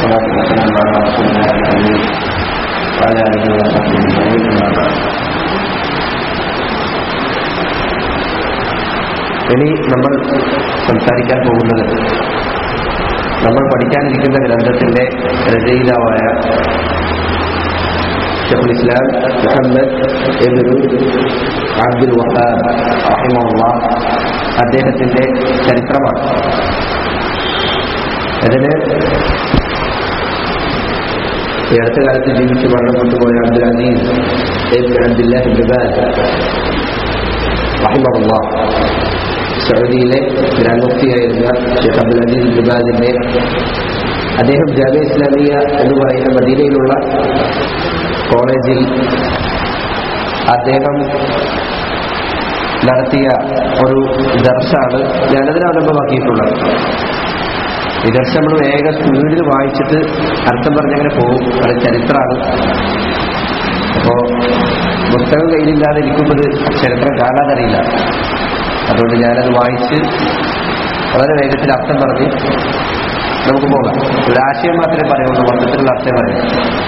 والصلاة والسلام على رسول الله الأمين وعلى آله وصحبه أجمعين. أما بعد. ഇനി നമ്മൾ സംസാരിക്കാൻ പോകുന്നത് നമ്മൾ പഠിക്കാനിരിക്കുന്ന ഗ്രന്ഥത്തിന്റെ രചയിതാവായ ശൈഖുൽ ഇസ്ലാം മുഹമ്മദ് ഇബ്നു അബ്ദുൽ വഹാബ് റഹിമഹുല്ലാഹ് അദ്ദേഹത്തിന്റെ ചരിത്രമാണ്. അതിന് ഈ അടുത്ത കാലത്ത് ജീവിച്ച് മരണപ്പെട്ടുപോയ Abdul Aziz ibn Abdullah ibn Baz റഹിമഹുല്ലാഹ്, സൗദിയിലെ ഗ്രാൻഡ് മുഫ്തിയായിരുന്ന ഷെയ്ഖ് അബ്ദുൽ അസീസ് ഇബ്നു ബാസിന്റെ അദ്ദേഹം ജാമിഅ ഇസ്ലാമിയ എന്ന് പറയുന്ന മദീനയിലുള്ള കോളേജിൽ അദ്ദേഹം നടത്തിയ ഒരു ദർസാണ് ഞാനതിനെ അവലംബമാക്കിയിട്ടുള്ളത്. ഈ ദർശ നമ്മൾ വേഗം സ്പീഡിൽ വായിച്ചിട്ട് അർത്ഥം പറഞ്ഞങ്ങനെ പോകും. അത് ചരിത്രമാണ്. അപ്പോൾ പുസ്തകം കയ്യിലില്ലാതെ ഇരിക്കുമ്പോൾ ചരിത്രം കാണാതറിയില്ല. അതുകൊണ്ട് ഞാനത് വായിച്ച് വളരെ വേഗത്തിൽ അർത്ഥം പറഞ്ഞ് നമുക്ക് പോകാം. ഒരു ആശയം മാത്രമേ പറയുള്ളൂ, മൊത്തത്തിലുള്ള അർത്ഥം പറയും.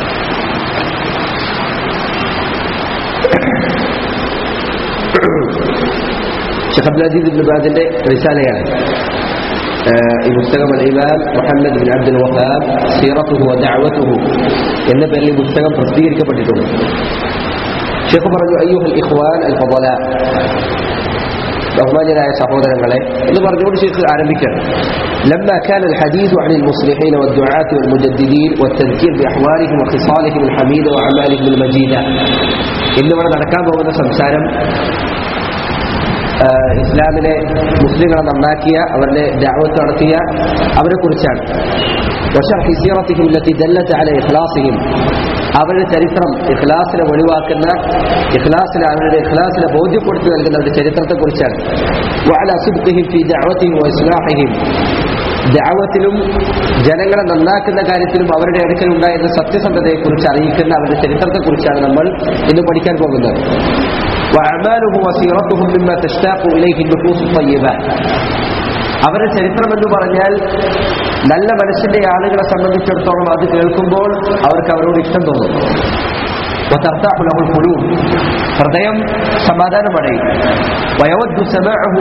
ഷെയ്ഖ് അബ്ദുൽ അസീസ് ഇബ്നു ബാസിന്റെ റിസാലയാണ് ഈ പുസ്തകം. Imam Muhammad bin Abdul Wahhab സീറത്തുഹു വദഅവതുഹു എന്ന പേരിൽ ഈ പുസ്തകം പ്രസിദ്ധീകരിക്കപ്പെട്ടിട്ടുണ്ട്. ഷെയ്ഖ് പറഞ്ഞു, അയ്യുഹൽ ഇഖ്വാൻ അൽ ഫളാ, ബഹുമാന്യരായ സഹോദരങ്ങളെ എന്ന് പറഞ്ഞുകൊണ്ട് ഷെയ്ഖ് ആരംഭിക്കണം. لما كان الحديث عن المصلحين والدعاة والمجددين والتذكير بأحوالهم وخصالهم الحميدة وأعمالهم المجيدة. ഇന്ന് ഇവിടെ നടക്കാൻ പോകുന്ന സംസാരം ഇസ്ലാമിലെ മുസ്ലിങ്ങളെ നന്നാക്കിയ, അവരുടെ ദഅവത്ത് നടത്തിയ അവരെ കുറിച്ചാണ്. വശർഹി സീറത്തിഹിം ലത്തി ദല്ലത അല ഇഖ്ലാസിഹിം, അവരുടെ ചരിത്രം ഇഖ്ലാസിനെ ഒഴിവാക്കുന്ന, അവരുടെ ഇഖ്ലാസിനെ ബോധ്യപ്പെടുത്തി നൽകുന്ന അവരുടെ ചരിത്രത്തെക്കുറിച്ചാണ്. വഅല സിദ്ഖിഹിം ഫീ ദഅവതിഹിം വഇസ്ലാഹിഹിം, ദഅവത്തിലും ജനങ്ങളെ നന്നാക്കുന്ന കാര്യത്തിലും അവരുടെ അടുക്കൽ ഉണ്ടായിരുന്ന സത്യസന്ധതയെക്കുറിച്ച് അറിയിക്കുന്ന അവരുടെ ചരിത്രത്തെക്കുറിച്ചാണ് നമ്മൾ ഇന്ന് പഠിക്കാൻ പോകുന്നത്. وأعماله وسيرتهم مما تشتاق إليه النفوس الطيبات, അവരുടെ ചരിത്രം എന്ന് പറഞ്ഞാൽ നല്ല മനസ്സിന്റെ ആളുകളെ സംബന്ധിച്ചിടത്തോളം അത് കേൾക്കുമ്പോൾ അവർക്ക് അവരോട് ഇഷ്ടം തോന്നും. وترتاح له القلوب, ഹൃദയം സമാധാനമടയും. ويود سماعه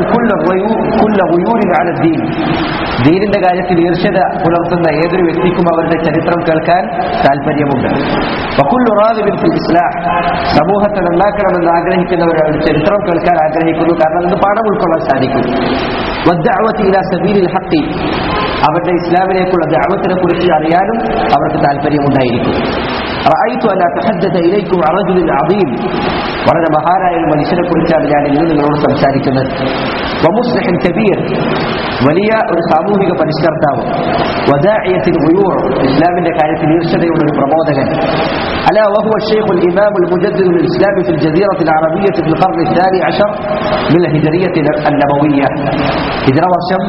كل غيور على الدين, ദീനിന്റെ കാര്യത്തിൽ ഈർഷ്യത പുലർത്തുന്ന ഏതൊരു വ്യക്തിക്കും അവരുടെ ചരിത്രം കേൾക്കാൻ താല്പര്യമുണ്ട്. وكل راغب في الإصلاح, സമൂഹത്തെ നന്നാക്കണമെന്ന് ആഗ്രഹിക്കുന്നവരുടെ ചരിത്രം കേൾക്കാൻ ആഗ്രഹിക്കുന്നു. കാരണം അത് പാഠം ഉൾക്കൊള്ളാൻ സാധിക്കും. والدعوة إلى سبيل الحق, അവരുടെ ഇസ്ലാമിലേക്കുള്ള ദഅവത്തിനെ കുറിച്ച് അറിയാനും അവർക്ക് താല്പര്യമുണ്ടായിരിക്കും. رأيت أن أتحدث إليكم عن رجل عظيم, വളരെ മഹാനായ ഒരു മനുഷ്യനെ കുറിച്ചാണ് ഞാൻ ഇന്ന് നിങ്ങളോട് സംസാരിക്കുന്നത്. ومصلح كبير, വലിയ ഒരു സാമൂഹിക പരിഷ്കർത്താവ്. وداعية الغيور, ഇസ്ലാമിന്റെ കാര്യത്തിൽ ഈർഷ്യതയുള്ള ഒരു പ്രബോധകൻ. ألا وهو الشيخ الإمام المجدد للإسلام في الجزيرة العربية في القرن الثاني عشر من الهجرية النبوية, ഹിജ്റ വർഷം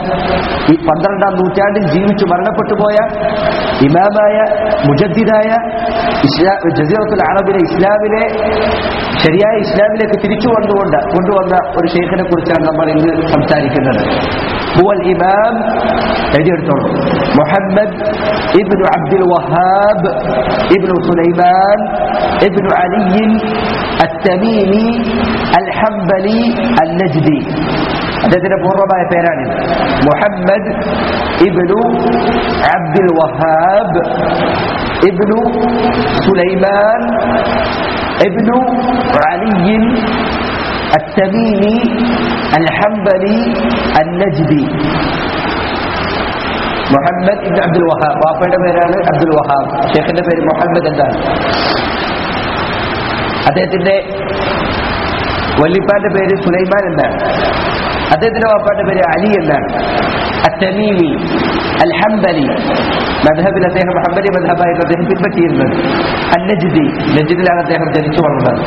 12-ാം നൂറ്റാണ്ടിൽ ജീവിച്ചു മരണപ്പെട്ടുപോയ ഇമാമായ മുജദ്ദിദായ ജസീറത്തുൽ അറബിലെ ഇസ്ലാമിനെ ശരിയായ ഇസ്ലാമിലേക്ക് തിരിച്ചു കൊണ്ടുവന്ന ഒരു ഷെയ്ഖിനെ കുറിച്ചാണ് നമ്മൾ ഇന്ന് സംസാരിക്കുന്നത്. ഹുവൽ ഇമാം, എഴുതിയെടുത്തോളൂ, മുഹമ്മദ് ഇബ്നു അബ്ദുൽ വഹാബ് ഇബ്നു സുലൈമാൻ ഇബ്നു അലി അത്തമീമി അൽ ഹംബലി അൽ നജ്ദി. അദ്ദേഹത്തിന്റെ പൂർവമായ പേരാണിത്. മുഹമ്മദ് ഇബ്നു അബ്ദുൽ വഹാബ് ഇബ്നു സുലൈമാൻ ഇബ്നു അലി അത്തമീമി അൽ ഹംബലി അൽ നജ്ദി. മുഹമ്മദ് ഇബ്നു അബ്ദുൽ വഹാബ്, വാപ്പയുടെ പേരാണ് അബ്ദുൽ വഹാബ്, ഷെയ്ഖിന്റെ പേര് മുഹമ്മദ് എന്താണ്. അദ്ദേഹത്തിന്റെ വല്ലിപ്പാന്റെ പേര് സുലൈമാൻ എന്നാണ്. അദ്ദേഹത്തിന്റെ വാപ്പാന്റെ പേര് അലി എന്നാണ്. അത്തമീമി അൽ ഹംബലി, മദ്ഹബിൽ അദ്ദേഹം ഹംബലി മദ്ഹബായിരുന്നു അദ്ദേഹം പിൻപറ്റിയിരുന്നത്. അൽ നജ്ദി, നജ്ദിലാണ് അദ്ദേഹം ജനിച്ചു വളർന്നത്.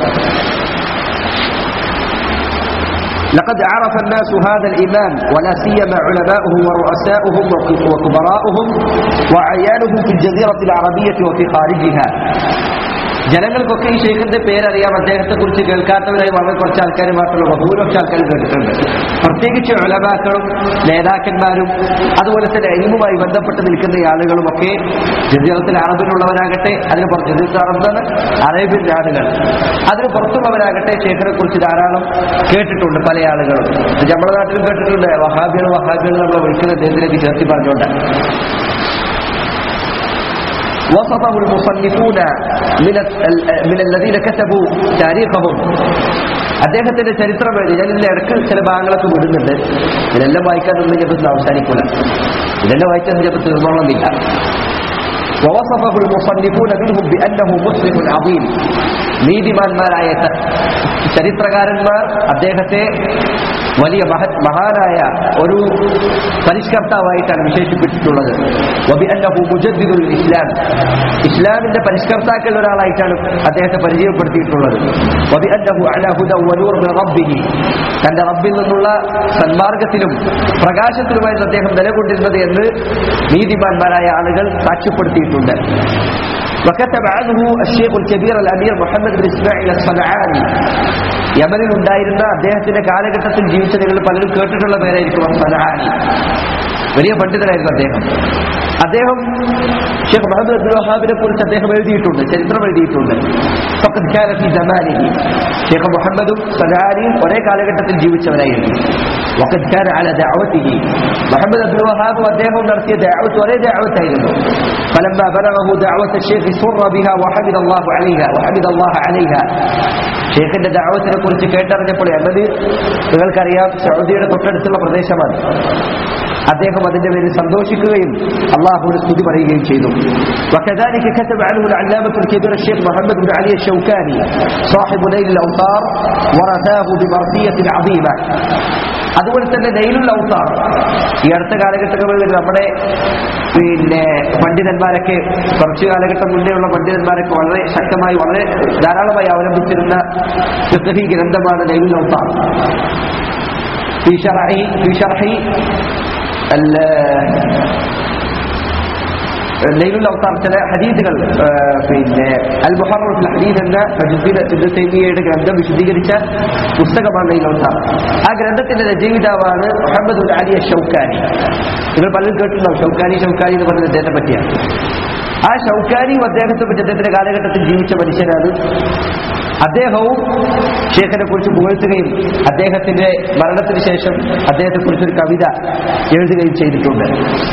لقد عرف الناس هذا الإمام ولا سيما علماؤهم ورؤساؤهم وكبراؤهم وعيانهم في الجزيرة العربية وفي خارجها. ജനങ്ങൾക്കൊക്കെ ഈ ഷെയ്ഖിന്റെ പേരറിയാം. അദ്ദേഹത്തെ കുറിച്ച് കേൾക്കാത്തവരായി വളരെ കുറച്ച് ആൾക്കാർ മാത്രമല്ല, ഭൂരിപക്ഷ ആൾക്കാർ കേട്ടിട്ടുണ്ട്. പ്രത്യേകിച്ച് ഉലമാക്കളും നേതാക്കന്മാരും അതുപോലെ തന്നെ ഇൽമുമായി ബന്ധപ്പെട്ട് നിൽക്കുന്ന ആളുകളും ഒക്കെ ജസീറത്തുൽ അറബിലുള്ളവരാകട്ടെ, അതിന് പുറത്ത് ജസീറത്തുൽ അറബ് അറേബ്യൻ നാടുകൾ, അതിന് പുറത്തുള്ളവരാകട്ടെ ഷെയ്ഖിനെ കുറിച്ച് ധാരാളം കേട്ടിട്ടുണ്ട് പല ആളുകളും. നമ്മുടെ നാട്ടിലും കേട്ടിട്ടുണ്ട്. വഹാബികൾ വഹാബികൾ നമ്മൾ വിളിക്കുന്ന അദ്ദേഹത്തിലേക്ക് ചേർത്തി പറഞ്ഞുകൊണ്ട്. وصفه المصنفون من الذين كتبوا تاريخهم. അദ്ദേഹത്തിന്റെ ചരിത്രം എഴുതി. ഞാൻ ഇതിന്റെ ഇടയ്ക്ക് ചില ഭാഗങ്ങളൊക്കെ വിടുന്നുണ്ട്. ഇതെല്ലാം വായിക്കാനൊന്നും ചിലപ്പോൾ അവസാനിക്കൂല. ഇതെല്ലാം വായിക്കാൻ ചിലപ്പോൾ തീർന്നോളന്നില്ല. ووصفه المصنفون منهم بأنه مسلم عظيم. നീതിമാന്മാരായ ചരിത്രകാരന്മാർ അദ്ദേഹത്തെ വലിയ മഹാനായ ഒരു പരിഷ്കർത്താവായിട്ടാണ് വിശേഷിപ്പിച്ചിട്ടുള്ളത്. വബിഅന്നഹു മുജദ്ദിദുൽ ഇസ്ലാം. ഇസ്ലാമിന്റെ പരിഷ്കർത്താക്കളിൽ ഒരാളായിട്ടാണ് അദ്ദേഹത്തെ പരിചയപ്പെടുത്തിയിട്ടുള്ളത്. വബിഅന്നഹു അലാ ഹുദ വനൂർ മിൻ റബ്ബിഹി. തന്റെ റബ്ബിൽ നിന്നുള്ള സന്മാർഗത്തിലും പ്രകാശത്തിലുമായിരുന്നു അദ്ദേഹം നിലകൊണ്ടിരുന്നത് എന്ന് നീതിമാന്മാരായ ആളുകൾ സാക്ഷ്യപ്പെടുത്തിയിട്ടുണ്ട്. وكتب عنه الشيخ الكبير الأمير محمد بن إسماعيل الصنعاني. യമനിൽ ഉണ്ടായിരുന്ന അദ്ദേഹത്തിന്റെ കാലഘട്ടത്തിൽ ജീവിച്ച നിങ്ങൾ പലരും കേട്ടിട്ടുള്ള പേരായിരിക്കും സനആനി. വലിയ പണ്ഡിതനായിരുന്നു അദ്ദേഹം. ഷെയ്ഖ് മുഹമ്മദ് അബ്ദുൽ വഹാബിനെ കുറിച്ച് അദ്ദേഹം എഴുതിയിട്ടുണ്ട്, ചരിത്രം എഴുതിയിട്ടുണ്ട്. ഫഖദ് കാന ഫീ സമാനിഹി. ഷെയ്ഖ് മുഹമ്മദും സനആനിയും ഒരേ കാലഘട്ടത്തിൽ ജീവിച്ചവരായിരുന്നു. വഖദ് കാന അലാ ദഅവതിഹി. മുഹമ്മദ് അബ്ദുൽ വഹാബും അദ്ദേഹവും നടത്തിയ ദഅവത്ത് ഒരേ ദഅവത്തായിരുന്നു. ഫലമ്മാ ബലഗഹു ദഅവത്ത് الشيخ سر بها وحمد الله عليها. ഷെയ്ഖിന്റെ ദഅവത്തിനെ കുറിച്ച് കേട്ടറിഞ്ഞപ്പോൾ യമനിൽ നിങ്ങൾക്കറിയാം സൗദിയുടെ തൊട്ടടുത്തുള്ള പ്രദേശമാണ്. അദ്ദേഹം അതിന്റെ പേരിൽ സന്തോഷിക്കുകയും അള്ളാഹുവിനെ സ്തുതി പറയുകയും ചെയ്തു. وكذلك كتب عنه العلامة الكبير الشيخ محمد بن علي الشوكاني صاحب نيل الأوطار ورثاه بمرثية عظيمة. അതുപോലെ തന്നെ നൈലുൽ ഔതാർ ഈ അടുത്ത കാലഘട്ടങ്ങളിൽ നമ്മുടെ പണ്ഡിതന്മാരൊക്കെ കുറച്ചു കാലഘട്ടം മുന്നേ ഉള്ള പണ്ഡിതന്മാരൊക്കെ വളരെ ശക്തമായി വളരെ ധാരാളമായി അവലംബിച്ചിരുന്ന ഫിഖ്ഹി ഗ്രന്ഥമാണ് നൈലുൽ ഔതാർ. في شرح നൈലുൽ ഔതാർ ചില ഹദീസുകൾ അൽ മുഹറർ ഫിൽ ഹദീസ് എന്ന ഇബ്നു തൈമിയ്യയുടെ ഗ്രന്ഥം വിശദീകരിച്ച പുസ്തകമാണ് നൈലുൽ ഔതാർ. ആ ഗ്രന്ഥത്തിന്റെ രചയിതാവാണ് മുഹമ്മദ് ബിൻ അലി അശ്ശൗക്കാനി. നിങ്ങൾ പലരും കേട്ടിട്ടുണ്ടാവും ഷൗക്കാനി എന്ന് പറഞ്ഞ അദ്ദേഹത്തെ പറ്റിയാണ്. ആ ഷൗക്കാനിയും അദ്ദേഹത്തെ പറ്റി അദ്ദേഹത്തിന്റെ കാലഘട്ടത്തിൽ ജീവിച്ച മനുഷ്യനാണ്. അദ്ദേഹവും ഷെയ്ഖിനെ കുറിച്ച് പുകഴ്ത്തുകയും അദ്ദേഹത്തിന്റെ മരണത്തിന് ശേഷം അദ്ദേഹത്തെ കുറിച്ചൊരു കവിത എഴുതുകയും ചെയ്തിട്ടുണ്ട്.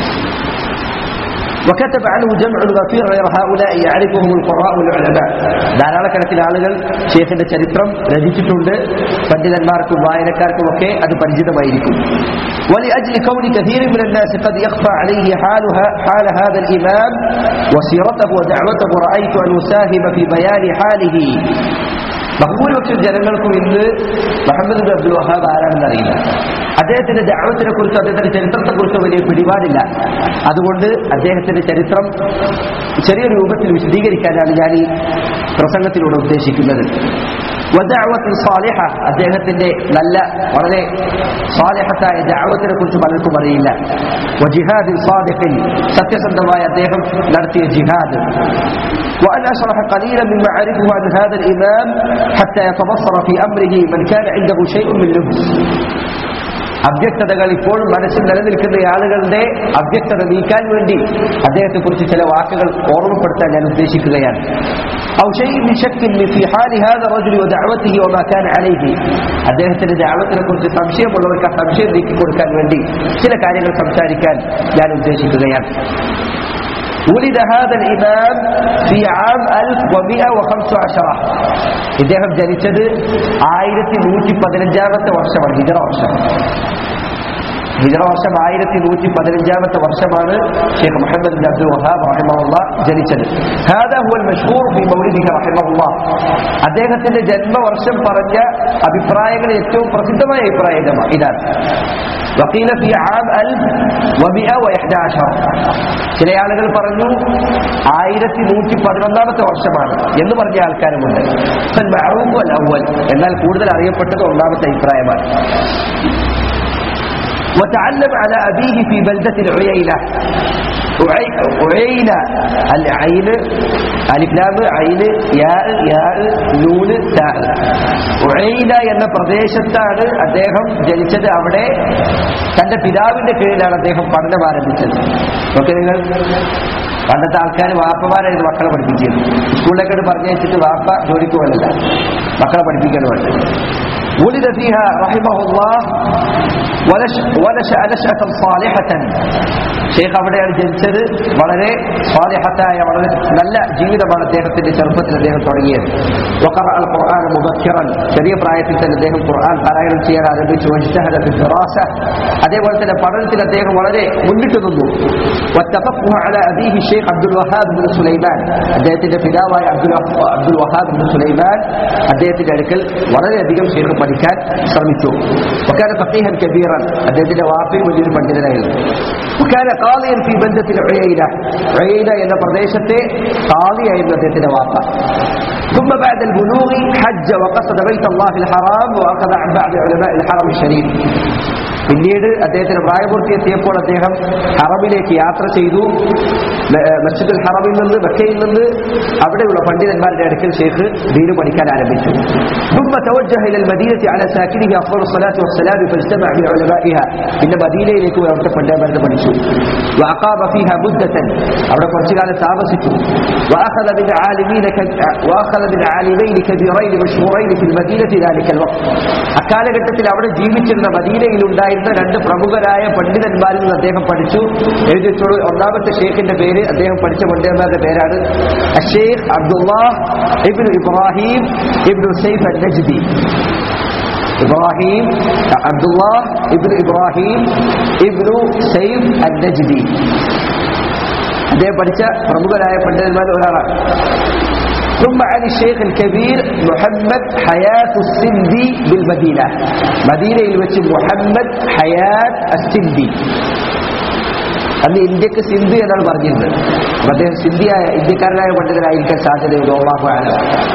وكتب عنه جمع غفير غير هؤلاء يعرفهم القراء والعلماء. ധാരാളക്കണക്കിന് ആളുകൾ ഷെയ്ഖിന്റെ ചരിത്രം രചിച്ചിട്ടുണ്ട്. പണ്ഡിതന്മാർക്കും വായനക്കാർക്കും ഒക്കെ അത് പരിചിതമായിരിക്കും. ولأجل كون كثير من الناس قد يخفى عليه حال هذا الإمام وسيرته ودعوته رأيت أن أساهم في بيان حاله. ബഹുഭൂരിപക്ഷം ജനങ്ങൾക്കും ഇന്ന് മുഹമ്മദ് ബിൻ അബ്ദുൽ വഹാബ് ആരാണെന്ന് അറിയില്ല. അദ്ദേഹത്തിന്റെ ദഅവത്തിനെ കുറിച്ചോ അദ്ദേഹത്തിന്റെ ചരിത്രത്തെ കുറിച്ചോ വലിയ പിടിപാടില്ല. അതുകൊണ്ട് അദ്ദേഹത്തിന്റെ ചരിത്രം ചെറിയ രൂപത്തിൽ വിശദീകരിക്കാനാണ് ഞാൻ ഈ പ്രസംഗത്തിലൂടെ ഉദ്ദേശിക്കുന്നത്. വദഅവത്തുൻ സാലിഹ. അദ്ദേഹത്തിന്റെ നല്ല വളരെ സാലിഹത്തായ ദഅവത്തിനെ കുറിച്ച് പലർക്കും അറിയില്ല. വജിഹാദിൻ സാദിഖിൻ. സത്യസന്ധമായ അദ്ദേഹം നടത്തിയ ജിഹാദ്. وأن أشرح قليلا مما أعرفه عن هذا الإمام حتى يتبصر في أمره من كان عنده شيء من لبس. അവ്യക്തതകൾ ഇപ്പോൾ മനസ്സിൽ നിലനിൽക്കുന്ന ആളുകളുടെ അവ്യക്തത നീക്കാൻ വേണ്ടി അദ്ദേഹത്തെക്കുറിച്ച് ചില വാക്കുകൾ ഓർമ്മപ്പെടുത്താൻ ഞാൻ ഉദ്ദേശിക്കുകയാണ്. أو شيء من شك في حال هذا الرجل ودعوته وما كان عليه. അദ്ദേഹത്തിന്റെ ദഅവത്തിനെ കുറിച്ച് സംശയമുള്ളവർക്ക് ആ സംശയം നീക്കി കൊടുക്കാൻ വേണ്ടി ചില കാര്യങ്ങൾ സംസാരിക്കാൻ ഞാൻ ഉദ്ദേശിക്കുകയാണ്. ولد هذا الإمام في عام 1115. ഇദ്ദേഹം ജനിച്ചത് 1115 വർഷമാണ്. ഹിജറ വർഷം 1115 വർഷമാണ് Sheikh Muhammad bin Abdul Wahhab റഹിമഹുല്ലാഹ് ജനിച്ചത്. هذا هو المشهور في مولده رحمه الله. അദ്ദേഹത്തിന്റെ ജന്മവർഷം പറഞ്ഞ അഭിപ്രായങ്ങളിൽ ഏറ്റവും പ്രസിദ്ധമായ അഭിപ്രായം ഇതാണ്. وقيل في عام 1111. ചില ആളുകൾ പറഞ്ഞു 1111 വർഷമാണ് എന്ന് പറഞ്ഞ ആൾക്കാരുമുണ്ട്. എന്നാൽ കൂടുതൽ അറിയപ്പെട്ടത് ഒന്നാമത്തെ അഭിപ്രായമാണ്. وتعلم على أبيه في بلدة العيينة. ഉഅൈന അൽ ഐന് അലിഫ് ലാം ഐന് യാ യാ നൂൻ താ. ഉഅൈന എന്ന പ്രദേശത്താണ് അദ്ദേഹം ജനിച്ചത്. അവിടെ തന്റെ പിതാവിന്റെ കീഴിലാണ് അദ്ദേഹം പഠനം ആരംഭിച്ചത്. ഓക്കെ, നിങ്ങൾ പണ്ടത്തെ ആൾക്കാർ വാപ്പമാരായിരുന്നു മക്കളെ പഠിപ്പിച്ചിരുന്നു. സ്കൂളിലേക്കോട് പറഞ്ഞയച്ചിട്ട് വാപ്പ ജോലിക്ക് പോകലല്ല, മക്കളെ പഠിപ്പിക്കാൻ വേണ്ടി. ولد فيها رحمه الله ونشأ نشأة صالحة. ഷെയ്ഖ് അവിടെയാണ് ജനിച്ചത്. വളരെ സ്വാലിഹത്തായ വളരെ നല്ല ജീവിതമാണ് അദ്ദേഹത്തിന്റെ ചെറുപ്പത്തിൽ അദ്ദേഹം തുടങ്ങിയത്. وقرأ القرآن مبكرا. ചെറിയ പ്രായത്തിൽ തന്നെ അദ്ദേഹം ഖുർആൻ പാരായണം ചെയ്യാൻ ആരംഭിച്ചു. واجتهد في الدراسة. അതേപോലെ തന്നെ പഠനത്തിൽ അദ്ദേഹം വളരെ മുന്നിട്ട് നിന്നു. واتفقه على أبيه الشيخ عبد الوهاب بن سليمان. അദ്ദേഹത്തിന്റെ പിതാവായ അബ്ദുൽ വഹാബ് ബിൻ സുലൈമാൻ അദ്ദേഹത്തിന്റെ അടുക്കൽ വളരെയധികം ഷെയ്ഖ് പഠിക്കാൻ ശ്രമിച്ചു. وكان فقيها كبيرا. അദ്ദേഹത്തിന്റെ വാപ്പയും വലിയൊരു പണ്ഡിതനായിരുന്നു. وكان قاضيا في بلدة العيينة. عيينة എന്ന പ്രദേശത്തെ ഖാദിയായിരുന്നു അദ്ദേഹത്തിന്റെ വാപ്പ. ثم بعد البلوغ حج وقصد بيت الله الحرام وأخذ عن بعض علماء الحرم الشريف. പിന്നീട് അദ്ദേഹത്തിന് പ്രായപൂർത്തിയെത്തിയപ്പോൾ അദ്ദേഹം ഹറമിലേക്ക് യാത്ര ചെയ്തു. മസ്ജിദുൽ ഹറമിൽ നിന്ന് മക്കയിൽ നിന്ന് അവിടെയുള്ള പണ്ഡിതന്മാരുടെ അടുക്കൽ ഷെയ്ഖ് ദീന് പഠിക്കാൻ ആരംഭിച്ചു. ثم توجه إلى المدينة على ساكنها أفضل الصلاة والسلام فاجتمع بعلمائها. പിന്നെ മദീനയിലേക്ക് അവിടുത്തെ പണ്ഡിതന്മാരെ പഠിച്ചു. وأقام فيها مدة. അവിടെ കുറച്ചു കാലം താമസിച്ചു. وأخذ من عالمين كبيرين مشهورين في المدينة ذلك الوقت. അക്കാലഘട്ടത്തിൽ അവിടെ ജീവിച്ചിരുന്ന മദീനയിൽ ഉണ്ടായിരുന്ന രണ്ട് പ്രമുഖരായ പണ്ഡിതന്മാരിൽ നിന്ന് അദ്ദേഹം പഠിച്ചു. എഴുതിയിട്ടുള്ള ഒന്നാമത്തെ ഷെയ്ഖിന്റെ പേര്, അദ്ദേഹം പഠിച്ച പണ്ഡിതന്മാരുടെ പേരാണ് ash-Sheikh Abdullah ibn Ibrahim ibn Saif an-Najdi. Abdullah ibn Ibrahim ibn Saif an-Najdi അദ്ദേഹം പഠിച്ച പ്രമുഖരായ പണ്ഡിതന്മാരിൽ ഒരാളാണ്. ثم عن الشيخ الكبير محمد حياة السندي بالمدينة. مدينة الوجه محمد حياة السندي. അന്ന് ഇന്ത്യക്ക് സിന്ധു എന്നാണ് പറഞ്ഞിരുന്നത്. അദ്ദേഹം ഇന്ത്യക്കാരനായ പണ്ഡിതനായിരിക്കാൻ സാധ്യതയുണ്ട്. അല്ലാഹു അഅലം.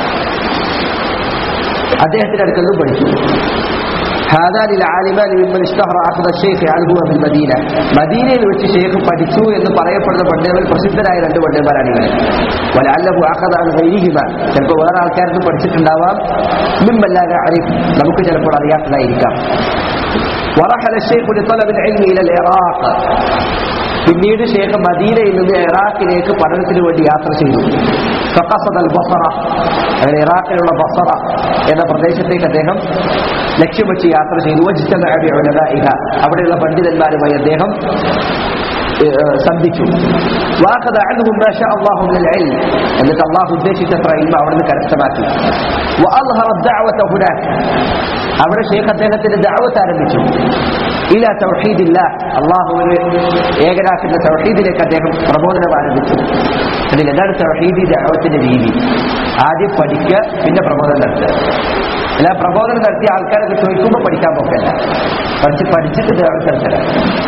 അദ്ദേഹത്തിന്റെ അടുക്കൽ പഠിച്ചു. هذان العالمان ممن اشتهر أخذ الشيخ عنهما في المدينة. മദീനയിൽ വെച്ച് ഷെയ്ഖ് പഠിച്ചു എന്ന് പറയപ്പെടുന്ന പണ്ഡിതന്മാർ പ്രസിദ്ധരായ രണ്ട് പണ്ഡിതന്മാരാണ് ഇവർ. ولعله أخذ عن غيرهما. ചിലപ്പോൾ വേറെ ആൾക്കാരും പഠിച്ചിട്ടുണ്ടാവാം. ممن لا نعرف. നമുക്ക് ചിലപ്പോൾ അറിയാത്തതായിരിക്കാം. ورحل الشيخ لطلب العلم إلى العراق. പിന്നീട് ഷെയ്ഖ് മദീനയിൽ നിന്ന് ഇറാഖിലേക്ക് പഠനത്തിന് വേണ്ടി യാത്ര ചെയ്തു. فقصد البصرة. അങ്ങനെ ഇറാഖിലുള്ള ബസറ എന്ന പ്രദേശത്തേക്ക് അദ്ദേഹം ലക്ഷ്യം വെച്ച് യാത്ര ചെയ്തു. واجتمع بعلمائها. അവിടെയുള്ള പണ്ഡിതന്മാരുമായി അദ്ദേഹം സന്ധിച്ചു. واخذ عنهم ما شاء الله من العلم. എന്നിട്ട് അല്ലാഹു ഉദ്ദേശിച്ചത്ര ഇൽമ അവിടുന്ന് കരസ്ഥമാക്കി. واظهر الدعوة هناك. അവിടെ ഷെയ്ഖ് അദ്ദേഹത്തിന്റെ ദഅവത്ത് ആരംഭിച്ചു. ഇലാ തൗഹീദില്ലാഹ്. അല്ലാഹുവിനെ ഏകനാക്കുന്ന തൗഹീദിലേക്ക് അദ്ദേഹം പ്രബോധനം ആരംഭിച്ചു. അതിൽ എന്താണ് തൗഹീദി ദഅവത്തിന്റെ രീതി? ആദ്യം പഠിക്കുക, പിന്നെ പ്രബോധനം നടത്തുക. അല്ല, പ്രബോധനം നടത്തിയ ആൾക്കാരൊക്കെ ചോദിക്കുമ്പോൾ പഠിക്കാൻ പോക്കല്ല, പഠിച്ചിട്ട് ദഅവത്ത് നടത്തുക.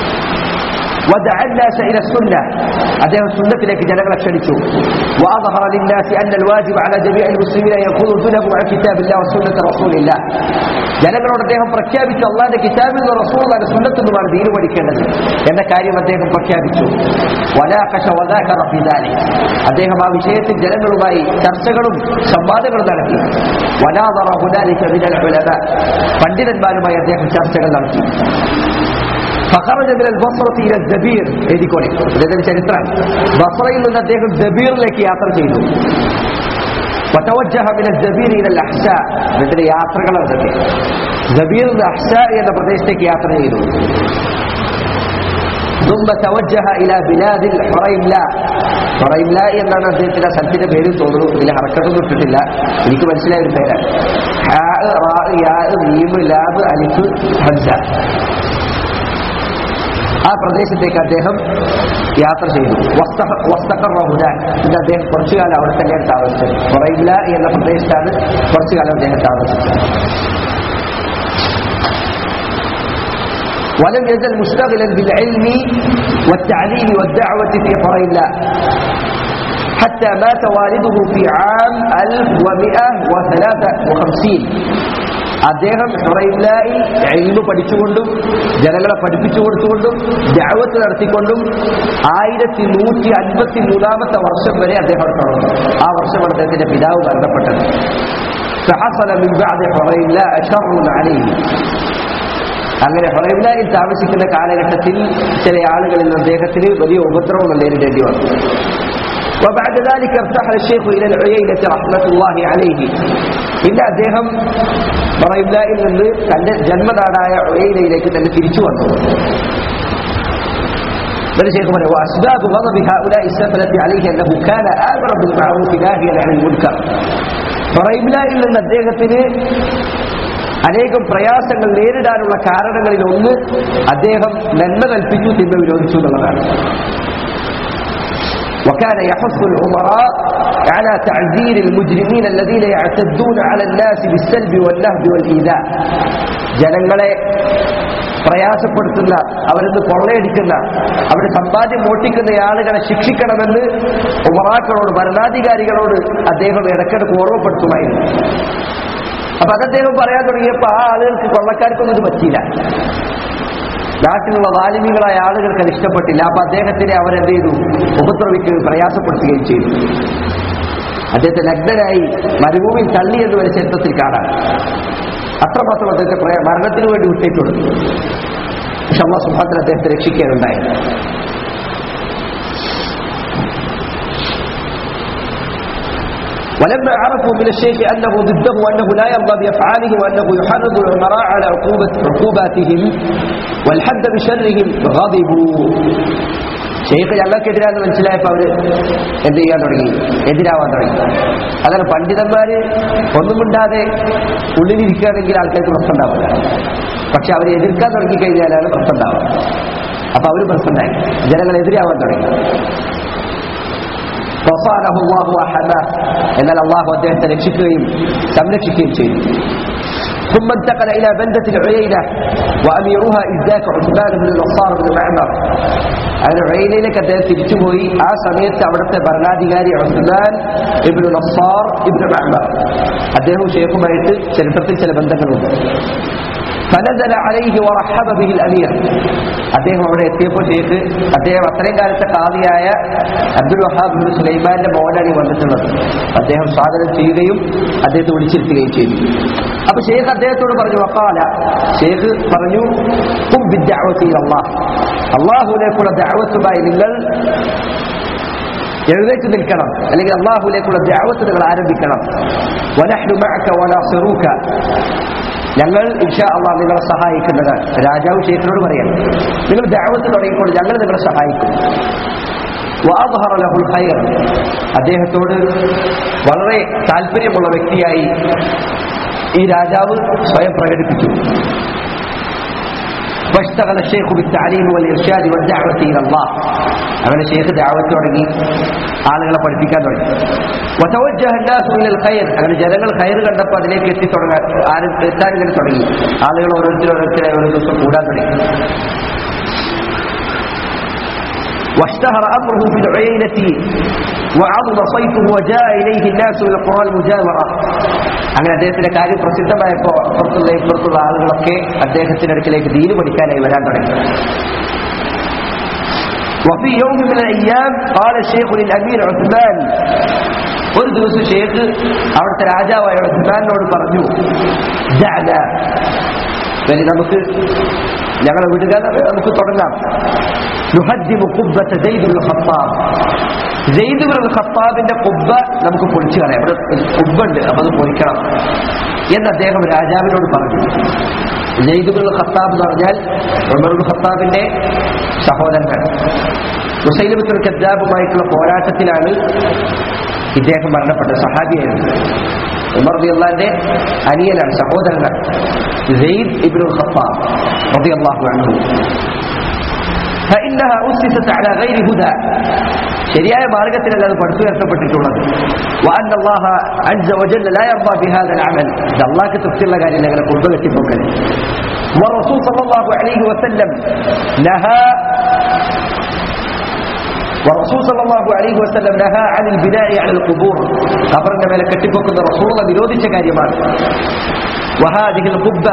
ودعا الناس إلى السنة. അദ്ദേഹം സുന്നത്തിലേക്ക് ജനങ്ങളെ ക്ഷണിച്ചു. وأظهر للناس أن الواجب على جميع المسلمين أن يأخذوا دينهم عن كتاب الله وسنة رسول الله. ജനങ്ങളോട് അദ്ദേഹം പ്രഖ്യാപിച്ചു, അല്ലാഹുവിന്റെ കിതാബിൽ നിന്ന് റസൂലുള്ളാഹിന്റെ സുന്നത്തിൽ നിന്നുമാണ് ദീൻ പഠിക്കേണ്ടത് എന്ന കാര്യം അദ്ദേഹം പ്രഖ്യാപിച്ചു. വനാഖശ വദാകറ ഫീ ദാലിക. അദ്ദേഹം ആ വിഷയത്തിൽ ജനങ്ങളുമായി ചർച്ചകളും സംവാദങ്ങളും നടത്തി. വനാദറ ഹുനാലിക മിനൽ ഉലമാ. പണ്ഡിതന്മാരുമായി അദ്ദേഹം ചർച്ചകൾ നടത്തി. فخرج من البصرة إلى الزبير. എഴുതിക്കോളി, അദ്ദേഹത്തിന്റെ ചരിത്രം. ബസ്രയിൽ നിന്ന് അദ്ദേഹം ദബീറിലേക്ക് യാത്ര ചെയ്തു. وتوجه من الزبير إلى الأحساء. ഇതിന്റെ യാത്രകൾ അതൊക്കെ زبير നിന്ന് അഹ്സാ എന്ന പ്രദേശത്തേക്ക് യാത്ര ചെയ്തു. ثم توجه إلى بلاد الحريملاء. ഹുറൈംലാ എന്നാണ് അദ്ദേഹത്തിന്റെ സ്ഥലത്തിന്റെ പേര് തോന്നുന്നു. ഇതിൽ ഹറക്കത്തൊന്നും ഇട്ടിട്ടില്ല, എനിക്ക് മനസ്സിലായ ഒരു പേരാണ്. ഹാ റാ യാ മീം ലാബ് അലിഫ് ഹംസ. ആ പ്രദേശത്തേക്ക് അദ്ദേഹം യാത്ര ചെയ്തു. പിന്നെ അദ്ദേഹം കുറച്ചു കാലം അവിടെ തന്നെയാണ് താമസിച്ചത്. ഹുറൈംല എന്ന പ്രദേശത്താണ് കുറച്ചു കാലം അദ്ദേഹം താമസിച്ചത്. ولم يزل مشتغلا بالعلم والتعليم والدعوة في حريملا حتى مات والده في عام 1153. അദ്ദേഹം ഹുറൈലായി ഇൽമു പഠിച്ചുകൊണ്ടും ജനങ്ങളെ പഠിപ്പിച്ചു കൊടുത്തുകൊണ്ടും ദഅവത്ത് നടത്തിക്കൊണ്ടും 1153 വർഷം വരെ അദ്ദേഹം തുടർന്നു. ആ വർഷമാണ് അദ്ദേഹത്തിന്റെ പിതാവ് മരണപ്പെട്ടത്. فحصل من بعد حريلاء شر عليه. അങ്ങനെ ഹുറൈലായിൽ താമസിക്കുന്ന കാലഘട്ടത്തിൽ ചില ആളുകളിൽ അദ്ദേഹത്തിന് വലിയ ഉപദ്രവം നേരിടേണ്ടി വന്നു. وبعد ذلك ارتحل الشيخ الى العيينة رحمة الله عليه. പിന്നെ അദ്ദേഹം ഹുറൈലായിൽ നിന്ന് തന്റെ ജന്മനാടായ ഉയൈനയിലേക്ക് തന്നെ തിരിച്ചു വന്നു. الشيخ قال واسباب غضب هؤلاء السفلة عليه انه كان امرا بالمعروف ناهيا عن المنكر. ഹുറൈലായിൽ നിന്ന് അദ്ദേഹത്തിന് അനേകം പ്രയാസങ്ങൾ നേരിടാനുള്ള കാരണങ്ങളിൽ ഒന്ന് അദ്ദേഹം നന്മ കൽപ്പിച്ചു, തിന്മ വിരോധിച്ചു എന്നുള്ളതാണ്. وكان يحث الأمراء على تعذير المجرمين الذين يعتدون على الناس بالسلب والنهب والإيذاء. ജനങ്ങളെ പ്രയാസപ്പെടുത്തുന്ന, അവരിന്ന് കൊള്ളയടിക്കുന്ന, അവരുടെ സമ്പാദ്യം മോഷ്ടിക്കുന്ന ആളുകളെ ശിക്ഷിക്കണമെന്ന് ഉമറാക്കളോട്, ഭരണാധികാരികളോട് അദ്ദേഹം ഇടയ്ക്കിടയ്ക്ക് ഓർമ്മപ്പെടുത്തുമായിരുന്നു. അപ്പൊ അത് അദ്ദേഹം പറയാൻ തുടങ്ങിയപ്പോൾ ആ ആളുകൾക്ക്, കൊള്ളക്കാർക്കൊന്നും ഇത് പറ്റിയില്ല. നാട്ടിലുള്ള വാലിമികളായ ആളുകൾക്ക് അത് ഇഷ്ടപ്പെട്ടില്ല. അപ്പൊ അദ്ദേഹത്തിനെ അവരെന്ത് ചെയ്തു? ഉപദ്രവിക്കുകയും പ്രയാസപ്പെടുത്തുകയും ചെയ്തു. അദ്ദേഹത്തെ നഗ്നനായി മരുഭൂമിയിൽ തള്ളി എന്ന് വരെ ചരിത്രത്തിൽ കാണാം. അത്രമാത്രം അദ്ദേഹത്തെ മരണത്തിന് വേണ്ടി വിട്ടിട്ടുണ്ട്. പക്ഷെ അല്ലാഹു സുബ്ഹാനഹു വ തആല അദ്ദേഹത്തെ രക്ഷിക്കാനുണ്ടായി. ولما عرفوا من الشيخ أنه ضده وأنه لا يرضى بأفعاله وأنه يحرض العمراء على عقوباتهم والحد بشرهم غضبوا. ഷെയ്ഖ് ഞങ്ങൾക്കെതിരാന്ന് മനസ്സിലായപ്പോൾ അവര് എന്ത് ചെയ്യാൻ തുടങ്ങി? എതിരാവാൻ തുടങ്ങി. അതാണ് പണ്ഡിതന്മാര് ഒന്നും മിണ്ടാതെ ഉള്ളിലിരിക്കുകയാണെങ്കിൽ ആൾക്കാർക്ക് പ്രശ്നം ഉണ്ടാവില്ല. പക്ഷെ അവരെ എതിർക്കാൻ തുടങ്ങിക്കഴിഞ്ഞാലാണ് പ്രശ്നം ഉണ്ടാവുക. അപ്പൊ അവര് പ്രശ്നമായി, ജനങ്ങൾ എതിരാവാൻ തുടങ്ങി. എന്നാൽ അള്ളാഹു അദ്ദേഹത്തെ രക്ഷിക്കുകയും സംരക്ഷിക്കുകയും ചെയ്തു. ثم انتقل إلى بلدة العيينة وأميرها إذ ذاك عثمان بن نصار بن معمر. അങ്ങനെ ഉയൈനയിലേക്ക് അദ്ദേഹം തിരിച്ചുപോയി. ആ സമയത്ത് അവിടുത്തെ ഭരണാധികാരി ഉസ്മാൻ ഇബ്നു നസ്സാർ ഇബ്നു മഅ്മർ, അദ്ദേഹം ഷെയ്ഖുമായിട്ട് ചരിത്രത്തിൽ ചില ബന്ധങ്ങളുണ്ട്. فنزل عليه ورحب به الأمير. അദ്ദേഹം അവിടെ എത്തിയപ്പോൾ ഷെയ്ഖ്, അദ്ദേഹം അത്രയും കാലത്തെ ഖാദിയായ അബ്ദുൽ വഹാബ് ഇബ്നു സുലൈമാന്റെ മോനാണ് വന്നിട്ടുള്ളത്. അദ്ദേഹം സ്വാഗതം ചെയ്യുകയും അദ്ദേഹത്തെ വിളിച്ചിരുത്തുകയും ചെയ്തു. അപ്പൊ ഷെയ്ഖ് അദ്ദേഹത്തോട് പറഞ്ഞു, വഖാല, ഷെയ്ഖ് പറഞ്ഞു, ഖും ബിദ്ദഅവതി ഇലല്ലാഹ്, അല്ലാഹുവിലേക്കുള്ള ദഅവത്തുമായി നിങ്ങൾ എഴുന്നേറ്റ് നിൽക്കണം, അല്ലെങ്കിൽ അല്ലാഹുവിലേക്കുള്ള ദഅവത്ത് നിങ്ങൾ ആരംഭിക്കണം. വനഹ്നു മഅക വനാസിറുക, ഞങ്ങൾ ഇൻഷാ അല്ലാഹ് നിങ്ങളെ സഹായിക്കുന്നതാണ്. രാജാവ് ഷെയ്ഖിനോട് പറയാം, നിങ്ങൾ ദഅവത്ത് തുടങ്ങിക്കോളൂ, ഞങ്ങൾ നിങ്ങളെ സഹായിക്കും. വഅദ്ഹറ ലഹുൽ ഖൈർ, അദ്ദേഹത്തോട് വളരെ താല്പര്യമുള്ള വ്യക്തിയായി ഈ രാജാവ് സ്വയം പ്രകടിപ്പിച്ചു. واشتغل الشيخ بالتعليم والإرشاد والدعوة إلى الله. അങ്ങനെ ഷെയ്ഖ് ദഅവത്ത് തുടങ്ങി, ആളുകളെ പഠിപ്പിക്കാൻ തുടങ്ങി. وتوجه الناس إلى الخير, അങ്ങനെ ജനങ്ങൾ ഖൈർ കണ്ടപ്പോൾ അതിലേക്ക് എത്താൻ ഇങ്ങനെ തുടങ്ങി. ആളുകൾ ഓരോരുത്തരായി ഓരോ ദിവസം കൂടാൻ തുടങ്ങി. واشتهر أمره في العيينة وعظم صيته وجاء إليه الناس من القرى المجاورة. അങ്ങനെ അദ്ദേഹത്തിന്റെ കാര്യം പ്രസിദ്ധമായപ്പോൾ ഇപ്പുറത്തുള്ള ആളുകളൊക്കെ അദ്ദേഹത്തിന്റെ അടുക്കിലേക്ക് ദീന് പഠിക്കാനായി വരാൻ തുടങ്ങി. وفي يوم من الأيام قال الشيخ للأمير عثمان, ഒരു ദിവസം ഷെയ്ഖ് അവിടുത്തെ രാജാവായ ഉസ്മാനോട് പറഞ്ഞു, ദഅന, നമുക്ക് ഞങ്ങളെ വിടുക, നമുക്ക് തുടങ്ങാം. നുഹദ്ദിമു ഖുബ്ബത Sayyid ibnul Khattab, Sayyid ibnul ഖത്താബിന്റെ ഖുബ്ബ നമുക്ക് പൊളിച്ചു കളയാം, അവിടെ ഖുബ്ബുണ്ട്, അപ്പോൾ അത് പൊളിക്കണം എന്ന് അദ്ദേഹം രാജാവിനോട് പറഞ്ഞു. സയ്യിദ് ഇബ്നുൽ ഖത്താബ് എന്ന് പറഞ്ഞാൽ ഉമർ ഇബ്നുൽ ഖത്താബിന്റെ സഹോദരൻ. മുസൈലിമത്തുൽ കദ്ദാബുമായിട്ടുള്ള പോരാട്ടത്തിലാണ് ഇദ്ദേഹം മരണപ്പെട്ടത്. സഹാബിയായിരുന്നു. ഉമർ റളിയല്ലാഹുവിന്റെ അനിയനാണ്, സഹോദരനാണ് സയ്യിദ് ഇബ്നുൽ ഖത്താബ് റളിയല്ലാഹു അൻഹു. فإنها أسست على غير هدى, ശരിയായ മാർഗ്ഗത്തിലല്ല അത് പടുത്തുയർത്തപ്പെട്ടിട്ടുള്ളത്. وأن الله عز وجل لا يرضى بهذا العمل, ഇത് അല്ലാഹുവിന് തൃപ്തിയുള്ള കാര്യം ഞങ്ങളെ കുർബ കെട്ടിപ്പോക്കൽ. والرسول صلى الله عليه وسلم نهى റസൂൽ സല്ലല്ലാഹു അലൈഹി വസല്ലം നഹാ അനിൽ ബിനാഇ അലൽ ഖുബൂർ, ഖബറിന്റെ മേലെ കെട്ടിപ്പൊക്കുന്ന റസൂൽ വിരോധിച്ച കാര്യമാണ്. വഹാദിഹിൽ ഖുബ്ബ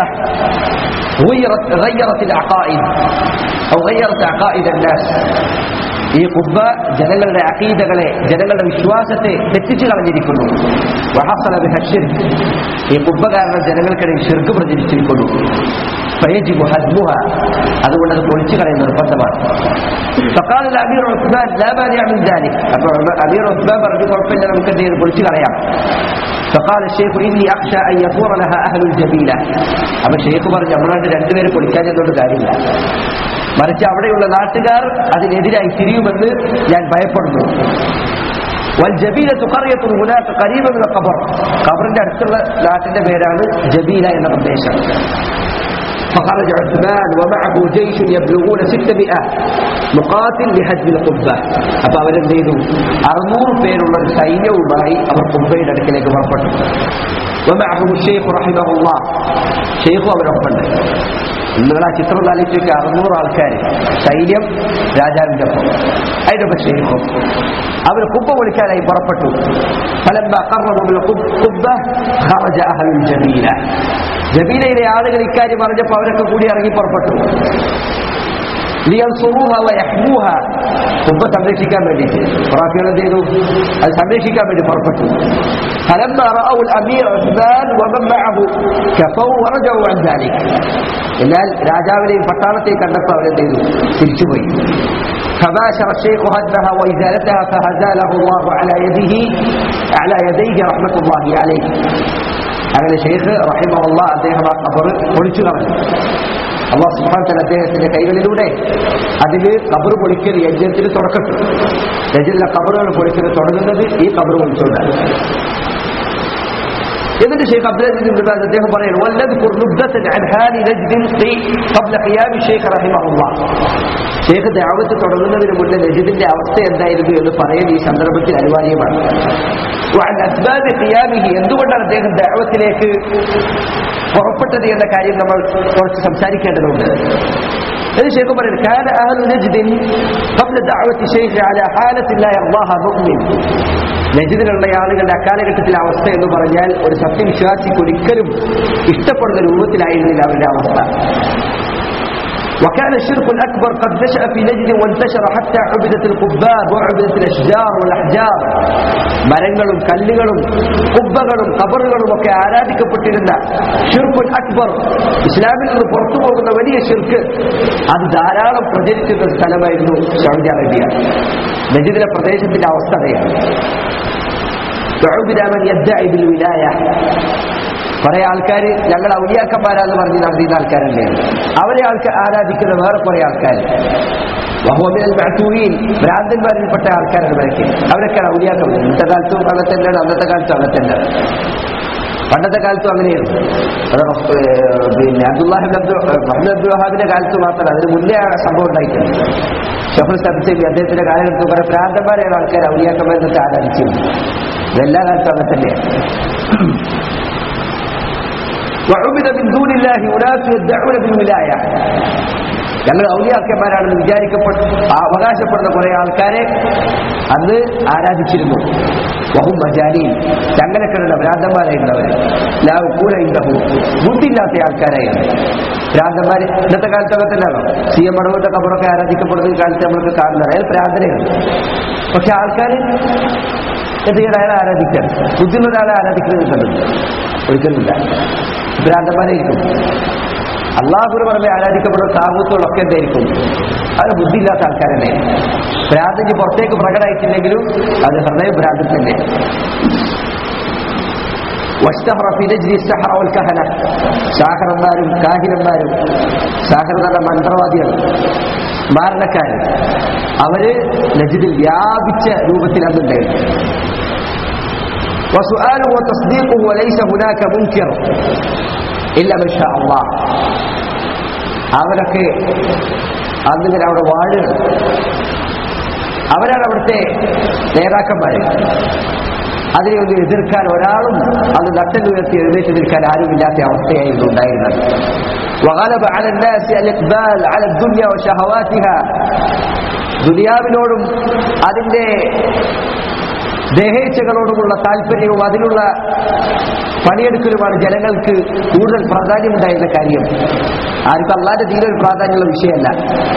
غيرت العقائد أو غيرت عقائد الناس. ഈ ഖുബ്ബ ജനങ്ങളുടെ അഖീദകളെ, ജനങ്ങളുടെ വിശ്വാസത്തെ തെറ്റിച്ചു കളഞ്ഞിരിക്കുന്നു. വഹസല ബിഹ ശിർക്ക്, ഈ ഖുബ്ബ കാരണം ജനങ്ങൾക്കിടയിൽ ശിർക്ക് പ്രചരിച്ചിരിക്കുന്നു. ഫയജിബു ഹദ്മുഹ, അതുകൊണ്ട് അത് പൊളിച്ചു കളയുന്ന നിർബന്ധമാണ്. ഫഖാല അമീർ ഉസ്മാൻ ലാ മാനിഅ മിൻ ദാലിക്, അപ്പോൾ അമീർ ഉസ്മാൻ പറഞ്ഞു കുഴപ്പമില്ല, നമുക്ക് എന്ത് ചെയ്ത് പൊളിച്ചു കളയാം. فقال الشيخ إني أخشى أن يثور لها أهل الجبيلة. അപ്പോൾ ഷെയ്ഖ് പറഞ്ഞു നമ്മളായിട്ട് രണ്ടുപേരും പൊളിക്കാൻ ചെന്നോണ്ട് കാര്യമില്ല, മറിച്ച് അവിടെയുള്ള നാട്ടുകാർ അതിനെതിരായി തിരിയുമെന്ന് ഞാൻ ഭയപ്പെടുന്നു. والجبيلة قرية هناك قريبة من القبر, ഖബറിന്റെ അടുത്തുള്ള നാട്ടിന്റെ പേരാണ് ജബീല എന്ന പ്രദേശം. فخرج عثمان ومعه جيش يبلغون 600 مقاتل لهدم القبة. അപ്പോൾ അവരെന്ത് ചെയ്തു? 600 പേരുള്ള ഒരു സൈന്യവുമായി അവർ ഖുബ്ബയുടെ അടുക്കലേക്ക് പുറപ്പെട്ടു. ومعهم الشيخ رحمه الله, ഷെയ്ഖും അവരൊപ്പമുണ്ട്. നിങ്ങൾ ആ ചിത്രം ആലോചിച്ച് 600 ആൾക്കാർ സൈന്യം രാജാവിന്റെ ഒപ്പം, അതിന്റെ ഒപ്പം ഷെയ്ഖും. അവർ ഖുബ്ബ വിളിക്കാനായി പുറപ്പെട്ടു. فلما قربوا من القبة خرج أهل الجبيلة. ജബീലയിലെ ആളുകൾ ഇക്കാര്യം അറിഞ്ഞപ്പോൾ അവരൊക്കെ കൂടി ഇറങ്ങി പുറപ്പെട്ടു. ലിയൻസുറൂഹ വയഹ്മൂഹ, ഖുബ്ബ സംരക്ഷിക്കാൻ വേണ്ടിയിട്ട് ഖുറാഫികൾ എന്ത് ചെയ്തു? അത് സംരക്ഷിക്കാൻ വേണ്ടി പുറപ്പെട്ടു. فلما رأوا الأمير عثمان ومن معه كفروا ورجعوا عن ذلك. എന്നാൽ രാജാവിനെയും പട്ടാളത്തെയും കണ്ടപ്പോൾ അവരെന്ത് ചെയ്തു? തിരിച്ചുപോയി. فباشر الشيخ هدمها وإزالتها فهزاله الله على يديه رحمة الله عليه. അങ്ങനെ ഷെയ്ഖ് റഹിമഹുല്ലാഹ് അദ്ദേഹം ആ ഖബർ പൊളിച്ചു കളഞ്ഞു. അല്ലാഹു സുബ്ഹാനഹു വ തആല അദ്ദേഹത്തിന്റെ കൈകളിലൂടെ അതിന് ഖബർ പൊളിക്കൽ യജ്ഞത്തിന് തുടക്കപ്പെട്ടു. യജ്ഞത്തിലെ ഖബറുകൾ പൊളിക്കൽ തുടങ്ങുന്നത് ഈ ഖബർ പൊളിച്ചുകൊണ്ടാണ്. എന്നിട്ട് Sheikh Abdul Aziz ibn Baz അദ്ദേഹം പറയുന്നു വല്ലദ്കുർ നുബ്ദതൻ അൻ ഹാലി നജ്ദിൻ ഖബ്ല ഖിയാം ഷെയ്ഖ് റഹിമഹുല്ലാഹ്. ഷെയ്ഖ് ദഅവത്ത് തുടങ്ങുന്നതിന് മുന്നേ നജ്ദിന്റെ അവസ്ഥ എന്തായിരുന്നു എന്ന് പറയാൻ ഈ സന്ദർഭത്തിൽ അനിവാര്യമാണ്. وعن أسباب قيامه, എന്തുകൊണ്ടാണ് അദ്ദേഹം ദഅവത്തിലേക്ക് പുറപ്പെട്ടത് എന്ന കാര്യം നമ്മൾ കുറച്ച് സംസാരിക്കേണ്ടതുണ്ട്. ഇത് ഷെയ്ഖ് പറയുന്നു كان أهل نجد قبل دعوة الشيخ على حالة لا يرضاها مؤمن. നജ്ദിലുള്ള ആളുകളുടെ അക്കാലഘട്ടത്തിലെ അവസ്ഥ എന്ന് പറഞ്ഞാൽ ഒരു സത്യവിശ്വാസിക്ക് ഒരിക്കലും ഇഷ്ടപ്പെടുന്ന രൂപത്തിലായിരുന്നില്ല അവരുടെ അവസ്ഥ. وكان الشرك الأكبر قد نشأ في نجد وانتشر حتى عبدت القباب وعبدت الأشجار والأحجار. മരങ്ങളും കല്ലുകളും കുബ്ബകളും ഖബറുകളും ഒക്കെ ആരാധിക്കപ്പെട്ടിരുന്ന ഷിർക്കുൽ അക്ബർ, ഇസ്ലാമിൽ നിന്ന് പുറത്തു പോകുന്ന വലിയ ഷിർക്ക്, അത് ധാരാളം പ്രചരിച്ചിരുന്ന സ്ഥലമായിരുന്നു സൗദി അറേബ്യ. നജ്ദിലെ പ്രദേശത്തിന്റെ അവസ്ഥ അതെയാണ്. കുറെ ആൾക്കാർ ഞങ്ങൾ ഔലിയാക്കന്മാരാന്ന് പറഞ്ഞ് നടത്തിയ ആൾക്കാരല്ലേ, അവരെ ആരാധിക്കുന്ന വേറെ കുറെ ആൾക്കാർ, ഭ്രാന്തന്മാരിൽപ്പെട്ട ആൾക്കാരാണ് ഇവരൊക്കെ. അവരൊക്കെ ഔലിയാക്കൾ. ഇന്നത്തെ കാലത്തും അങ്ങനെ തന്നെയാണ്, അന്നത്തെ കാലത്തും അങ്ങനെ തന്നെ. പണ്ടത്തെ കാലത്തും അങ്ങനെയായിരുന്നു. പിന്നെ മുഹമ്മദ് അബ്ദുൽ വഹാബിന്റെ കാലത്ത് മാത്രമല്ല, അതിന് മുന്നേ ആ സംഭവം ഉണ്ടായിട്ടുണ്ട്. ഷെയ്ഖുൽ ഇസ്ലാം അദ്ദേഹത്തിന്റെ കാലഘട്ടത്തിൽ കുറെ ഭ്രാന്തന്മാരെയാണ് ആൾക്കാർ ഔലിയാക്കന്മാരെന്നൊക്കെ ആരാധിച്ചിരുന്നു. ഇതെല്ലാ കാലത്തും അങ്ങനെ തന്നെയാണ്. وعبد من دون الله أناس يدعون بالولاية. ഞങ്ങൾ ഔലിയാക്കന്മാരാണെന്ന് അവകാശപ്പെടുന്ന കുറെ ആൾക്കാരെ അന്ന് ആരാധിച്ചിരുന്നു. വഹും മജാലീൻ, ഞങ്ങളെക്കെയുള്ള ഭ്രാന്തന്മാരായിരുന്നവർ. ബുദ്ധിയില്ലാത്ത ആൾക്കാരായിരുന്നു ഭ്രാന്തന്മാർ. ഇന്നത്തെ കാലത്ത് ഒക്കെ തന്നെയാണോ CM മടവന്റെ ഖബറൊക്കെ ആരാധിക്കപ്പെടുന്ന കാലത്ത് നമ്മൾക്ക് കാണുന്നത്. അയാൾ ഭ്രാന്തനായിരുന്നു. പക്ഷെ ആൾക്കാർ എന്ത് ചെയ്യണം? അയാളെ ആരാധിക്കാൻ. ബുദ്ധിയുള്ള ഒരാളെ ആരാധിക്കുന്നത് കണ്ടത് ഒരിക്കലുമില്ല. ഭ്രാന്തന്മാരായിരിക്കും. അള്ളാഹുവിന് പുറമെ ആരാധിക്കപ്പെടുന്ന താകൂത്തുകളൊക്കെ എന്തായിരിക്കും? അത് ബുദ്ധിയില്ലാത്ത ആൾക്കാരല്ലേ. ഭ്രാന്തിന് പുറത്തേക്ക് പ്രകടമായിട്ടില്ലെങ്കിലും അത് ഹൃദയ ഭ്രാന്തി തന്നെ. സാഹറന്മാരും കാഹിരന്മാരും, സാഹർ എന്ന മന്ത്രവാദികൾ, മാരണക്കാര്, അവര് നജ്ദിൽ വ്യാപിച്ച രൂപത്തിൽ അന്നുണ്ടായിരുന്നു. وسؤاله وتصديقه وليس هناك منكر إلا من شاء الله. അവരൊക്കെ അന്നിങ്ങനെ അവിടെ വാഴുക, അവരാണ് അവിടുത്തെ നേതാക്കന്മാർ. അതിനെ ഒന്ന് എതിർക്കാൻ ഒരാളും അത് നട്ടലുയർത്തി എഴുന്നേറ്റ് നിൽക്കാൻ ആരുമില്ലാത്ത അവസ്ഥയായിരുന്നു ഉണ്ടായിരുന്നത്. وغلب على الناس الإقبال على الدنيا وشهواتها. ദുനിയാവിനോടും അതിന്റെ ദേഹേച്ഛകളോടുമുള്ള താല്പര്യവും അതിനുള്ള പണിയെടുക്കലുമാണ് ജനങ്ങൾക്ക് കൂടുതൽ പ്രാധാന്യമുണ്ടായിരുന്ന കാര്യം. ആർക്കും അല്ലാഹുവിന്റെ ദീനിൽ ഒരു പ്രാധാന്യമുള്ള വിഷയമല്ല.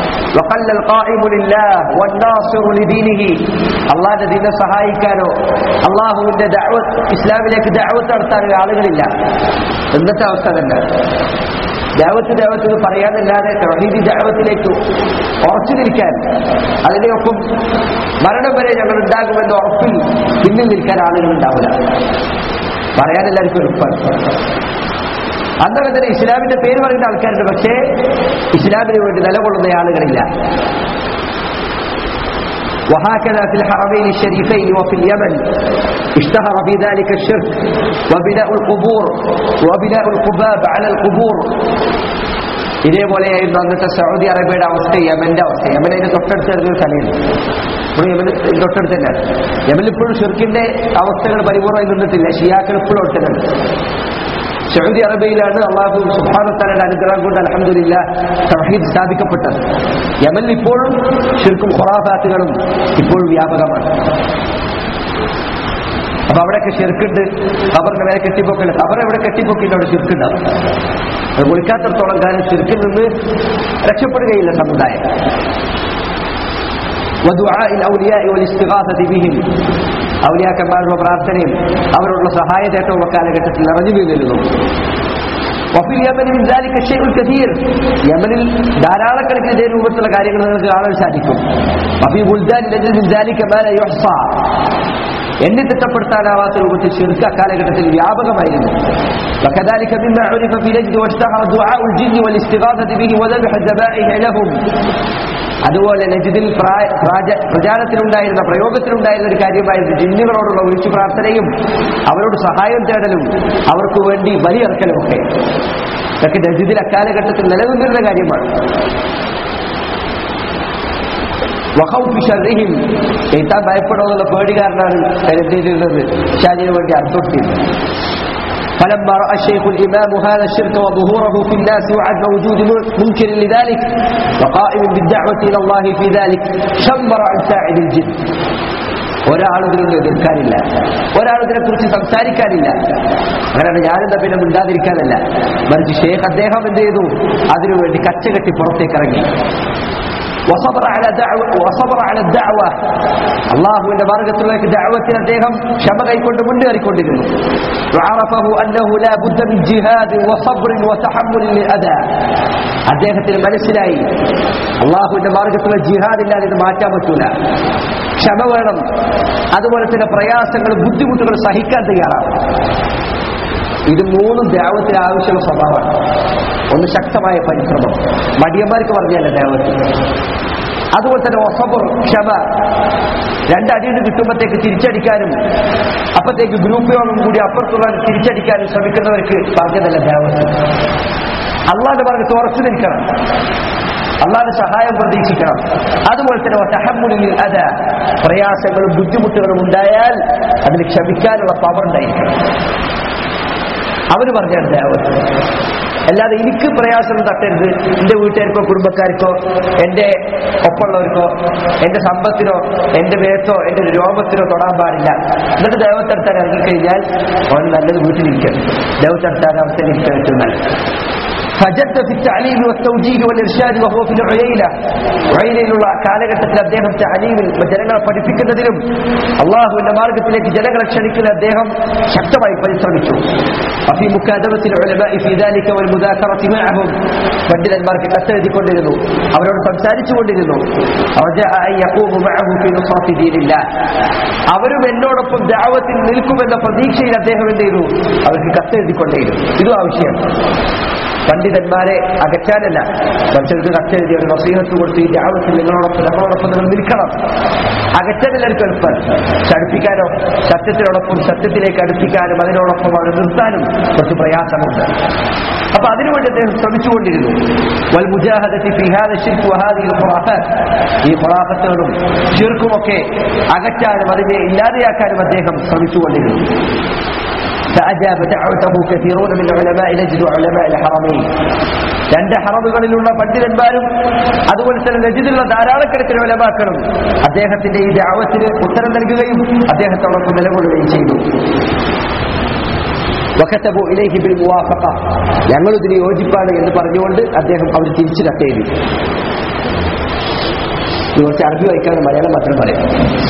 അള്ളാഹുവിന്റെ ദീനെ സഹായിക്കാനോ അള്ളാഹുവിന്റെ ഇസ്ലാമിലേക്ക് ദഅവത്ത് നടത്താനോ ആളുകളില്ല. ഇന്നത്തെ അവസ്ഥ തന്നെ. ദഅവത്ത് പറയാനല്ലാതെ തൗഹീദി ദഅവത്തിലേക്ക് ഉറച്ചു നിൽക്കാൻ, അതിനെയൊപ്പം മരണം വരെ ഞങ്ങൾ ഉണ്ടാകുമെന്ന് ഉറപ്പിൽ പിന്നിൽ നിൽക്കാൻ ആളുകൾ ഉണ്ടാവില്ല. പറയാനെല്ലാവർക്കും എളുപ്പമാണ്. അന്നൊക്കെ തന്നെ ഇസ്ലാമിന്റെ പേര് പറയുന്ന ആൾക്കാരുണ്ട്, പക്ഷേ ഇസ്ലാമിന് വേണ്ടി നിലകൊള്ളുന്ന ആളുകളില്ല. وهكذا في الحرمين الشريفين وفي اليمن اشتهر في ذلك الشرك وبناء القبور وبناء القباب على القبور. ഇതേപോലെയായിരുന്നു അന്നത്തെ സൗദി അറേബ്യയുടെ അവസ്ഥ, യമന്റെ അവസ്ഥ. യമൻ അതിന്റെ തൊട്ടടുത്ത് സ്ഥലമാണ്. ഇപ്പോഴും യമൻ തൊട്ടടുത്ത് തന്നെ. യമനിൽ ഇപ്പോഴും ഷിർക്കിന്റെ അവസ്ഥകൾ പരിപൂർണ്ണമായി നിന്നിട്ടില്ല. ഷിയാക്കൾ ഇപ്പോഴും ഒട്ടുന്നുണ്ട്. സൗദി അറേബ്യയിലാണ് അല്ലാഹു സുബ്ഹാനഹു വ തആലയുടെ അനുഗ്രഹം കൊണ്ട് അൽഹംദുലില്ലാഹ് തൗഹീദ് സ്ഥാപിക്കപ്പെട്ടത്. യമനിൽ ഇപ്പോഴും ശിർക്കും ഖുറാഫാത്തുകളും ഇപ്പോഴും വ്യാപകമാണ്. അപ്പൊ അവിടെയൊക്കെ ശിർക്കുണ്ട്. ഖബറിന്റെ മേലെ കെട്ടിപ്പൊക്കൽ, ഖബർ എവിടെ കെട്ടിപ്പൊക്കില്ല അവിടെ ശിർക്കുണ്ടാവും. അത് വിളിക്കാത്തടത്തോളം കാലം ശിർക്കിൽ നിന്ന് രക്ഷപ്പെടുകയില്ല സമുദായം. ودعاء الأولياء والاستغاثة بهم. ഔലിയാക്കന്മാരുടെ പ്രാർത്ഥനയും അവരോടുള്ള സഹായതേറ്റവും കാലഘട്ടത്തിൽ നിറഞ്ഞു വീണിരുന്നു. وفي اليمن من ذلك الشيء الكثير. യമനിൽ ധാരാളക്കണക്കിന് ഇതേ രൂപത്തിലുള്ള കാര്യങ്ങൾ നിങ്ങൾക്ക് കാണാൻ സാധിക്കും. وفي بلدان من ذلك ما لا يحصى. എന്നെ തിട്ടപ്പെടുത്താനാവാത്ത രൂപത്തിൽ ശിർക്ക് അക്കാലഘട്ടത്തിൽ വ്യാപകമായിരുന്നു. وكذلك مما عرف في نجد واشتهر دعاء الجن والاستغاثة به وذبح الذبائح لهم. അതുപോലെ നജ്ദിൽ പ്രചാരത്തിലുണ്ടായിരുന്ന പ്രയോഗത്തിലുണ്ടായിരുന്ന ഒരു കാര്യമായിരുന്നു ജിന്നുകളോടുള്ള വിളിച്ചു പ്രാർത്ഥനയും അവരോട് സഹായം തേടലും അവർക്ക് വേണ്ടി ബലിയർക്കലും ഒക്കെ. ഇതൊക്കെ നജ്ദിൽ അക്കാലഘട്ടത്തിൽ നിലനിന്നിരുന്ന കാര്യമാണ്. എഴുത്താൻ ഭയപ്പെടുമെന്നുള്ള പേടി കാരണമാണ് എന്തെയ്തിരുന്നത് ഷാജിന് വേണ്ടി അർത്ഥിരുന്നത്. فلما رأى الشيخ الإمام هذا الشرك وظهوره في الناس وعدم وجود منكر لذلك وقائم بالدعوة إلى الله في ذلك شمر عن ساعد الجن. ഒരാളിതിനൊന്നും എതിർക്കാനില്ല, ഒരാളിതിനെ കുറിച്ച് സംസാരിക്കാനില്ല. അങ്ങനെയാണ് ഞാനെന്താ പിന്നെ മിണ്ടാതിരിക്കാനല്ല, മറിച്ച് ഷേഖ് അദ്ദേഹം എന്ത് ചെയ്തു, അതിനുവേണ്ടി കച്ചകെട്ടി പുറത്തേക്ക് ഇറങ്ങി. وصبر على الدعوة. അല്ലാഹുവിന്റെ മാർഗ്ഗത്തിലേക്ക് ദഅവത്തിന് അദ്ദേഹം ക്ഷമ കൈക്കൊണ്ട് മുന്നേറിക്കൊണ്ടിരുന്നു. وعرفه أنه لا بد من جهاد وصبر وتحمل للأذى. അദ്ദേഹത്തിന് മനസ്സിലായി അല്ലാഹുവിന്റെ മാർഗ്ഗത്തിലെ ജിഹാദ് ഇല്ലാതെ ഇത് മാറ്റാൻ പറ്റൂല. ക്ഷമ വേണം, അതുപോലെ തന്നെ പ്രയാസങ്ങൾ ബുദ്ധിമുട്ടുകൾ സഹിക്കാൻ തയ്യാറാണ്. ഇത് മൂന്നും ദഅവത്തിന് ആവശ്യമുള്ള സ്വഭാവമാണ്. ഒന്ന് ശക്തമായ പരിശ്രമം, മടിയന്മാർക്ക് പറഞ്ഞല്ല ദഅവത്ത്. അതുപോലെ തന്നെ വസബർ, ക്ഷമ. രണ്ടടിയിൽ കിട്ടുമ്പോഴത്തേക്ക് തിരിച്ചടിക്കാനും അപ്പത്തേക്ക് ഗ്രൂപ്പ് യോഗം കൂടി അപ്പുറത്തുള്ള തിരിച്ചടിക്കാനും ശ്രമിക്കുന്നവർക്ക് പറഞ്ഞതല്ല ദഅവത്ത്. അല്ലാഹുവിന്റെ മാർഗ്ഗത്തിൽ ഉറച്ചു നിൽക്കണം, അല്ലാഹുവിന്റെ സഹായം പ്രതീക്ഷിക്കണം. അതുപോലെ തന്നെ തഹമ്മുലിൽ അദാ, പ്രയാസങ്ങളും ബുദ്ധിമുട്ടുകളും ഉണ്ടായാൽ അതിന് ക്ഷമിക്കാനുള്ള പവർ ഉണ്ടായിരിക്കണം. അവര് പറഞ്ഞാണ് ദഅവത്ത്. അല്ലാതെ എനിക്ക് പ്രയാസം തട്ടരുത്, എന്റെ വീട്ടുകാർക്കോ കുടുംബക്കാർക്കോ എന്റെ ഒപ്പമുള്ളവർക്കോ എന്റെ സമ്പത്തിനോ എന്റെ മേത്തോ എന്റെ രോമത്തിനോ തൊടാൻ പാടില്ല. എന്നിട്ട് ദൈവത്തെടുത്താൻ ഇറങ്ങിക്കഴിഞ്ഞാൽ അവൻ നല്ലത് വീട്ടിലിരിക്കണം. ദൈവത്തെടുത്താൻ അവസ്ഥയിലിരിക്കാൻ ഏറ്റവും നല്ലത്. فجد في التعليم والتوجيه والإرشاد وهو في العيينة. ഉയയിലുള്ള കാലഘട്ടത്തിൽ അദ്ദേഹം തഅലീമിൽ ജനങ്ങളെ പഠിപ്പിക്കുന്നതിലും അല്ലാഹുവിന്റെ മാർഗ്ഗത്തിലേക്ക് ജനങ്ങളെ ക്ഷണിക്കുന്ന അദ്ദേഹം ശക്തമായി പരിശ്രമിച്ചു. وفي مكاتبة العلماء في ذلك والمذاكرة معهم. പണ്ഡിതന്മാർക്ക് കത്തെഴുതിക്കൊണ്ടിരുന്നു, അവരോട് സംസാരിച്ചുകൊണ്ടിരുന്നു. رجاء أن يقوم معه في نصرة دين الله. അവരും എന്നോടൊപ്പം ദഅവത്തിൽ നിൽക്കുമെന്ന പ്രതീക്ഷയിൽ അദ്ദേഹം എന്ത് ചെയ്തു, അവർക്ക് കത്തെഴുതിക്കൊണ്ടേയിരുന്നു. ഇതും ആവശ്യമാണ്. പണ്ഡിതന്മാരെ അകറ്റാനല്ല, മറ്റൊരു കത്തെഴുതി ഒരു നസീഹത്ത് കൊടുത്ത് ഈ ദഅവത്തിൽ നമ്മളോടൊപ്പം നിങ്ങൾ നിൽക്കണം. അകറ്റാനെല്ലാവർക്കും എളുപ്പം, ചടുപ്പിക്കാനോ സത്യത്തിനോടൊപ്പം സത്യത്തിലേക്ക് അടുപ്പിക്കാനും അതിനോടൊപ്പം അവർ നിർത്താനും കുറച്ച് പ്രയാസമുണ്ട്. അപ്പൊ അതിനുവേണ്ടി അദ്ദേഹം ശ്രമിച്ചുകൊണ്ടിരുന്നു. വൽമുജാഹദത്തി ഫീ ഹാദാ ശിർക്ക് വഹാദിഹിൽ ഖുറാഫാത്ത്. ഈ ഖുറാഫത്തുകളും ശിർക്കുമൊക്കെ അകറ്റാനും അതിനെ ഇല്ലാതെയാക്കാനും അദ്ദേഹം ശ്രമിച്ചുകൊണ്ടിരുന്നു. فأجاب دعوته كثيرون من علماء نجد وعلماء الحرمين. രണ്ട് ഹറമുകളിലുള്ള പണ്ഡിതന്മാരും അതുപോലെ തന്നെ നജിദിലുള്ള ധാരാളക്കണക്കിന് ഉലമാക്കളും അദ്ദേഹത്തിന്റെ ഈ ദഅവത്തിന് ഉത്തരം നൽകുകയും അദ്ദേഹത്തോടൊപ്പം നിലകൊള്ളുകയും ചെയ്തു. വകതബു ഇലൈഹി ബിൽ മുവാഫഖ, ഞങ്ങൾ ഇതിന് യോജിപ്പാണ് എന്ന് പറഞ്ഞുകൊണ്ട് അദ്ദേഹം അവർ തിരിച്ചു കത്തെഴുതി. കുറച്ച് അറബി വായിക്കാൻ മലയാളം മാത്രം പറയാം.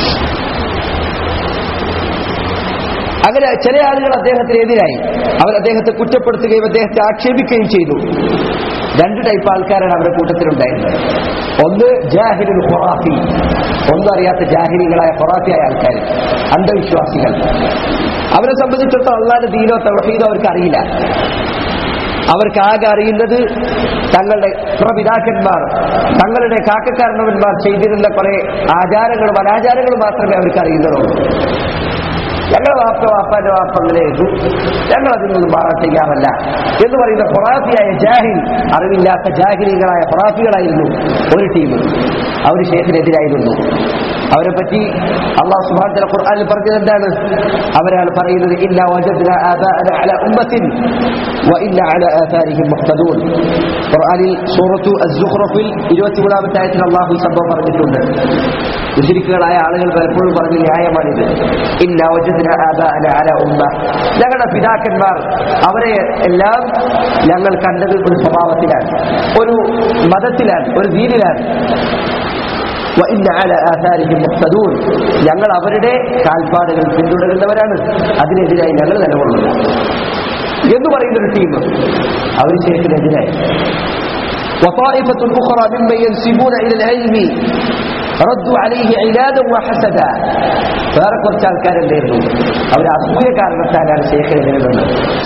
അങ്ങനെ ചില ആളുകൾ അദ്ദേഹത്തിന് എതിരായി. അവർ അദ്ദേഹത്തെ കുറ്റപ്പെടുത്തുകയും അദ്ദേഹത്തെ ആക്ഷേപിക്കുകയും ചെയ്തു. രണ്ട് ടൈപ്പ് ആൾക്കാരാണ് അവരുടെ കൂട്ടത്തിലുണ്ടായിരുന്നത്. ഒന്ന് ജാഹിലുൽ ഖുറാഫി, ഒന്നും അറിയാത്ത ജാഹിലികളായ ഖുറാഫിയായ ആൾക്കാർ, അന്ധവിശ്വാസികൾ. അവരെ സംബന്ധിച്ചിടത്തോളം അല്ലാഹുവിന്റെ ദീനോ തൗഹീദോ അവർക്ക് അറിയില്ല. അവർക്കാകെ അറിയുന്നത് തങ്ങളുടെ പിതാക്കന്മാർ, തങ്ങളുടെ കാക്കക്കാരണവന്മാർ ചെയ്തിരുന്ന കുറെ ആചാരങ്ങളും അനാചാരങ്ങളും മാത്രമേ അവർക്ക് അറിയുന്നുള്ളൂ. ഞങ്ങളുടെ വാപ്പാന്റെ വാപ്പ അങ്ങനെ ചെയ്തു, ഞങ്ങൾ അതിനൊന്നും മാറാൻ ചെയ്യാമല്ല എന്ന് പറയുന്ന ഖുറാഫിയായ ജാഹിൽ, അറിവില്ലാത്ത ജാഹിലികളായ ഖുറാഫികളായിരുന്നു ഒരു ടീം. അവർ ശേഖിനെതിരായിരുന്നു. അവരെ പറ്റി അല്ലാഹു സുബ്ഹാനഹു വ തആല ഖുർആനിൽ പറഞ്ഞത് എന്താണ്? അവരാണ് പറയുന്നത് ഇന്നാ വജദ്നാ ആബാഅനാ അലാ ഉമ്മത്തിൻ വഇന്നാ അലാ ആഥാരിഹിം മുഖ്തദൂൻ. ഖുർആനിൽ സൂറത്തു അസ്-സുഖ്റഫിൽ 23-ാമത്തെ ആയത്തിൽ അല്ലാഹു ഈ സംഭവം പറഞ്ഞിട്ടുണ്ട്. മുശ്രിക്കുകളായ ആളുകൾ പലപ്പോഴും പറഞ്ഞ ന്യായമാണിത്. ഇന്നാ വജദ്നാ ആബാഅനാ അലാ ഉമ്മ, ഞങ്ങളുടെ പിതാക്കന്മാർ അവരെ എല്ലാം ഞങ്ങൾ കണ്ടത് ഒരു സ്വഭാവത്തിലാണ്, ഒരു മതത്തിലാണ്, ഒരു ദീനിലാണ്. وإن على آثارهم مقتدون, ഞങ്ങൾ അവരുടെ കാൽപ്പാടുകൾ പിന്തുടരുന്നവരാണ്, അതിനെതിരായി ഞങ്ങൾ നിലകൊള്ളുന്നു എന്ന് പറയുന്നൊരു ടീം അവർ ശേഖിനെതിരായി. وطائفة أخرى ممن ينسبون إلى العلم ردوا عليه عنادا وحسدا. വേറെ കുറച്ച് ആൾക്കാരുണ്ടായിരുന്നു, അവർ അസൂയ കാരണത്താലാണ് ശേഖിനെതിരുന്നത്.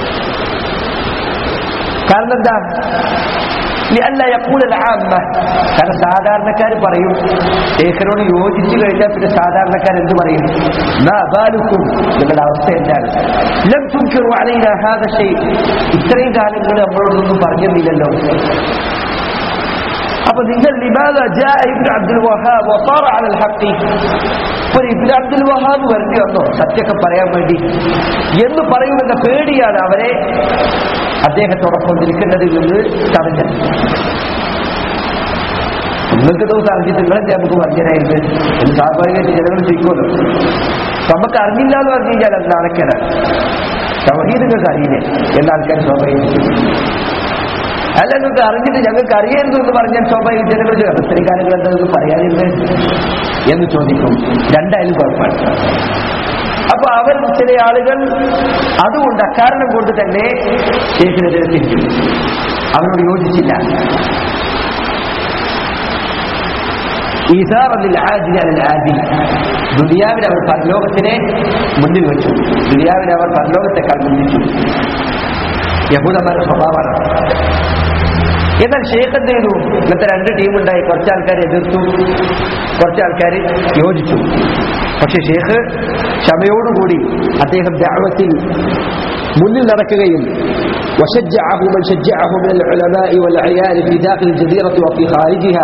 കാരണം എന്താ? لألا يقول العامة, കാരണം സാധാരണക്കാർ പറയും, ശേഖരോട് യോജിച്ചു കഴിഞ്ഞാൽ പിന്നെ സാധാരണക്കാർ എന്ത് പറയും? മാ ബാലുക്കും, നിങ്ങളുടെ അവസ്ഥ എന്താണ്? ലം തുൻകിറു അലൈനാ ഹാദാ ഷൈ, ഇത്രയും കാലങ്ങൾ നമ്മളോടൊന്നും പറഞ്ഞില്ലല്ലോ. അപ്പൊ നിങ്ങൾ ലിമാദാ ജാഅ ഇബ്നു അബ്ദുൽ വഹാബ് വസാറ അലൽ ഹഖ്, ഒരു ഇബ്നു അബ്ദുൽ വഹാബ് വരണ്ടി വന്നോ സത്യമൊക്കെ പറയാൻ വേണ്ടി എന്ന് പറയുമെന്ന പേടിയാണ് അവരെ അദ്ദേഹത്തോടൊപ്പം നിൽക്കുന്നതിൽ നിന്ന് തടഞ്ഞത്. നിങ്ങൾക്ക് ദിവസം അറിഞ്ഞിട്ട് നിങ്ങളെന്താ നമുക്ക് പറഞ്ഞായിരുന്നു എന്ന് സ്വാഭാവികമായിട്ട് ജനങ്ങൾ ചോദിക്കുമല്ലോ. നമുക്ക് അറിഞ്ഞില്ല എന്ന് പറഞ്ഞു കഴിഞ്ഞാൽ അത് നാണക്കേടാണ്. തൗഹീദ് നിങ്ങൾക്ക് അറിയില്ലേ എന്ന ആൾക്കാർ സ്വാഭാവികം. അല്ല, നിങ്ങൾക്ക് അറിഞ്ഞിട്ട് ഞങ്ങൾക്ക് അറിയരുത് എന്ന് പറഞ്ഞാൽ സ്വാഭാവിക ജനങ്ങൾ ചോദിക്കും ഇത്രയും കാര്യങ്ങൾ എന്താ പറയാനില്ല എന്ന് ചോദിക്കും. രണ്ടായാലും കുഴപ്പമാണ്. അപ്പൊ അവർ ചില ആളുകൾ അതുകൊണ്ട് അക്കാരണം കൊണ്ട് തന്നെ ശേഖരനെതിരെ തിരിച്ചു, അവരോട് യോജിച്ചില്ല. ദുനിയാവിൽ അവർ പരലോകത്തിനെ മുന്നിൽ വെച്ചു, ദുനിയാവിൽ അവർ പരലോകത്തെക്കാൾ മുന്നിച്ചു. യഹൂദന്മാരുടെ സ്വഭാവമാണ്. എന്നാൽ ഷേഖ് എന്ത് ചെയ്തു? ഇന്നത്തെ രണ്ട് ടീമുണ്ടായി, കുറച്ച് ആൾക്കാർ എതിർത്തു, കുറച്ച് ആൾക്കാർ യോജിച്ചു. പക്ഷെ ഷേഖ് ക്ഷമയോടുകൂടി അദ്ദേഹം ദഅവത്തിൽ മുന്നിൽ നടക്കുകയും وشجعه من شجعه من العلماء والعيال في داخل الجزيرة وفي خارجها.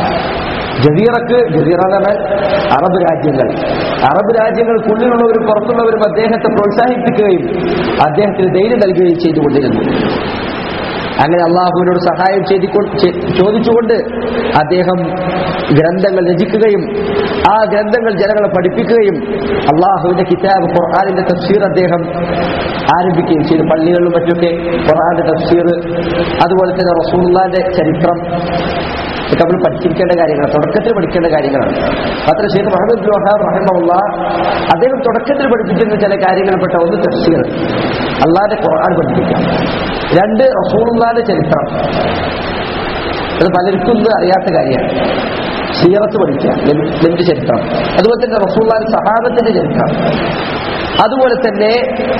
ജസീറ എന്നാൽ അറബ് രാജ്യങ്ങൾ, അറബ് രാജ്യങ്ങൾക്കുള്ളിലുള്ളവരും പുറത്തുള്ളവരും അദ്ദേഹത്തെ പ്രോത്സാഹിപ്പിക്കുകയും അദ്ദേഹത്തിന് ധൈര്യം നൽകുകയും ചെയ്തുകൊണ്ടിരുന്നു. അങ്ങനെ അള്ളാഹുവിനോട് സഹായം ചോദിച്ചുകൊണ്ട് അദ്ദേഹം ഗ്രന്ഥങ്ങൾ രചിക്കുകയും ആ ഗ്രന്ഥങ്ങൾ ജനങ്ങളെ പഠിപ്പിക്കുകയും അള്ളാഹുവിന്റെ കിതാബ് ഖുർആനിന്റെ തഫ്സീർ അദ്ദേഹം ആരംഭിക്കുകയും ചെയ്തു. പള്ളികളിലും മറ്റൊക്കെ ഖുർആന്റെ തഫ്സീർ, അതുപോലെ തന്നെ റസൂലുള്ളാഹിന്റെ ചരിത്രം നമ്മൾ പഠിച്ചിരിക്കേണ്ട കാര്യങ്ങൾ, തുടക്കത്തിൽ പഠിക്കേണ്ട കാര്യങ്ങളാണ്. മാത്രം ഷെയ്ഖ് മുഹമ്മദ് ഇബ്നു വഹാബ് റഹിമഹുല്ലാഹ് അദ്ദേഹം തുടക്കത്തിൽ പഠിപ്പിച്ചിരുന്ന ചില കാര്യങ്ങൾപ്പെട്ട ഒന്ന് തഫ്സീർ, അള്ളാഹിന്റെ ഖുർആൻ പഠിപ്പിക്കാം. രണ്ട് റസൂലുള്ളാഹിന്റെ ചരിത്രം, അത് പലർക്കും അറിയാത്ത കാര്യമാണ്. സീറത്ത് പഠിക്കുക, നബിയുടെ ചരിത്രം, അതുപോലെ തന്നെ റസൂലുള്ളാഹിന്റെ സഹാബത്തിന്റെ ചരിത്രം, അതുപോലെ തന്നെ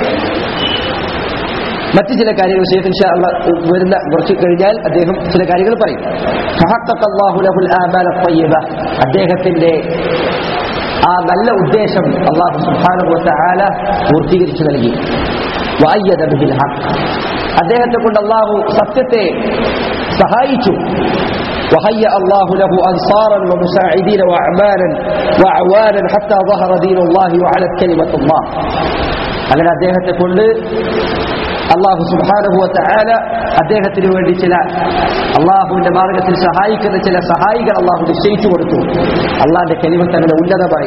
മറ്റു ചില കാര്യങ്ങൾ ഷെയ്ഖ് ഇൻഷാ അല്ലാഹ് വരുന്ന കുറച്ച് കഴിഞ്ഞാൽ അദ്ദേഹം ചില കാര്യങ്ങൾ പറയും. ഫഹഖഖല്ലാഹു ലഹുൽ ആമാല ത്വയ്യിബ, അദ്ദേഹത്തിന്റെ ആ നല്ല ഉദ്ദേശം അല്ലാഹു സുബ്ഹാനഹു വ തആല പൂർത്തീകരിച്ചു നൽകി. വഅയ്യദ ബിൽ ഹഖ്, അദ്ദേഹത്തെ കൊണ്ട് അല്ലാഹു സത്യത്തെ സഹായിച്ചു. وهيأ الله له أنصارا ومساعدين وأعمالا وأعوانا حتى ظهر دين الله وعلت كلمة الله. അങ്ങനെ അദ്ദേഹത്തെ കൊണ്ട് അല്ലാഹു സുബ്ഹാനഹു വ തആല അദ്ദേഹത്തിന് വേണ്ടി ചില അല്ലാഹുവിന്റെ മാർഗ്ഗത്തിൽ സഹായിക്കുന്ന ചില സഹായികൾ അല്ലാഹു നിശ്ചയിച്ചു കൊടുത്തു. അല്ലാഹുവിന്റെ കലിമത്ത് അങ്ങനെ ഉന്നതമായി.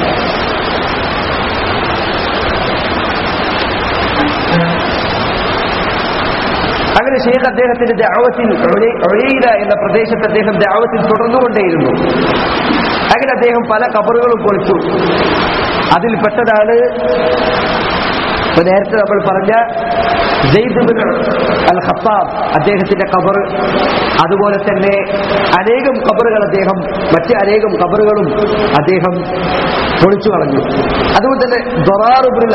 അങ്ങനെ ശേഖ് അദ്ദേഹത്തിന്റെ ദഅവത്തിൽ ഉയൈന എന്ന പ്രദേശത്ത് അദ്ദേഹം ദഅവത്തിൽ തുടർന്നുകൊണ്ടേയിരുന്നു. അങ്ങനെ അദ്ദേഹം പല ഖബറുകളും പൊളിച്ചു. അതിൽപ്പെട്ടതാണ് നേരത്തെ നമ്മൾ പറഞ്ഞ സെയ്ദ് ബിൻ അൽ ഖത്താബ് അദ്ദേഹത്തിന്റെ ഖബർ. അതുപോലെ തന്നെ അനേകം ഖബറുകൾ അദ്ദേഹം മറ്റ് അനേകം ഖബറുകളും അദ്ദേഹം പൊളിച്ചു കളഞ്ഞു. അതുപോലെ തന്നെ ദറാർ ഇബ്നുൽ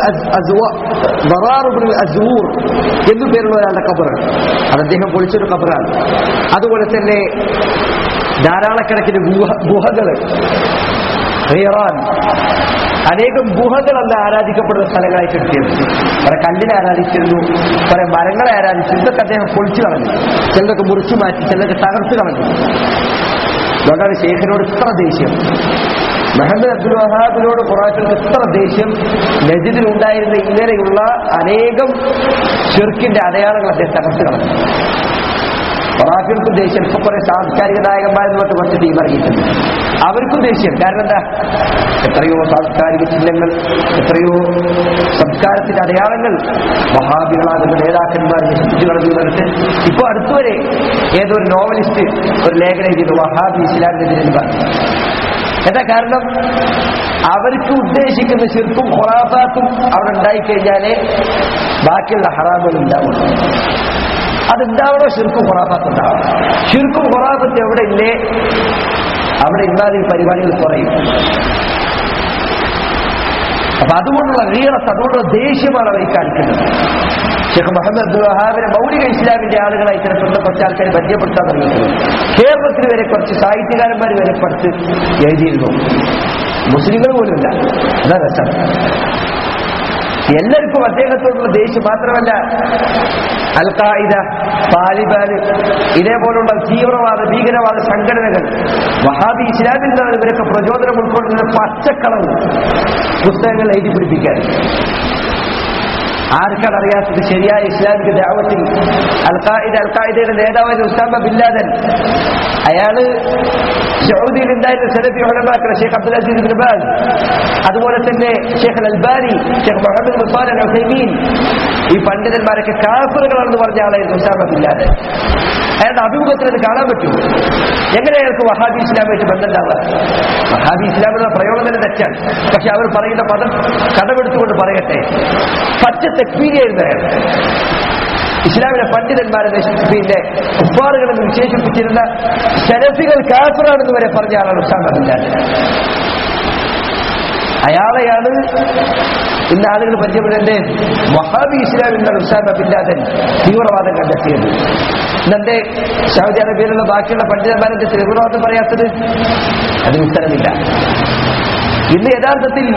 അസ്വൂർ എന്നു പേരുള്ള ഒരാളുടെ ഖബർ, അത് അദ്ദേഹം പൊളിച്ചൊരു ഖബറാണ്. അതുപോലെ തന്നെ ധാരാളക്കണക്കിന് ഗുഹകൾ, ഖൈറാൻ, അനേകം ഗുഹകളല്ല ആരാധിക്കപ്പെടുന്ന സ്ഥലങ്ങളായി കിട്ടിയത്. കുറെ കല്ലിനെ ആരാധിച്ചിരുന്നു, കുറെ മരങ്ങളെ ആരാധിച്ചിരുന്നു. ഇതൊക്കെ അദ്ദേഹം പൊളിച്ചു കളഞ്ഞു. ചിലതൊക്കെ മുറിച്ചു മാറ്റി, ചിലതൊക്കെ തകർത്ത് കളഞ്ഞു. അതുകൊണ്ടാണ് ശേഖനോട് ഇത്ര ദേഷ്യം, മുഹമ്മദ് അബ്ദുൽ വഹാബിനോട് ഖുറാഫികൾക്ക് ഇത്ര ദേഷ്യം. നജിദിലുണ്ടായിരുന്ന ഇങ്ങനെയുള്ള അനേകം ശിർക്കിന്റെ അടയാളങ്ങൾ അദ്ദേഹം തകർത്ത് കളഞ്ഞു. ഖുറാഫികൾക്കും ദേഷ്യം. ഇപ്പൊ കുറെ സാംസ്കാരിക നായകന്മാരെന്ന് പറഞ്ഞ് കുറച്ച് ടീം ഇറങ്ങിയിട്ടുണ്ട്. അവർക്കും ദേഷ്യം. കാരണം എന്താ, എത്രയോ സാംസ്കാരിക ചിഹ്നങ്ങൾ, എത്രയോ സംസ്കാരത്തിന്റെ അടയാളങ്ങൾ വഹാബികളാകുന്ന നേതാക്കന്മാർ നശിപ്പിച്ചു കളഞ്ഞു പറഞ്ഞിട്ട് ഇപ്പൊ അടുത്തുവരെ ഏതൊരു നോവലിസ്റ്റ് ഒരു ലേഖനം ചെയ്തു വഹാബി ഇസ്ലാമിനെതിരെ പറഞ്ഞു. എന്താ കാരണം, അവർക്ക് ഉദ്ദേശിക്കുന്ന ശിർക്കും ഖുറാഫാത്തും അവിടെ ഉണ്ടായിക്കഴിഞ്ഞാലേ ബാക്കിയുള്ള ഹറാമുകൾ ഉണ്ടാവുള്ളൂ. അതുണ്ടാവണോ ശിർക്കും ഖുറാഫാത്ത് ഉണ്ടാവണം. ശിർക്കും ഖുറാഫത്ത് എവിടെ ഇല്ലേ അവിടെ ഇമാതിരി പരിപാടികൾ കുറയും. അപ്പൊ അതുകൊണ്ടുള്ള ഗീറത്ത്, അതുകൊണ്ടുള്ള ദേഷ്യമാണ് അവർ കാണിക്കുന്നത്. ഷെയ്ഖ് മുഹമ്മദ് അബ്ദുൽ വഹാബിനെ മൗലിക ഇസ്ലാമിന്റെ ആളുകളായി ചിലപ്പോൾ കുറച്ച് ആൾക്കാർ പരിചയപ്പെടുത്താൻ തുടങ്ങിയിട്ടുണ്ട്. കേരളത്തിൽ വരെ കുറച്ച് സാഹിത്യകാരന്മാർ വരെ പഠിച്ച് എഴുതിയിരുന്നു. മുസ്ലിങ്ങൾ പോലുമില്ല. അതാ രസം. എല്ലാവർക്കും അദ്ദേഹത്തോടുള്ള ദേഷ്യം മാത്രമല്ല, അൽ ഖായിദ, താലിബാൻ, ഇതേപോലുള്ള തീവ്രവാദ ഭീകരവാദ സംഘടനകൾ വഹാബി ഇസ്ലാമിൽ നിന്നാണ് ഇവരൊക്കെ പ്രചോദനം ഉൾക്കൊള്ളുന്ന പച്ചക്കളവ് പുസ്തകങ്ങൾ എഴുതി പിടിപ്പിക്കാൻ. ആർക്കാണ് അറിയാത്തത് ശരിയായ ഇസ്ലാമിക ദഅവത്തിൽ അൽ ഖായിദയുടെ നേതാവായ ഉസാമ ബിൻ ലാദൻ, അയാള് സൗദിയിൽ ഉണ്ടായിരുന്ന സലഫി ഉലമാക്കൾ Sheikh Abdul Aziz ibn Baz, അതുപോലെ തന്നെ Sheikh al Albani, Sheikh Muhammad bin Salih al Uthaymeen, ഈ പണ്ഡിതന്മാരൊക്കെ കാഫിറുകളാണെന്ന് പറഞ്ഞ ആളായിരുന്നു ഉസാമ ബിൻ ലാദൻ. അയാളുടെ അഭിമുഖത്തിൽ അത് കാണാൻ പറ്റുമോ? എങ്ങനെ അയാൾക്ക് വഹാബി ഇസ്ലാമായിട്ട് ബന്ധമുണ്ടാവുക? വഹാബി ഇസ്ലാം എന്ന പ്രയോഗം തന്നെ തെറ്റാണ്. പക്ഷെ അവർ പറയുന്ന പദം കടമെടുത്തുകൊണ്ട് പറയട്ടെ, പച്ച തെക്ഫീരിയായിരുന്നു അയാൾ. ഇസ്ലാമിലെ പണ്ഡിതന്മാരെ പിന്നെ കുഫാറുകളെന്ന് വിശേഷിപ്പിച്ചിരുന്ന സലഫികൾ കാഫിറാണെന്ന് വരെ പറഞ്ഞ ആളാണ് ഉസാമ ബിൻ ലാദൻ. അയാളെയാണ് ഇന്ന് ആളുകൾ പരിചയപ്പെടുന്നത് വഹാബി ഇസ്ലാമിൽ നിന്നാണ് ഉസാമ ബിൻ ലാദൻ തീവ്രവാദം കണ്ടെത്തിയത്. ഇന്നെ സൗദി അറേബ്യയിലുള്ള ബാക്കിയുള്ള പണ്ഡിതന്മാരുടെ തീവ്രവാദം പറയാത്തത്? അതിന് ഉത്തരമില്ല. ഇന്ന് യഥാർത്ഥത്തിൽ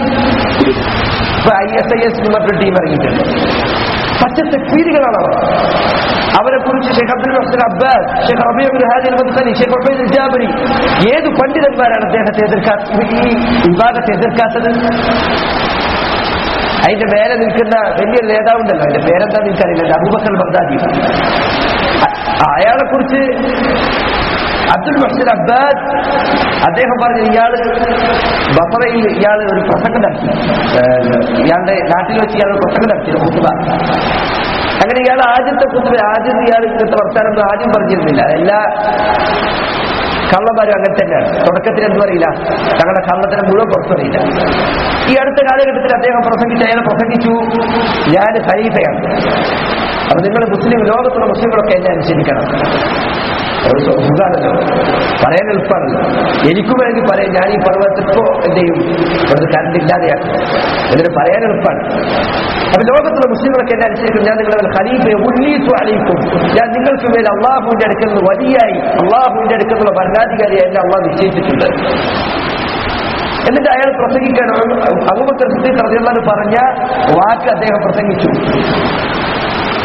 ISIS എന്നൊരു ടീം ഇറങ്ങിയിട്ടുണ്ട്. പച്ച തെക്ഫീരികളാണ് അവർ. അവരെ കുറിച്ച് Sheikh Abdul Muhsin Abbas, Sheikh Rabee ibn Hadi al Madkhali, Sheikh Ubaid al Jabiri, ഏത് പണ്ഡിതന്മാരാണ് അദ്ദേഹത്തെ ഈ വിഭാഗത്തെ എതിർക്കാത്തത്? അതിന്റെ മേലെ നിൽക്കുന്ന വലിയൊരു നേതാവുണ്ടല്ലോ, അതിന്റെ പേരെന്താ നിൽക്കാറില്ല, അബൂബക്കർ ബഗ്ദാദി. അയാളെ കുറിച്ച് അബ്ദുൽ മുഹ്സിൻ അബ്ബാസ് അദ്ദേഹം പറഞ്ഞു, ബസറയിൽ ഇയാൾ ഒരു പ്രസംഗം നടത്തി, ഇയാളുടെ നാട്ടിൽ വെച്ച് ഇയാൾ പ്രസംഗം നടത്തി ഖുത്ബ. അങ്ങനെ ഇയാൾ ആദ്യം ഇയാൾ ഇങ്ങനത്തെ വർത്താനം ആദ്യം പറഞ്ഞിരുന്നില്ല. എല്ലാ കള്ളന്മാരും അങ്ങനെ തന്നെയാണ്. തുടക്കത്തിൽ എന്ത് പറയില്ല, തങ്ങളുടെ കള്ളത്തിനെ മുഴുവൻ പുറത്തു പറയില്ല. ഈ അടുത്ത കാലഘട്ടത്തിൽ അദ്ദേഹം അയാളെ പ്രസംഗിച്ചു, ഞാൻ ഖലീഫയാണ്, അപ്പൊ നിങ്ങൾ മുസ്ലിം ലോകത്തുള്ള മുസ്ലിങ്ങളൊക്കെ എന്നെ അനുസരിക്കണം. സുഖാണല്ലോ, പറയാൻ എളുപ്പമാണല്ലോ. എനിക്കും വേണമെങ്കിൽ പറയാം, ഞാൻ ഈ പർവ്വതത്തിപ്പോ എന്ത് ചെയ്യും, ഇവിടുത്തെ കറണ്ട് ഇല്ലാതെയാക്കും, എന്നിട്ട് പറയാൻ എളുപ്പമാണ്. അപ്പൊ ലോകത്തുള്ള മുസ്ലിങ്ങളൊക്കെ എന്നെ അനുസരിക്കും, ഞാൻ നിങ്ങളുടെ ഖലീഫയെ ഉന്നീത്തു അലൈക്കും, ഞാൻ നിങ്ങൾക്ക് മേൽ അള്ളാഹുവിന്റെ അടുക്കൽ നിന്ന് വലിയായി, അള്ളാഹുവിന്റെ അടുക്കൽ നിന്നുള്ള ഭരണാധികാരിയായി എന്നെ അള്ളാഹ് നിശ്ചയിച്ചിട്ടുണ്ട്. എന്നിട്ട് അയാൾ പ്രസംഗിക്കാൻ അബൂബക്കർ സിദ്ദീഖ് റളിയല്ലാഹു അൻഹു പറഞ്ഞ വാക്ക് അദ്ദേഹം പ്രസംഗിച്ചു.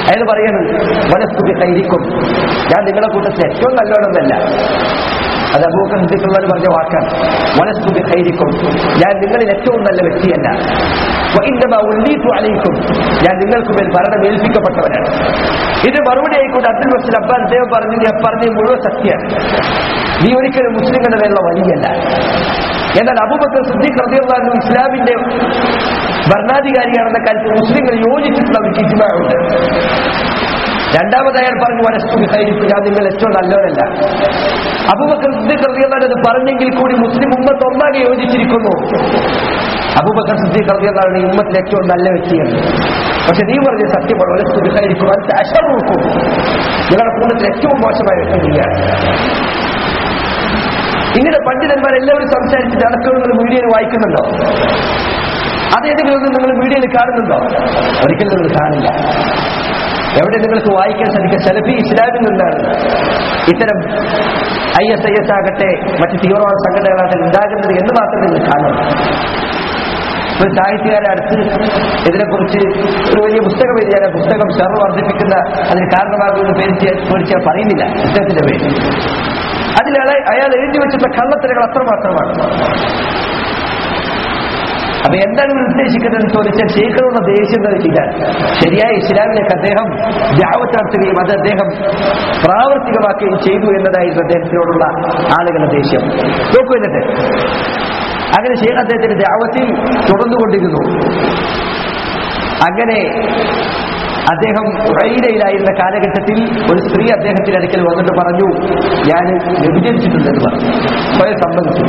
അയാൾ പറയുന്നത് വലസ്തു ബിഖൈരിക്കും, ഞാൻ നിങ്ങളെ കൂട്ടത്തിൽ ഏറ്റവും നല്ലോണമെന്നല്ല. അത് അബൂബക്കർ സിദ്ദീഖ് പറഞ്ഞ വാക്കാണ്. വലസ്തു ബിഖൈരിക്കും, ഞാൻ നിങ്ങളിൽ ഏറ്റവും നല്ല വ്യക്തിയല്ല. വഇന്നമാ ഉല്ലീതു അലൈക്കും, ഞാൻ നിങ്ങൾക്ക് മേൽ ഭരണം ഏൽപ്പിക്കപ്പെട്ടവനാണ്. ഇത് മറുപടി ആയിക്കൊണ്ട് അബ്ദുൽ വസീൽ അബ്ബാൻ അദ്ദേഹം പറഞ്ഞു, ഞാൻ പറഞ്ഞ മുഴുവൻ സത്യമാണ്, നീ ഒരിക്കലും മുസ്ലിങ്ങളുടെ മേലുള്ള വലിയല്ല. എന്നാൽ അബൂബക്കർ സിദ്ദീഖ് റളിയല്ലാഹു അൻഹു ഇസ്ലാമിന്റെ ഭരണാധികാരിയാണെന്ന കാര്യത്തിൽ മുസ്ലിങ്ങൾ യോജിച്ചിട്ടുള്ള ഒരു ഇജ്മാഉണ്ട്. രണ്ടാമത് അയാൾ പറഞ്ഞു വലസ്തു ബിഖൈരിക്കും, ഞാൻ നിങ്ങൾ ഏറ്റവും നല്ലവരല്ല. അബൂബക്കർ സിദ്ദീഖ് റളിയല്ലാഹു അൻഹു പറഞ്ഞെങ്കിൽ കൂടി മുസ്ലിം ഉമ്മത്ത് ഒന്നാകെ യോജിച്ചിരിക്കുന്നു, അബൂബക്കർ സിദ്ദീഖ് റളിയല്ലാഹു അൻഹു ഉമ്മത്തിലെ ഏറ്റവും നല്ല വ്യക്തിയാണ്. പക്ഷെ നീ പറഞ്ഞ സത്യമാണ്, വലസ്തു ബിഖൈരിക്കും അൻത അശറുക്കും, നിങ്ങളുടെ കൂട്ടത്തിൽ ഏറ്റവും മോശമായ വ്യക്തി നീയാണ്. ഇങ്ങനെ പണ്ഡിതന്മാരെല്ലാവരും സംസാരിച്ചിട്ട് അടക്കം നിങ്ങൾ മീഡിയയിൽ വായിക്കുന്നുണ്ടോ? അതേതെങ്കിലും ഒന്നും നിങ്ങൾ മീഡിയയിൽ കാണുന്നുണ്ടോ? ഒരിക്കലും നിങ്ങൾ കാണില്ല. എവിടെ നിങ്ങൾക്ക് വായിക്കാൻ സാധിക്കുക? സലഫി ഇസ്ലാമിൽ നിന്നാണ് ഇത്തരം ISIS ആകട്ടെ മറ്റ് തീവ്രവാദ സംഘടനകളാകട്ടെ ഉണ്ടാകുന്നത് എന്ന് മാത്രം നിങ്ങൾ കാണണം. ഒരു സാഹിത്യകാരെ അടുത്ത് ഇതിനെക്കുറിച്ച് ഒരു വലിയ പുസ്തകം എഴുതിയാൽ പുസ്തകം ഷർറ് വർദ്ധിപ്പിക്കുന്ന അതിന് കാരണമാകുമെന്ന് പേരിച്ച് പറയുന്നില്ല പുസ്തകത്തിന്റെ പേര്. അതിൽ അയാൾ എഴുതി വെച്ചിട്ടുള്ള കള്ളത്തരങ്ങൾ അത്രമാത്രമാണ്. അപ്പൊ എന്താണ് ഉദ്ദേശിക്കുന്നതെന്ന് ചോദിച്ചാൽ ശൈഖിനുള്ള ദേഷ്യം ഇതാണ്. ശരിയായ ഇസ്ലാമിലേക്ക് അദ്ദേഹം ദഅവത്ത് നടത്തുകയും അത് അദ്ദേഹം പ്രാവർത്തികമാക്കുകയും ചെയ്തു എന്നതായിരുന്നു അദ്ദേഹത്തിനോടുള്ള ആളുകളുടെ ദേഷ്യം. നോക്കൂ, എന്നിട്ട് അങ്ങനെ ശൈഖ് അദ്ദേഹത്തിന്റെ ദഅവത്തിൽ തുടർന്നുകൊണ്ടിരുന്നു. അങ്ങനെ അദ്ദേഹം ഉറൈനയിലായിരുന്ന കാലഘട്ടത്തിൽ ഒരു സ്ത്രീ അദ്ദേഹത്തിന്റെ അടുക്കൽ വന്നിട്ട് പറഞ്ഞു, ഞാൻ വ്യഭിചരിച്ചിട്ടുണ്ടെന്ന് പറഞ്ഞു, സ്വയം സമ്മതിച്ചു.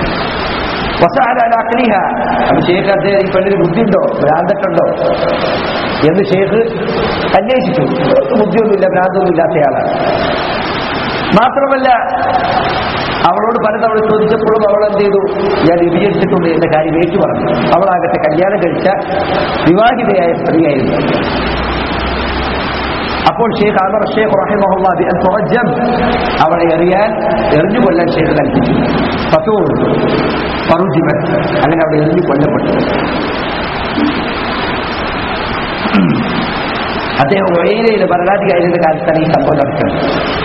അപ്പൊ ഷേഖ് അദ്ദേഹം ഈ പെണ്ണിന് ബുദ്ധിയുണ്ടോ, ഭ്രാന്തട്ടുണ്ടോ എന്ന് ഷേഖ് അന്വേഷിച്ചു. ബുദ്ധിയൊന്നുമില്ല, ഭ്രാന്തൊന്നും ഇല്ലാത്തയാളാണ്. മാത്രമല്ല അവളോട് പലതവണ ചോദിച്ചപ്പോഴും അവൾ എന്ത് ചെയ്തു, ഞാൻ വ്യഭിചരിച്ചിട്ടുണ്ട് എന്ന കാര്യം ഏറ്റു പറഞ്ഞു. അവളാകട്ടെ കല്യാണം കഴിച്ച വിവാഹിതയായ സ്ത്രീയായിരുന്നു. അപ്പോൾ ഷേഖ് അമർ ഷേഖ് റഹിമഹുല്ലാഹി ബിഅൻ തുറജ്ജം, അവളെ എറിഞ്ഞു കൊല്ലാൻ ഷേഖ് കൽപ്പിച്ചു. അങ്ങനെ അവിടെ എറിഞ്ഞു കൊല്ലപ്പെട്ടു. അദ്ദേഹം ഉയൈനയിലെ ഭരണാധികാരിയുടെ കാലത്താണ് ഈ സംഭവം നടക്കുന്നത്.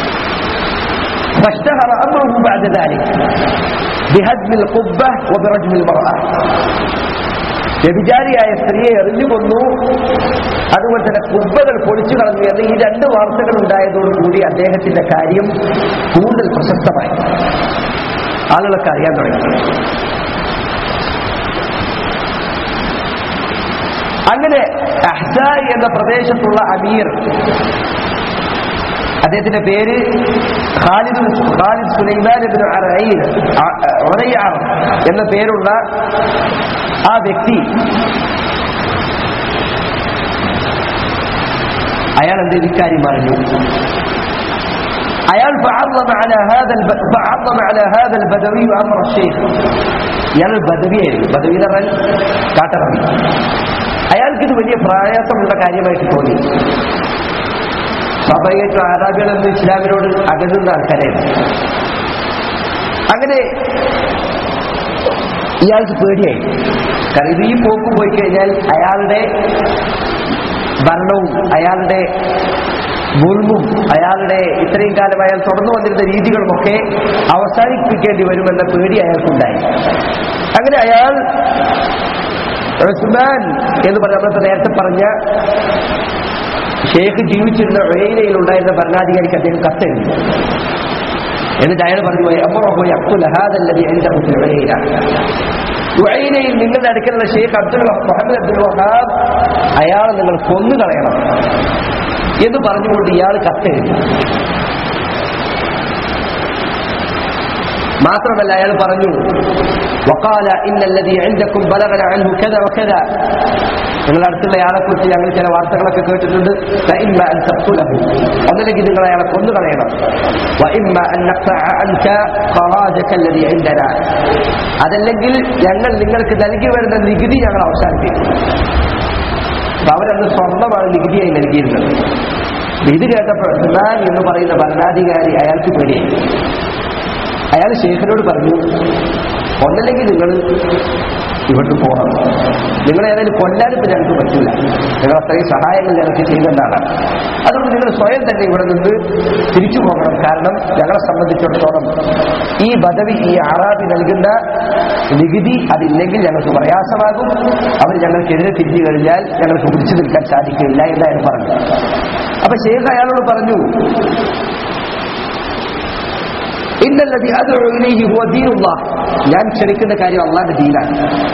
فاشتهر أمره بعد ذلك بهدم القبة وبرجم المرأة. വ്യഭിചാരിയായ സ്ത്രീയെ എറിഞ്ഞു കൊന്നു, അതുപോലെ തന്നെ കുബ്ബകൾ പൊളിച്ചു കളഞ്ഞു എന്ന് ഈ രണ്ട് വാർത്തകൾ ഉണ്ടായതോടുകൂടി അദ്ദേഹത്തിന്റെ കാര്യം കൂടുതൽ പ്രശസ്തമായി, ആളുകൾക്ക് അറിയാൻ തുടങ്ങി. അങ്ങനെ അഹ്സായി എന്ന പ്രദേശത്തുള്ള അമീർ, അദ്ദേഹത്തിന്റെ പേര് ഖാലിദ് സുലൈമാൻ ഇബ്നു ഉറൈഅർ എന്ന പേരുള്ള ആ വ്യക്തി, അയാൾ എന്ത് ഇക്കാര്യം പറഞ്ഞു. അയാൾ ഇയാൾ ബദവിയായിരുന്നു. ബദവി എന്ന് പറഞ്ഞാൽ കാട്ടറബി. അയാൾക്കിത് വലിയ പ്രയാസമുള്ള കാര്യമായിട്ട് തോന്നി. സ്വാഭാവികമായിട്ടും അറാബികളെന്ന് ഇസ്ലാമിനോട് അകലുന്ന ആൾക്കാരായിരുന്നു. അങ്ങനെ ഇയാൾക്ക് പേടിയായി. കാരണം ഈ പോക്ക് പോയി കഴിഞ്ഞാൽ അയാളുടെ ഭരണവും അയാളുടെ മുൽമും അയാളുടെ ഇത്രയും കാലം അയാൾ തുടർന്നു വന്നിരുന്ന രീതികളുമൊക്കെ അവസാനിപ്പിക്കേണ്ടി വരുമെന്ന പേടി അയാൾക്കുണ്ടായി. അങ്ങനെ അയാൾ ഉസ്മാൻ എന്ന് പറഞ്ഞ നമ്മൾ നേരത്തെ പറഞ്ഞ ഷേഖ് ജീവിച്ചിരുന്ന ഉയൈനയിൽ ഉണ്ടായിരുന്ന ഭരണാധികാരിക്ക് അദ്ദേഹം കത്തെഴുതി. എന്നിട്ട് അയാൾ പറഞ്ഞു, ഉയൈനയിൽ നിങ്ങളുടെ അടുക്കലുള്ള ഷേഖ് മുഹമ്മദ് അബ്ദുൽ വഹാബ്, അയാളെ നിങ്ങൾ കൊന്നുകളയണം എന്ന് പറഞ്ഞുകൊണ്ട് ഇയാൾ കത്തെഴുതി. മാത്രമല്ല അയാൾ പറഞ്ഞു, വഖാല ഇന്നല്ലദീ ഇൻദകും ബലഗന അൻഹു കദ വകദ, നിങ്ങളുടെ അടുത്തുള്ള ആളെക്കുറിച്ച് ഞങ്ങൾ ചില വാർത്തകളൊക്കെ കേട്ടിട്ടുണ്ട്. ഫഇമ്മ അൻ തഖ്തുലഹു, ഒന്നല്ലെങ്കിൽ നിങ്ങൾ അയാളെ കൊന്നുകളയണം. വഇമ്മ അൻ നഖ്തഅ അൻക ഖറാജക അല്ലദീ ഇൻദനാ, അതല്ലെങ്കിൽ ഞങ്ങൾ നിങ്ങൾക്ക് നൽകി വരുന്ന നികുതി ഞങ്ങൾ അവസാനിപ്പിക്കും. അപ്പൊ അവരന്ന് സ്വർണ്ണമാണ് നികുതിയായി നൽകിയിരുന്നത്. ഇത് കേട്ടപ്പോൾ ഉസ്മാൻ എന്ന് പറയുന്ന ഭരണാധികാരി അയാൾക്ക് പേടിയായി. അയാൾ ഷേഖിനോട് പറഞ്ഞു, ഒന്നല്ലെങ്കിൽ നിങ്ങൾ ഇവിടുന്ന് പോകണം. നിങ്ങളേതായാലും കൊല്ലാനിപ്പോൾ ഞങ്ങൾക്ക് പറ്റില്ല, നിങ്ങൾ അത്രയും സഹായങ്ങൾ ഞങ്ങൾക്ക് ചെയ്യുന്നതാണ്. അതുകൊണ്ട് നിങ്ങൾ സ്വയം തന്നെ ഇവിടെ നിന്ന് തിരിച്ചു പോകണം. കാരണം ഞങ്ങളെ സംബന്ധിച്ചിടത്തോളം ഈ ബദവി, ഈ അറാബി നൽകുന്ന നികുതി അതില്ലെങ്കിൽ ഞങ്ങൾക്ക് പ്രയാസമാകും. അവർ ഞങ്ങൾക്കെതിരെ തിരിഞ്ഞു കഴിഞ്ഞാൽ ഞങ്ങൾക്ക് പിടിച്ചു നിൽക്കാൻ സാധിക്കില്ല എന്നായിരുന്നു പറഞ്ഞു. അപ്പൊ ശേഖ് അയാളോട് പറഞ്ഞു, ഇന്നല്ലദീ അദ്ഉ ഇലൈഹി ഹുവ ദീനുല്ലാഹ്, ഞാൻ ക്ഷണിക്കുന്ന കാര്യം അല്ലാഹുവിന്റെ ദീനാണ്.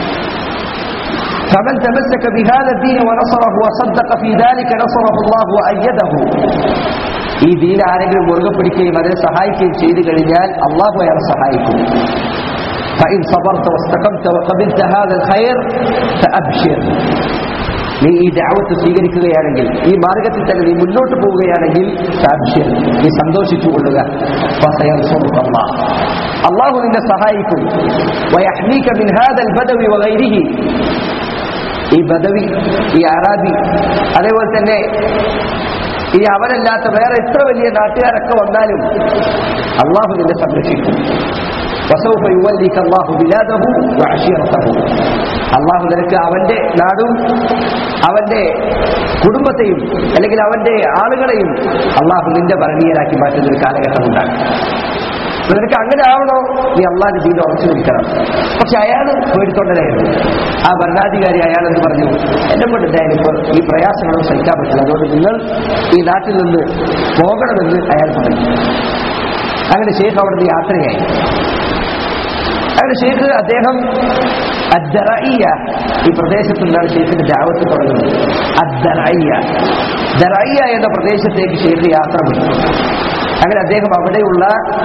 فمن تمسك بهذا الدين ونصره وصدق في ذلك نصره الله وأيده. ഈ ദീൻ ആരെങ്കിലും മുറുകെ പിടിക്കുകയും അതിനെ സഹായിക്കുകയും ചെയ്തു കഴിഞ്ഞാൽ അള്ളാഹു അയാളെ സഹായിക്കും. فإن صبرت واستقمت وقبلت هذا الخير فأبشر. നീ ഈ ദഅവത്ത് സ്വീകരിക്കുകയാണെങ്കിൽ, ഈ മാർഗത്തിൽ തന്നെ നീ മുന്നോട്ട് പോവുകയാണെങ്കിൽ ഫഅബ്ശിർ, നീ സന്തോഷിച്ചു കൊള്ളുക. ഫസയൻസുറുക അല്ലാഹ്, അല്ലാഹു നിന്നെ സഹായിക്കും. വയഹ്മീക മിൻ ഹാദൽ ബദവി വഗൈരിഹി, ഈ ബദവി, ഈ അറാബി, അതേപോലെ തന്നെ ഈ അവനല്ലാത്ത വേറെ എത്ര വലിയ നാട്ടുകാരൊക്കെ വന്നാലും അള്ളാഹു നിന്നെ സംരക്ഷിക്കും. വസൗഫ യുവല്ലിക അല്ലാഹു ബിലാദഹു വഅശീറതഹു, അള്ളാഹു നിനക്ക് അവന്റെ നാടും അവന്റെ കുടുംബത്തെയും അല്ലെങ്കിൽ അവന്റെ ആളുകളെയും അള്ളാഹു നിന്റെ ഭരണീയരാക്കി മാറ്റുന്ന ഒരു കാലഘട്ടമുണ്ടാകും. നിനക്ക് അങ്ങനെ ആവണോ, നീ അള്ളാഹുവിന്റെ ദീനിൽ ഉറച്ചു നിൽക്കണം. പക്ഷെ അയാൾ പേടിത്തൊണ്ടനായിരുന്നു. ആ ഭരണാധികാരി അയാളെന്ന് പറഞ്ഞു, എന്നെ കൊണ്ട് എന്തായാലും ഇപ്പോൾ ഈ പ്രയാസങ്ങളൊന്നും സഹിക്കാൻ പറ്റില്ല, അതുകൊണ്ട് നിങ്ങൾ ഈ നാട്ടിൽ നിന്ന് പോകണമെന്ന് അയാൾ പറഞ്ഞു. അങ്ങനെ ഷേഖ് അവിടുന്ന് യാത്രയായി. അങ്ങനെ ഷേഖ് അദ്ദേഹം അദ്ദറഇയ്യ, ഈ പ്രദേശത്തു നിന്നാണ് ഷേഖിന്റെ ദഅവത്ത് തുടങ്ങുന്നത്. അദ്ദറഇയ്യ, ദറഇയ്യ എന്ന പ്രദേശത്തേക്ക് ഷേഖ് യാത്ര പോയി. അങ്ങനെ അദ്ദേഹം അവിടെയുള്ള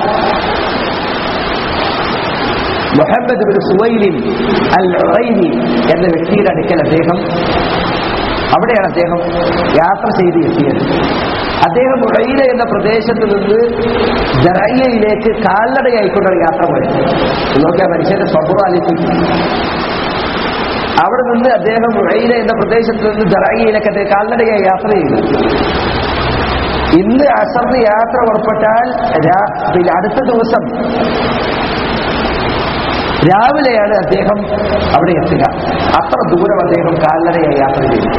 മുഹമ്മദ് ബിൻ സുവൈലിൻ അൽ ഉറൈനി എന്ന വ്യക്തിയുടെ അടുക്കൽ അവിടെയാണ് അദ്ദേഹം യാത്ര ചെയ്ത് എത്തിയത്. അദ്ദേഹം ഉറൈന എന്ന പ്രദേശത്ത് നിന്ന് ദറഇയ്യയിലേക്ക് കാൽനടയായിക്കൊണ്ടാണ് യാത്ര പോയത്. നോക്കിയാൽ മനുഷ്യന്റെ സ്വഭാവം. അവിടെ നിന്ന് അദ്ദേഹം ഉറൈന എന്ന പ്രദേശത്ത് നിന്ന് ദറഇയ്യയിലേക്ക് അദ്ദേഹം കാൽനടയായി യാത്ര ചെയ്തു. ഇന്ന് അസറിന് യാത്ര പുറപ്പെട്ടാൽ അടുത്ത ദിവസം രാവിലെയാണ് അദ്ദേഹം അവിടെ എത്തുക. അത്ര ദൂരം അദ്ദേഹം കാൽനടയായി യാത്ര ചെയ്തു.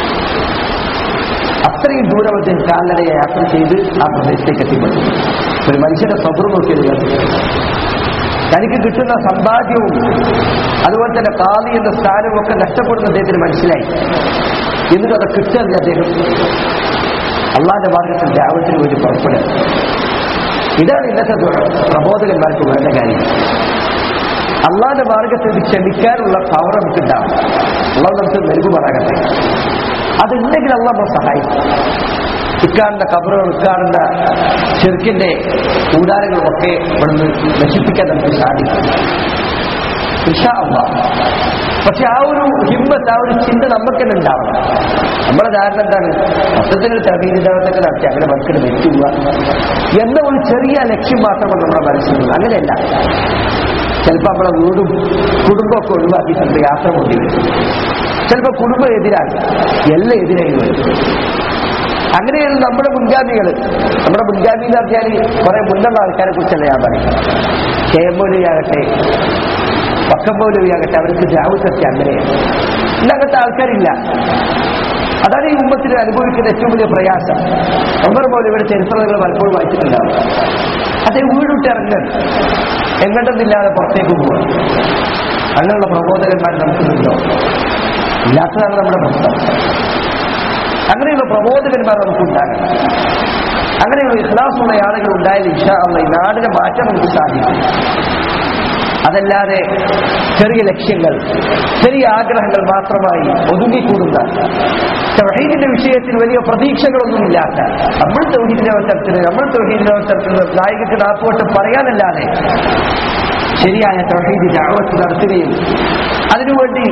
അത്രയും ദൂരം അദ്ദേഹം കാൽനടയായി യാത്ര ചെയ്ത് ആ പ്രദേശത്തേക്ക് എത്തിപ്പെട്ടു. ഒരു മനുഷ്യന്റെ സ്വപ്നം നോക്കിയത്, തനിക്ക് കിട്ടുന്ന സമ്പാദ്യവും അതുപോലെ തന്നെ ഖാദി എന്ന സ്ഥാനവും ഒക്കെ നഷ്ടപ്പെടുന്ന അദ്ദേഹത്തിന് മനസ്സിലായി. എന്നിട്ട് അത് കിട്ടുന്നത് അദ്ദേഹം അള്ളാന്റെ മാർഗത്തിൽ ദഅവത്തിന് വേണ്ടി പുറപ്പെടുക. ഇതാണ് ഇന്നത്തെ പ്രബോധകന്മാർക്ക് വേണ്ട കാര്യം. അള്ളാന്റെ മാർഗത്തിൽ ക്ഷമിക്കാനുള്ള പവർ നമുക്കുണ്ടാവും. അള്ളാഹ് നമുക്ക് നൽകുമാറാകട്ടെ. അതുണ്ടെങ്കിൽ അള്ളാഹ് നമ്മളെ സഹായിക്കും. ഇക്കാണുന്ന കബറുകൾ, ഇക്കാണുന്ന ശിർക്കിന്റെ കൂടാരങ്ങളുമൊക്കെ ഇവിടുന്ന് നശിപ്പിക്കാൻ നമുക്ക് സാധിക്കും ഇൻഷാ അല്ലാഹ്. പക്ഷെ ആ ഒരു ഹിമ്മത്ത്, ആ ഒരു ചിന്ത നമുക്ക് തന്നെ ഉണ്ടാവണം. നമ്മുടെ ധാരണ എന്താണ്? മൊത്തത്തിൽ തൗഹീദിനൊക്കെ നടത്തി അങ്ങനെ മക്കൾ വെച്ചുക എന്ന ഒരു ചെറിയ ലക്ഷ്യം മാത്രമാണ് നമ്മുടെ മനസ്സിലുള്ളത്. അങ്ങനെയല്ല. ചിലപ്പോൾ നമ്മളെ വീടും കുടുംബമൊക്കെ ഒഴിവാക്കി ചിലപ്പോൾ യാത്ര കൊണ്ടി വരും. ചിലപ്പോൾ കുടുംബം എതിരാകും, എല്ലാം എതിരായി വരും. അങ്ങനെയാണ് നമ്മുടെ മുൻഗാമികൾ. നമ്മുടെ മുൻഗാമി എന്ന് പറഞ്ഞാൽ കുറെ മുന്നുള്ള ആൾക്കാരെ കുറിച്ചല്ല ഞാൻ പറയും. KM മൗലവിയാകട്ടെ, പക്കം മൗലവിയാകട്ടെ, അവർക്ക് ദഅവത്ത് അങ്ങനെയാണ്. ഇന്നങ്ങനത്തെ ആൾക്കാരില്ല. അതാണ് ഈ ഉമ്മത്തിൽ അനുഭവിക്കുന്ന ഏറ്റവും വലിയ പ്രയാസം. ഉമർ മൗലവിയുടെ ചരിത്രം നിങ്ങൾ പലപ്പോഴും വായിച്ചിട്ടുണ്ടാവും. അദ്ദേഹം വീടുവിട്ട് ഇറങ്ങാൻ എങ്ങോട്ടൊന്നില്ലാതെ പുറത്തേക്ക് പോവുക. അങ്ങനെയുള്ള പ്രബോധകന്മാർ നമുക്കുണ്ടോ? ഇല്ലാത്തതാണ് നമ്മുടെ പ്രശ്നം. അങ്ങനെയുള്ള പ്രബോധകന്മാർ നമുക്കുണ്ടാകണം. അങ്ങനെയുള്ള ഇഖ്ലാസുള്ള ആളുകൾ ഉണ്ടായാൽ ഇൻഷാ അല്ലാഹ് ഈ നാടിനെ മാറ്റാൻ നമുക്ക് സാധിക്കും. അതല്ലാതെ ചെറിയ ലക്ഷ്യങ്ങൾ, ചെറിയ ആഗ്രഹങ്ങൾ മാത്രമായി ഒതുങ്ങിക്കൂടുന്ന, തൗഹീദിന്റെ വിഷയത്തിൽ വലിയ പ്രതീക്ഷകളൊന്നുമില്ലാത്ത, നമ്മൾ തൗഹീദിന്റെ അവസരത്തിൽ നായികക്ക് നാട്ടുവട്ടം പറയാനല്ലാതെ ശരിയായ തൗഹീദ് ദഅവത്ത് നടത്തുകയും അതിനുവേണ്ടി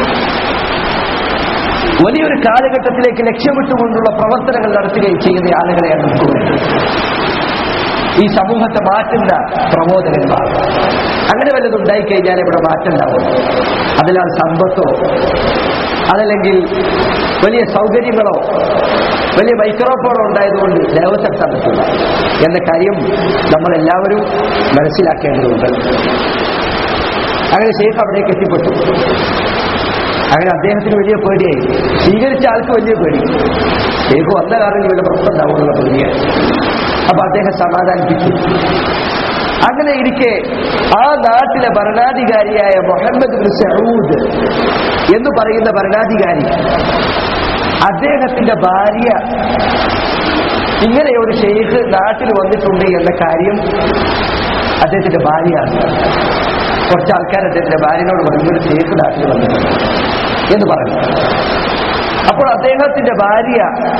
വലിയൊരു കാലഘട്ടത്തിലേക്ക് ലക്ഷ്യമിട്ടുകൊണ്ടുള്ള പ്രവർത്തനങ്ങൾ നടത്തുകയും ചെയ്യുന്ന ആളുകളെയാണ് നമുക്ക് വേണ്ടത്. ഈ സമൂഹത്തെ മാറ്റുന്ന പ്രബോധകന്മാർ. അങ്ങനെ വല്ലതും ഉണ്ടായിക്കഴിഞ്ഞാൽ ഇവിടെ മാറ്റം ഉണ്ടാവും. അതിലാണ് സമ്പത്തോ അതല്ലെങ്കിൽ വലിയ സൗകര്യങ്ങളോ വലിയ മൈക്രോഫോണോ ഉണ്ടായതുകൊണ്ട് ദൈവത്തെത്താൻ പറ്റില്ല എന്ന കാര്യം നമ്മളെല്ലാവരും മനസ്സിലാക്കേണ്ടതുണ്ട്. അങ്ങനെ ഷെയ്ഖ് അവിടേക്ക് എത്തിപ്പെട്ടു. അങ്ങനെ അദ്ദേഹത്തിന് വലിയ പേടിയായി, സ്വീകരിച്ച ആൾക്ക് വലിയ പേടി. ഷെയ്ഖ് വന്ന കാരണം ഇവരുടെ പ്രശ്നം ഉണ്ടാവുമെന്നുള്ള പേടിയാണ്. അപ്പൊ അദ്ദേഹം സമാധാനിപ്പിച്ചു. അങ്ങനെ ഇരിക്കെ ആ നാട്ടിലെ ഭരണാധികാരിയായ മുഹമ്മദ് ബിൻ സഊദ് എന്ന് പറയുന്ന ഭരണാധികാരി, അദ്ദേഹത്തിന്റെ ഭാര്യ ഇങ്ങനെ ഒരു ഷെയ്ഖ് നാട്ടിൽ വന്നിട്ടുണ്ട് എന്ന കാര്യം അദ്ദേഹത്തിന്റെ ഭാര്യയാണ്. കുറച്ച് ആൾക്കാർ അദ്ദേഹത്തിന്റെ ഭാര്യനോട് പറഞ്ഞു, ഒരു ഷെയ്ഖ് നാട്ടിൽ വന്നിട്ടുണ്ട് എന്ന് പറഞ്ഞു. അപ്പോൾ അദ്ദേഹത്തിന്റെ ഭാര്യ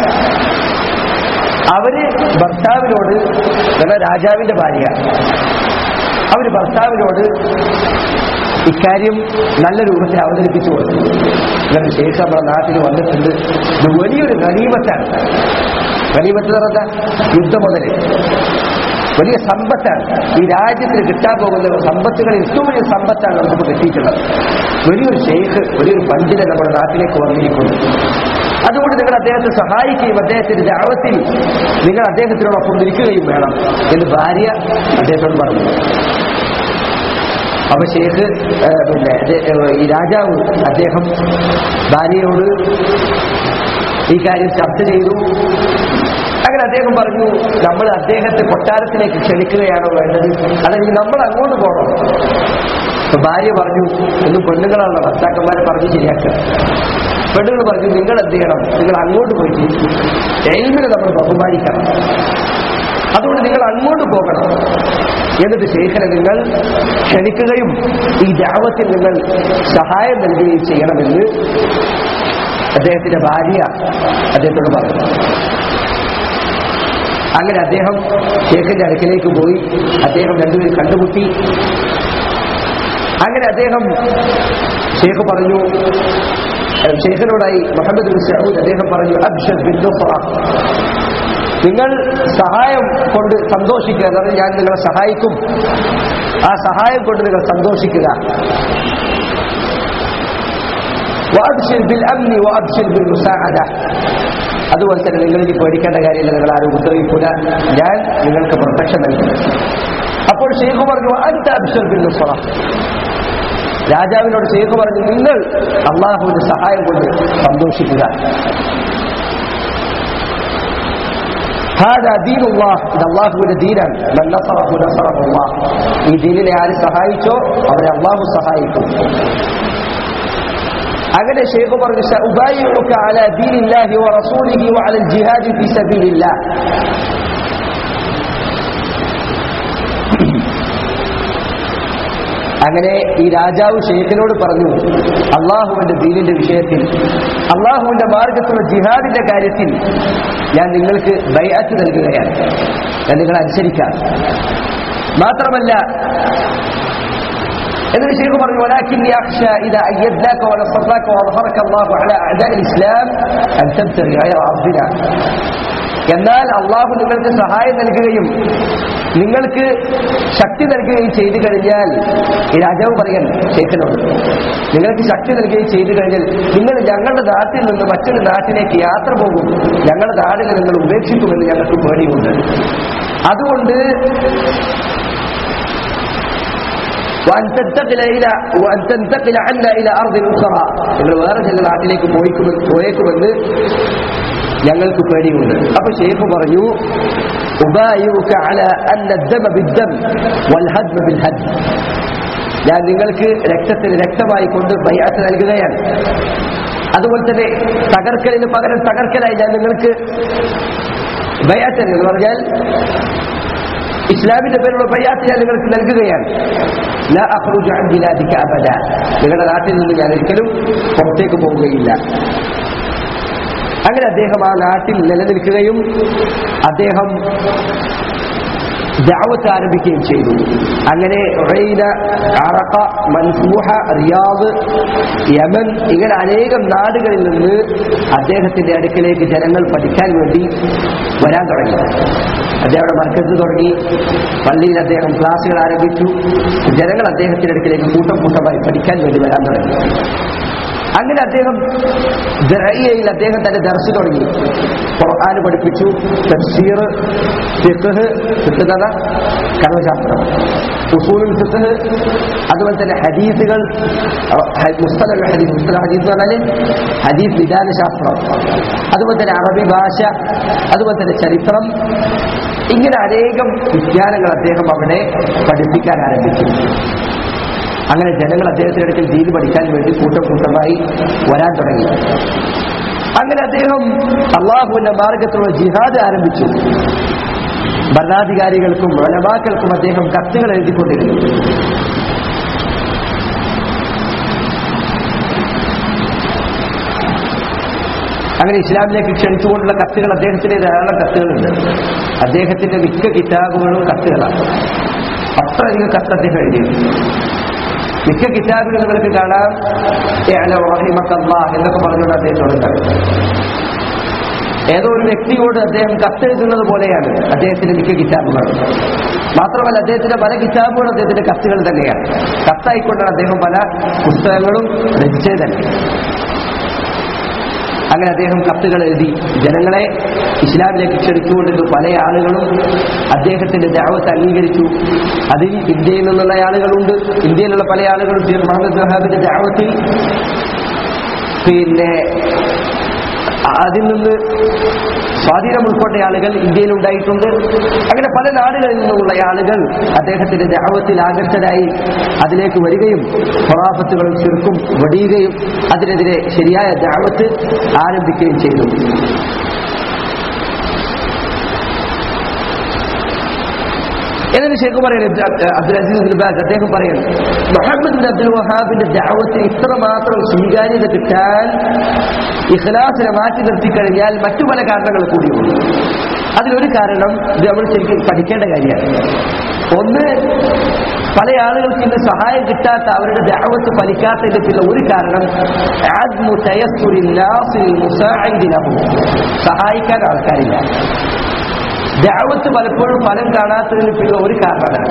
അവര് ഭർത്താവിനോട്, രാജാവിന്റെ ഭാര്യ, അവര് ഭർത്താവിനോട് ഇക്കാര്യം നല്ല രൂപത്തിൽ അവതരിപ്പിച്ചു കൊടുത്തു. ഇങ്ങനെ ഷെയ്ഖ് നമ്മുടെ നാട്ടിൽ വന്നിട്ടുണ്ട്, ഇത് വലിയൊരു ഗനീമത്താണ്. ഗനീമത്ത് എന്ന് പറഞ്ഞാൽ യുദ്ധം മുതല് വലിയ സമ്പത്താണ്. ഈ രാജ്യത്തിന് കിട്ടാൻ പോകുന്ന സമ്പത്തുകൾ ഏറ്റവും വലിയ സമ്പത്താണ് നമുക്ക് കിട്ടിയിട്ടുള്ളത്. വലിയൊരു ഷെയ്ഖ്, വലിയൊരു പണ്ഡിതൻ നമ്മുടെ നാട്ടിലേക്ക് വന്നിരിക്കുന്നു. അതുകൊണ്ട് നിങ്ങൾ അദ്ദേഹത്തെ സഹായിക്കുകയും അദ്ദേഹത്തിന്റെ ദഅവത്തിൽ നിങ്ങൾ അദ്ദേഹത്തിനോടൊപ്പം നിൽക്കുകയും വേണം എന്ന് ഭാര്യ അദ്ദേഹത്തോട് പറഞ്ഞു. അപ്പൊ ഷെയ്ഖ് ഈ രാജാവ് അദ്ദേഹം ഭാര്യയോട് ഈ കാര്യം ചർച്ച ചെയ്തു. അങ്ങനെ അദ്ദേഹം പറഞ്ഞു, നമ്മൾ അദ്ദേഹത്തെ കൊട്ടാരത്തിലേക്ക് ക്ഷണിക്കുകയാണോ വേണ്ടത്, അല്ലെങ്കിൽ നമ്മൾ അങ്ങോട്ട് പോകണം? അപ്പൊ ഭാര്യ പറഞ്ഞു, ഒന്നും പെണ്ണുങ്ങളാണല്ലോ ഭർത്താക്കന്മാരെ പറഞ്ഞ് ശരിയാക്കുക. പെണ്ണുങ്ങൾ പറഞ്ഞു, നിങ്ങൾ എന്ത് ചെയ്യണം, നിങ്ങൾ അങ്ങോട്ട് പോയിട്ട് എൽമിനെ നമ്മൾ ബഹുമാനിക്കണം, അതുകൊണ്ട് നിങ്ങൾ അങ്ങോട്ട് പോകണം. എന്നിട്ട് ഷെയ്ഖിനെ നിങ്ങൾ ക്ഷണിക്കുകയും ഈ ദഅവത്തിൽ നിങ്ങൾ സഹായം നൽകുകയും ചെയ്യണമെന്ന് അദ്ദേഹത്തിന്റെ ഭാര്യ അദ്ദേഹത്തോട് പറഞ്ഞു. അങ്ങനെ അദ്ദേഹം ഷെയ്ഖിന്റെ അടുക്കലേക്ക് പോയി. അദ്ദേഹം രണ്ടുപേരും കണ്ടുമുട്ടി. അങ്ങനെ അദ്ദേഹം ഷെയ്ഖ് പറഞ്ഞു, ഷെയ്ഖിനോടായി മുഹമ്മദ് ബിൻ സഊദ് അദ്ദേഹം പറഞ്ഞു, അബ്ശർ ബിൻ നുസ്റ, നിങ്ങൾ സഹായം കൊണ്ട് സന്തോഷിക്കുക, അതായത് ഞാൻ നിങ്ങളെ സഹായിക്കും, ആ സഹായം കൊണ്ട് നിങ്ങൾ സന്തോഷിക്കുക. വഅബ്ശിർ ബിൽ അംനി വഅബ്ശിർ ബിൽ മുസാഅദ, അതുപോലെ തന്നെ നിങ്ങൾ ഇനി പേടിക്കേണ്ട കാര്യമില്ല, നിങ്ങൾ ആരും ഉപദ്രവിക്കൂല, ഞാൻ നിങ്ങൾക്ക് പ്രൊട്ടക്ഷൻ നൽകും. അപ്പോൾ ഷെയ്ഖ് പറഞ്ഞു, അൻത അബ്ശിർ ബിൽ നുസ്റ, രാജാവിനോട് ഷെയ്ഖ് പറഞ്ഞു, നിങ്ങൾ അള്ളാഹുവിന്റെ സഹായം കൊണ്ട് സന്തോഷിക്കുക. هذا دين الله, ഇത് അള്ളാഹുവിന്റെ ദീനാണ്. മൻ നസറഹു നസറഹു അല്ലാഹ്, ഈ ദീനിനെ ആര് സഹായിച്ചോ അവരെ അള്ളാഹു സഹായിക്കും. അങ്ങനെ ഷെയ്ഖ് പറഞ്ഞു, സഉബായിഉക അലാ ദീനില്ലാഹി വറസൂലിഹി വഅലൽ ജിഹാദി ഫീ സബീലില്ലാഹ്. അങ്ങനെ ഈ രാജാവ് ഷെയ്ഖിനോട് പറഞ്ഞു, അള്ളാഹുവിന്റെ ദീനിന്റെ വിഷയത്തിൽ, അള്ളാഹുവിന്റെ മാർഗത്തിലുള്ള ജിഹാദിന്റെ കാര്യത്തിൽ ഞാൻ നിങ്ങൾക്ക് ബൈഅത്ത് നൽകുകയാണ്, ഞാൻ നിങ്ങളെ അനുസരിക്കാം. മാത്രമല്ല എന്നിട്ട് ഷെയ്ഖ് പറഞ്ഞു, വലാകിന്നി അഖ്ശാ ഇദാ അയ്യദ്നാക വനസറനാക വഅദ്ഹറക അല്ലാഹു അലാ അഅദാഇൽ ഇസ്ലാം അൻ തബ്തഗി ഗൈറ അർദിനാ. എന്നാൽ അള്ളാഹു നിങ്ങൾക്ക് സഹായം നൽകുകയും നിങ്ങൾക്ക് ശക്തി നൽകുകയും ചെയ്തു കഴിഞ്ഞാൽ, ഈ രാജാവ് പറയാൻ ഷെയ്ഖിനോട്, നിങ്ങൾക്ക് ശക്തി നൽകുകയും ചെയ്തു കഴിഞ്ഞാൽ നിങ്ങൾ ഞങ്ങളുടെ നാട്ടിൽ നിന്ന് മറ്റൊരു നാട്ടിലേക്ക് യാത്ര പോകും, ഞങ്ങളുടെ നാടിനെ നിങ്ങൾ ഉപേക്ഷിക്കുമെന്ന് ഞങ്ങൾക്ക് പേടിയുണ്ട്. അതുകൊണ്ട് നിങ്ങൾ വേറെ ചില നാട്ടിലേക്ക് പോയേക്കുമെന്ന് ഞങ്ങൾക്ക് പേടിയുണ്ട്. അപ്പൊ ഷെയ്ഖ് പറഞ്ഞു, ഉബായിഉക അലാ അന്ന അദ്ദമ ബിദ്ദം വൽഹദ്മ ബിൽഹദ്ം, ഞാൻ നിങ്ങൾക്ക് രക്തത്തിന് രക്തമായി കൊണ്ട് ബൈഅത്ത് നൽകുകയാണ്. അതുപോലെ തന്നെ തകർക്കലിന് പകരം തകർക്കലായി ഞാൻ നിങ്ങൾക്ക് ബൈഅത്ത് എന്ന് പറഞ്ഞാൽ ഇസ്ലാമിന്റെ പേരിലുള്ള ബൈഅത്ത് ഞാൻ നിങ്ങൾക്ക് നൽകുകയാണ്. ലാ അഖ്റുജു അൻ ബിലാദിക അബദ, നിങ്ങളുടെ നാട്ടിൽ നിന്ന് ഞാൻ ഒരിക്കലും പുറത്തേക്ക് പോവുകയില്ല. അങ്ങനെ അദ്ദേഹം ആ നാട്ടിൽ നിലനിൽക്കുകയും അദ്ദേഹം ദഅവത്ത് ആരംഭിക്കുകയും ചെയ്തു. അങ്ങനെ ഉറൈന, അറഖ, മൻഫൂഹ, റിയാദ്, യമൻ, ഇങ്ങനെ അനേകം നാടുകളിൽ നിന്ന് അദ്ദേഹത്തിന്റെ അടുക്കലേക്ക് ജനങ്ങൾ പഠിക്കാൻ വേണ്ടി വരാൻ തുടങ്ങി. അദ്ദേഹം മർക്കസ് തുടങ്ങി, പള്ളിയിൽ അദ്ദേഹം ക്ലാസുകൾ ആരംഭിച്ചു. ജനങ്ങൾ അദ്ദേഹത്തിന്റെ അടുക്കലേക്ക് കൂട്ടം കൂട്ടമായി പഠിക്കാൻ വേണ്ടി വരാൻ തുടങ്ങി. അങ്ങനെ അദ്ദേഹം ദഅഇയയിൽ അദ്ദേഹം തന്റെ ദർസ് തുടങ്ങി. ഖുർആൻ പഠിപ്പിച്ചു, തഫ്സീർ, ഫിഖ്, കർമ്മശാസ്ത്രം, ഉസൂലുൽ ഫിഖ്, അതുപോലെ തന്നെ ഹദീസുകൾ, മുസ്തലഹ് ഹദീസ്, മുസ്തലഹ് ഹദീസ് എന്ന് പറഞ്ഞാൽ ഹദീസ് വിധാനശാസ്ത്രം, അതുപോലെ തന്നെ അറബി ഭാഷ, അതുപോലെ തന്നെ ചരിത്രം, ഇങ്ങനെ അനേകം വിജ്ഞാനങ്ങൾ അദ്ദേഹം അവിടെ പഠിപ്പിക്കാൻ ആരംഭിച്ചു. അങ്ങനെ ജനങ്ങൾ അദ്ദേഹത്തിന്റെ അടുക്കൽ ദീൻ പഠിക്കാൻ വേണ്ടി കൂട്ടം കൂട്ടമായി വരാൻ തുടങ്ങി. അങ്ങനെ അദ്ദേഹം അള്ളാഹുവിന്റെ മാർഗത്തിലുള്ള ജിഹാദ് ആരംഭിച്ചു. ഭരണാധികാരികൾക്കും ഉലമാക്കൾക്കും അദ്ദേഹം കത്തുകൾ എഴുതിക്കൊണ്ടിരുന്നു. അങ്ങനെ ഇസ്ലാമിലേക്ക് ക്ഷണിച്ചുകൊണ്ടുള്ള കത്തുകൾ അദ്ദേഹത്തിന് ധാരാളം കത്തുകളുണ്ട്. അദ്ദേഹത്തിന്റെ മിക്ക കിതാബുകളും കത്തുകളാണ്. അത്രയധികം കത്ത് അദ്ദേഹം എഴുതിയിരുന്നു. മിക്ക കിതാബുകൾ നിങ്ങൾക്ക് കാണാം എന്നൊക്കെ പറഞ്ഞുകൊണ്ട് അദ്ദേഹം തുടങ്ങുന്നത്. ഏതോ ഒരു വ്യക്തിയോട് അദ്ദേഹം കത്തെഴുതുന്നത് പോലെയാണ് അദ്ദേഹത്തിന്റെ മിക്ക കിതാബുകൾ. മാത്രമല്ല അദ്ദേഹത്തിന്റെ പല കിതാബുകളും അദ്ദേഹത്തിന്റെ കത്തുകൾ തന്നെയാണ്. കത്തായിക്കൊണ്ടാണ് അദ്ദേഹം പല പുസ്തകങ്ങളും രചിച്ചത് തന്നെ. അങ്ങനെ അദ്ദേഹം കത്തുകൾ എഴുതി ജനങ്ങളെ ഇസ്ലാമിലേക്ക് ക്ഷണിച്ചുകൊണ്ടിരുന്നു. പല ആളുകളും അദ്ദേഹത്തിന്റെ ദഅവത്ത് അംഗീകരിച്ചു. അതിൽ ഇന്ത്യയിൽ നിന്നുള്ള ആളുകളുണ്ട്. ഇന്ത്യയിലുള്ള പല ആളുകളും മുഹമ്മദ് വഹാബിന്റെ ദഅവത്തിൽ അതിൽ നിന്ന് സ്വാധീനം ഉൾക്കൊണ്ട ആളുകൾ ഇന്ത്യയിൽ ഉണ്ടായിട്ടുണ്ട്. അങ്ങനെ പല നാടുകളിൽ നിന്നുള്ള ആളുകൾ അദ്ദേഹത്തിന്റെ ദഅവത്തിൽ ആകർഷകരായി അതിലേക്ക് വരികയും ഖുറാഫത്തുകളും ശിർക്കും വെടിയുകയും അതിനെതിരെ ശരിയായ ദഅവത്ത് ആരംഭിക്കുകയും ചെയ്തു. എന്നതിന് ശേഖ് പറയുന്നത് അബ്ദുൽ അസീസ് ബിൻ ബാസ് അദ്ദേഹം പറയുന്നു, മുഹമ്മദ് ബിൻ അബ്ദുൽ വഹാബിന്റെ ദഅവത്തിന് ഇത്രമാത്രം സ്വീകാര്യത കിട്ടാൻ ഇഖ്ലാസിനെ മാറ്റി നിർത്തിക്കഴിഞ്ഞാൽ മറ്റു പല കാരണങ്ങൾ കൂടിയുണ്ട്. അതിലൊരു കാരണം ഇത് നമ്മൾ ശരിക്കും പഠിക്കേണ്ട കാര്യമാണ്. ഒന്ന്, പല ആളുകൾക്ക് ഇന്ന് സഹായം കിട്ടാത്ത, അവരുടെ ദഅവത്ത് ഫലിക്കാത്തതിനുള്ള ഒരു കാരണം സഹായിക്കാൻ ആൾക്കാരില്ല. ദഅവത്ത് പലപ്പോഴും ഫലം കാണാത്തതിന് പിന്നെ ഒരു കാരണമാണ്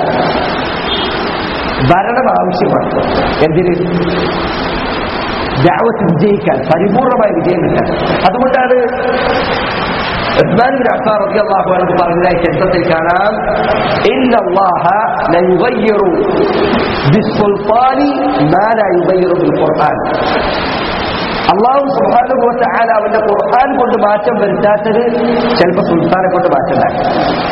ഭരണം ആവശ്യമാണ്. എന്തിന്? ദഅവത്ത് വിജയിക്കാൻ, പരിപൂർണമായ വിജയം കിട്ടാൻ. അതുകൊണ്ടാണ് ഉസ്മാൻ ബിൻ അഫ്ഫാൻ റളിയല്ലാഹു അൻഹു പറഞ്ഞതായി ചരിത്രത്തിൽ കാണാം, ഇന്നല്ലാഹ ലയുഗയ്യിറു ബിസ്സുൽത്താനി മാ ലാ യുഗയ്യിറു ബിൽ ഖുർആൻ. അല്ലാഹു സുബ്ഹാനഹു വ തആല അവന്റെ ഖുർആൻ കൊണ്ട് മാറ്റം വരുത്താത്തത് ചിലപ്പോൾ സുൽത്താനെ കൊണ്ട് മാറ്റം ഉണ്ടാക്കും.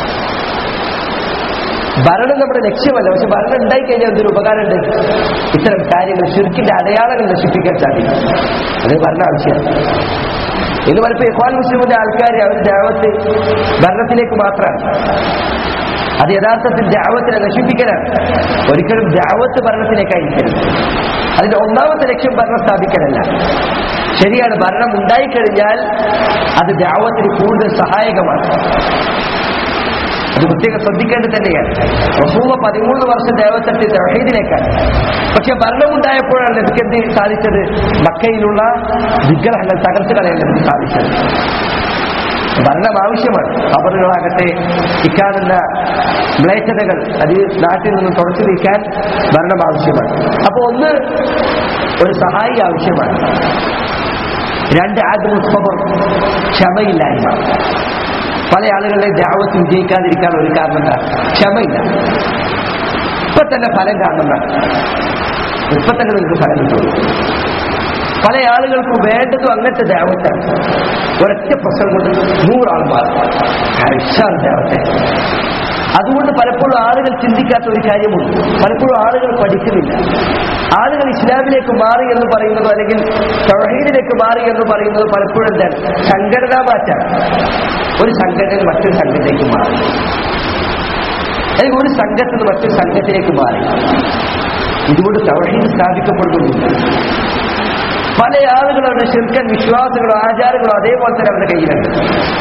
ഭരണം നമ്മുടെ ലക്ഷ്യമല്ല, പക്ഷെ ഭരണം ഉണ്ടായിക്കഴിഞ്ഞാൽ എന്തൊരു ഉപകാരമുണ്ട്? ഇത്തരം കാര്യങ്ങൾ ശിർക്കിന്റെ അടയാളങ്ങൾ നശിപ്പിക്കാൻ സാധിക്കും. അത് ഭരണം ആവശ്യമാണ്. ഇന്ന് പലപ്പോൾ ഇഖ്വാൻ മുസ്ലിമിന്റെ ആൾക്കാർ അവർ ദഅവത്ത് ഭരണത്തിലേക്ക് മാത്രമാണ്. അത് യഥാർത്ഥത്തിൽ ദഅവത്തിനെ നശിപ്പിക്കലാണ്. ഒരിക്കലും ദഅവത്ത് ഭരണത്തിലേക്കായിരിക്കരുത്. അതിന്റെ ഒന്നാമത്തെ ലക്ഷ്യം ഭരണം സ്ഥാപിക്കലല്ല. ശരിയാണ്, ഭരണം ഉണ്ടായിക്കഴിഞ്ഞാൽ അത് ദഅവത്തിന് കൂടുതൽ സഹായകമാണ്. അത് പ്രത്യേകം ശ്രദ്ധിക്കേണ്ടത് തന്നെയാണ്. റസൂൽ 13 വർഷം ദഅവത്ത് തൗഹീദിലേക്കാണ്. പക്ഷെ ഭരണമുണ്ടായപ്പോഴാണ് നബിക്ക് എന്ത് സാധിച്ചത്? മക്കയിലുള്ള വിഗ്രഹങ്ങൾ തകർത്ത് കളയാൻ നബിക്ക് സാധിച്ചത്. ഭരണം ആവശ്യമാണ്. ഖബറുകളാകട്ടെ, ഇക്കാണുന്ന മ്ലേച്ഛതകൾ അത് നാട്ടിൽ നിന്ന് തുടച്ചു നീക്കാൻ ഭരണം ആവശ്യമാണ്. അപ്പൊ ഒന്ന്, ഒരു സഹായി ആവശ്യമാണ്. രണ്ട്, ആദ്യം സബർ, ക്ഷമയില്ലായ്മ. പല ആളുകളുടെ ദഅവത്ത് വിജയിക്കാതിരിക്കാൻ ഒരു കാരണം എന്താ? ക്ഷമയില്ല. ഇപ്പൊ തന്നെ ഫലം കാണുന്നതാണ്. ഇപ്പൊ തന്നെ നിങ്ങൾക്ക് ഫലം കിട്ടുള്ളൂ. പല ആളുകൾക്കും വേണ്ടതും അങ്ങനത്തെ ദഅവത്താണ്. ഒരൊറ്റ പ്രശ്നം കൊണ്ട് 100 ആൾ മാറും. ദഅവത്തെ. അതുകൊണ്ട് പലപ്പോഴും ആളുകൾ ചിന്തിക്കാത്ത ഒരു കാര്യമുണ്ട്. പലപ്പോഴും ആളുകൾ പഠിക്കുന്നില്ല. ആളുകൾ ഇസ്ലാമിലേക്ക് മാറി എന്ന് പറയുന്നത്, അല്ലെങ്കിൽ തൗഹീദിലേക്ക് മാറി എന്ന് പറയുന്നത് പലപ്പോഴും എന്താണ്? സംഘടനാ മാറ്റാണ്. ഒരു സംഘടന മറ്റൊരു സംഘത്തിലേക്ക് മാറി, അല്ലെങ്കിൽ ഒരു സംഘത്തിൽ നിന്ന് മറ്റൊരു സംഘത്തിലേക്ക് മാറി. ഇതുകൊണ്ട് തൗഹീദ് സ്ഥാപിക്കപ്പെടുന്നുണ്ട്. പല ആളുകളും അവരുടെ ശിർക്കൻ വിശ്വാസങ്ങളോ ആചാരങ്ങളോ അതേപോലെ തന്നെ അവരുടെ കയ്യിലുണ്ട്.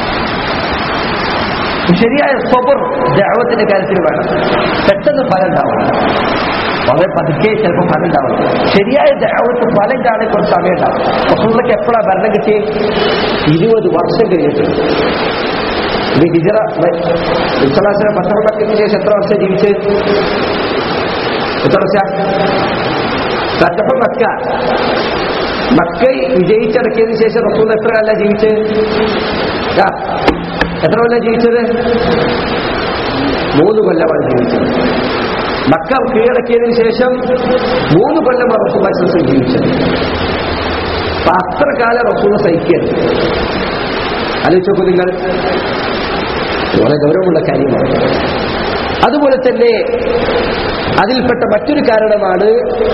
ശരിയായ സബർ ദഅവത്തിന്റെ കാര്യത്തിൽ വേണം. പെട്ടെന്ന് ഫലം ഉണ്ടാവണം, വളരെ പതുക്കെ ചിലപ്പോൾ ഫലം ഉണ്ടാവണം. ശരിയായ ദഅവത്ത് ഫലം കാണാൻ കുറച്ച് സമയം ഉണ്ടാവും. റസൂലുള്ളാഹിക്ക് എപ്പോഴാണ് ഭരണം കിട്ടി? 20 വർഷം കഴിഞ്ഞിട്ടുണ്ട്. ഇത് ഹിജ്റ വിശ്വാസന പത്രത്തിന് ശേഷം എത്ര വർഷം ജീവിച്ച്? എത്ര വർഷം? ഫത്ഹു മക്ക, മക്ക വിജയിച്ചടക്കിയതിനു ശേഷം റസൂൽ എത്ര കാലം ജീവിച്ച്? എത്ര കൊല്ലം ജീവിച്ചത്? 3 കൊല്ലമാണ് ജീവിച്ചത്. മക്ക കീഴടക്കിയതിനു ശേഷം 3 കൊല്ലം റസൂലുള്ളാഹി ജീവിച്ചത്. അപ്പൊ അത്ര കാലം റസൂൽ സഹിക്കരുത്. ആലോചിച്ചോക്കൂ നിങ്ങൾ, വളരെ ഗൗരവമുള്ള കാര്യമാണ്. അതുപോലെ തന്നെ അതിൽപ്പെട്ട മറ്റൊരു കാരണമാണ്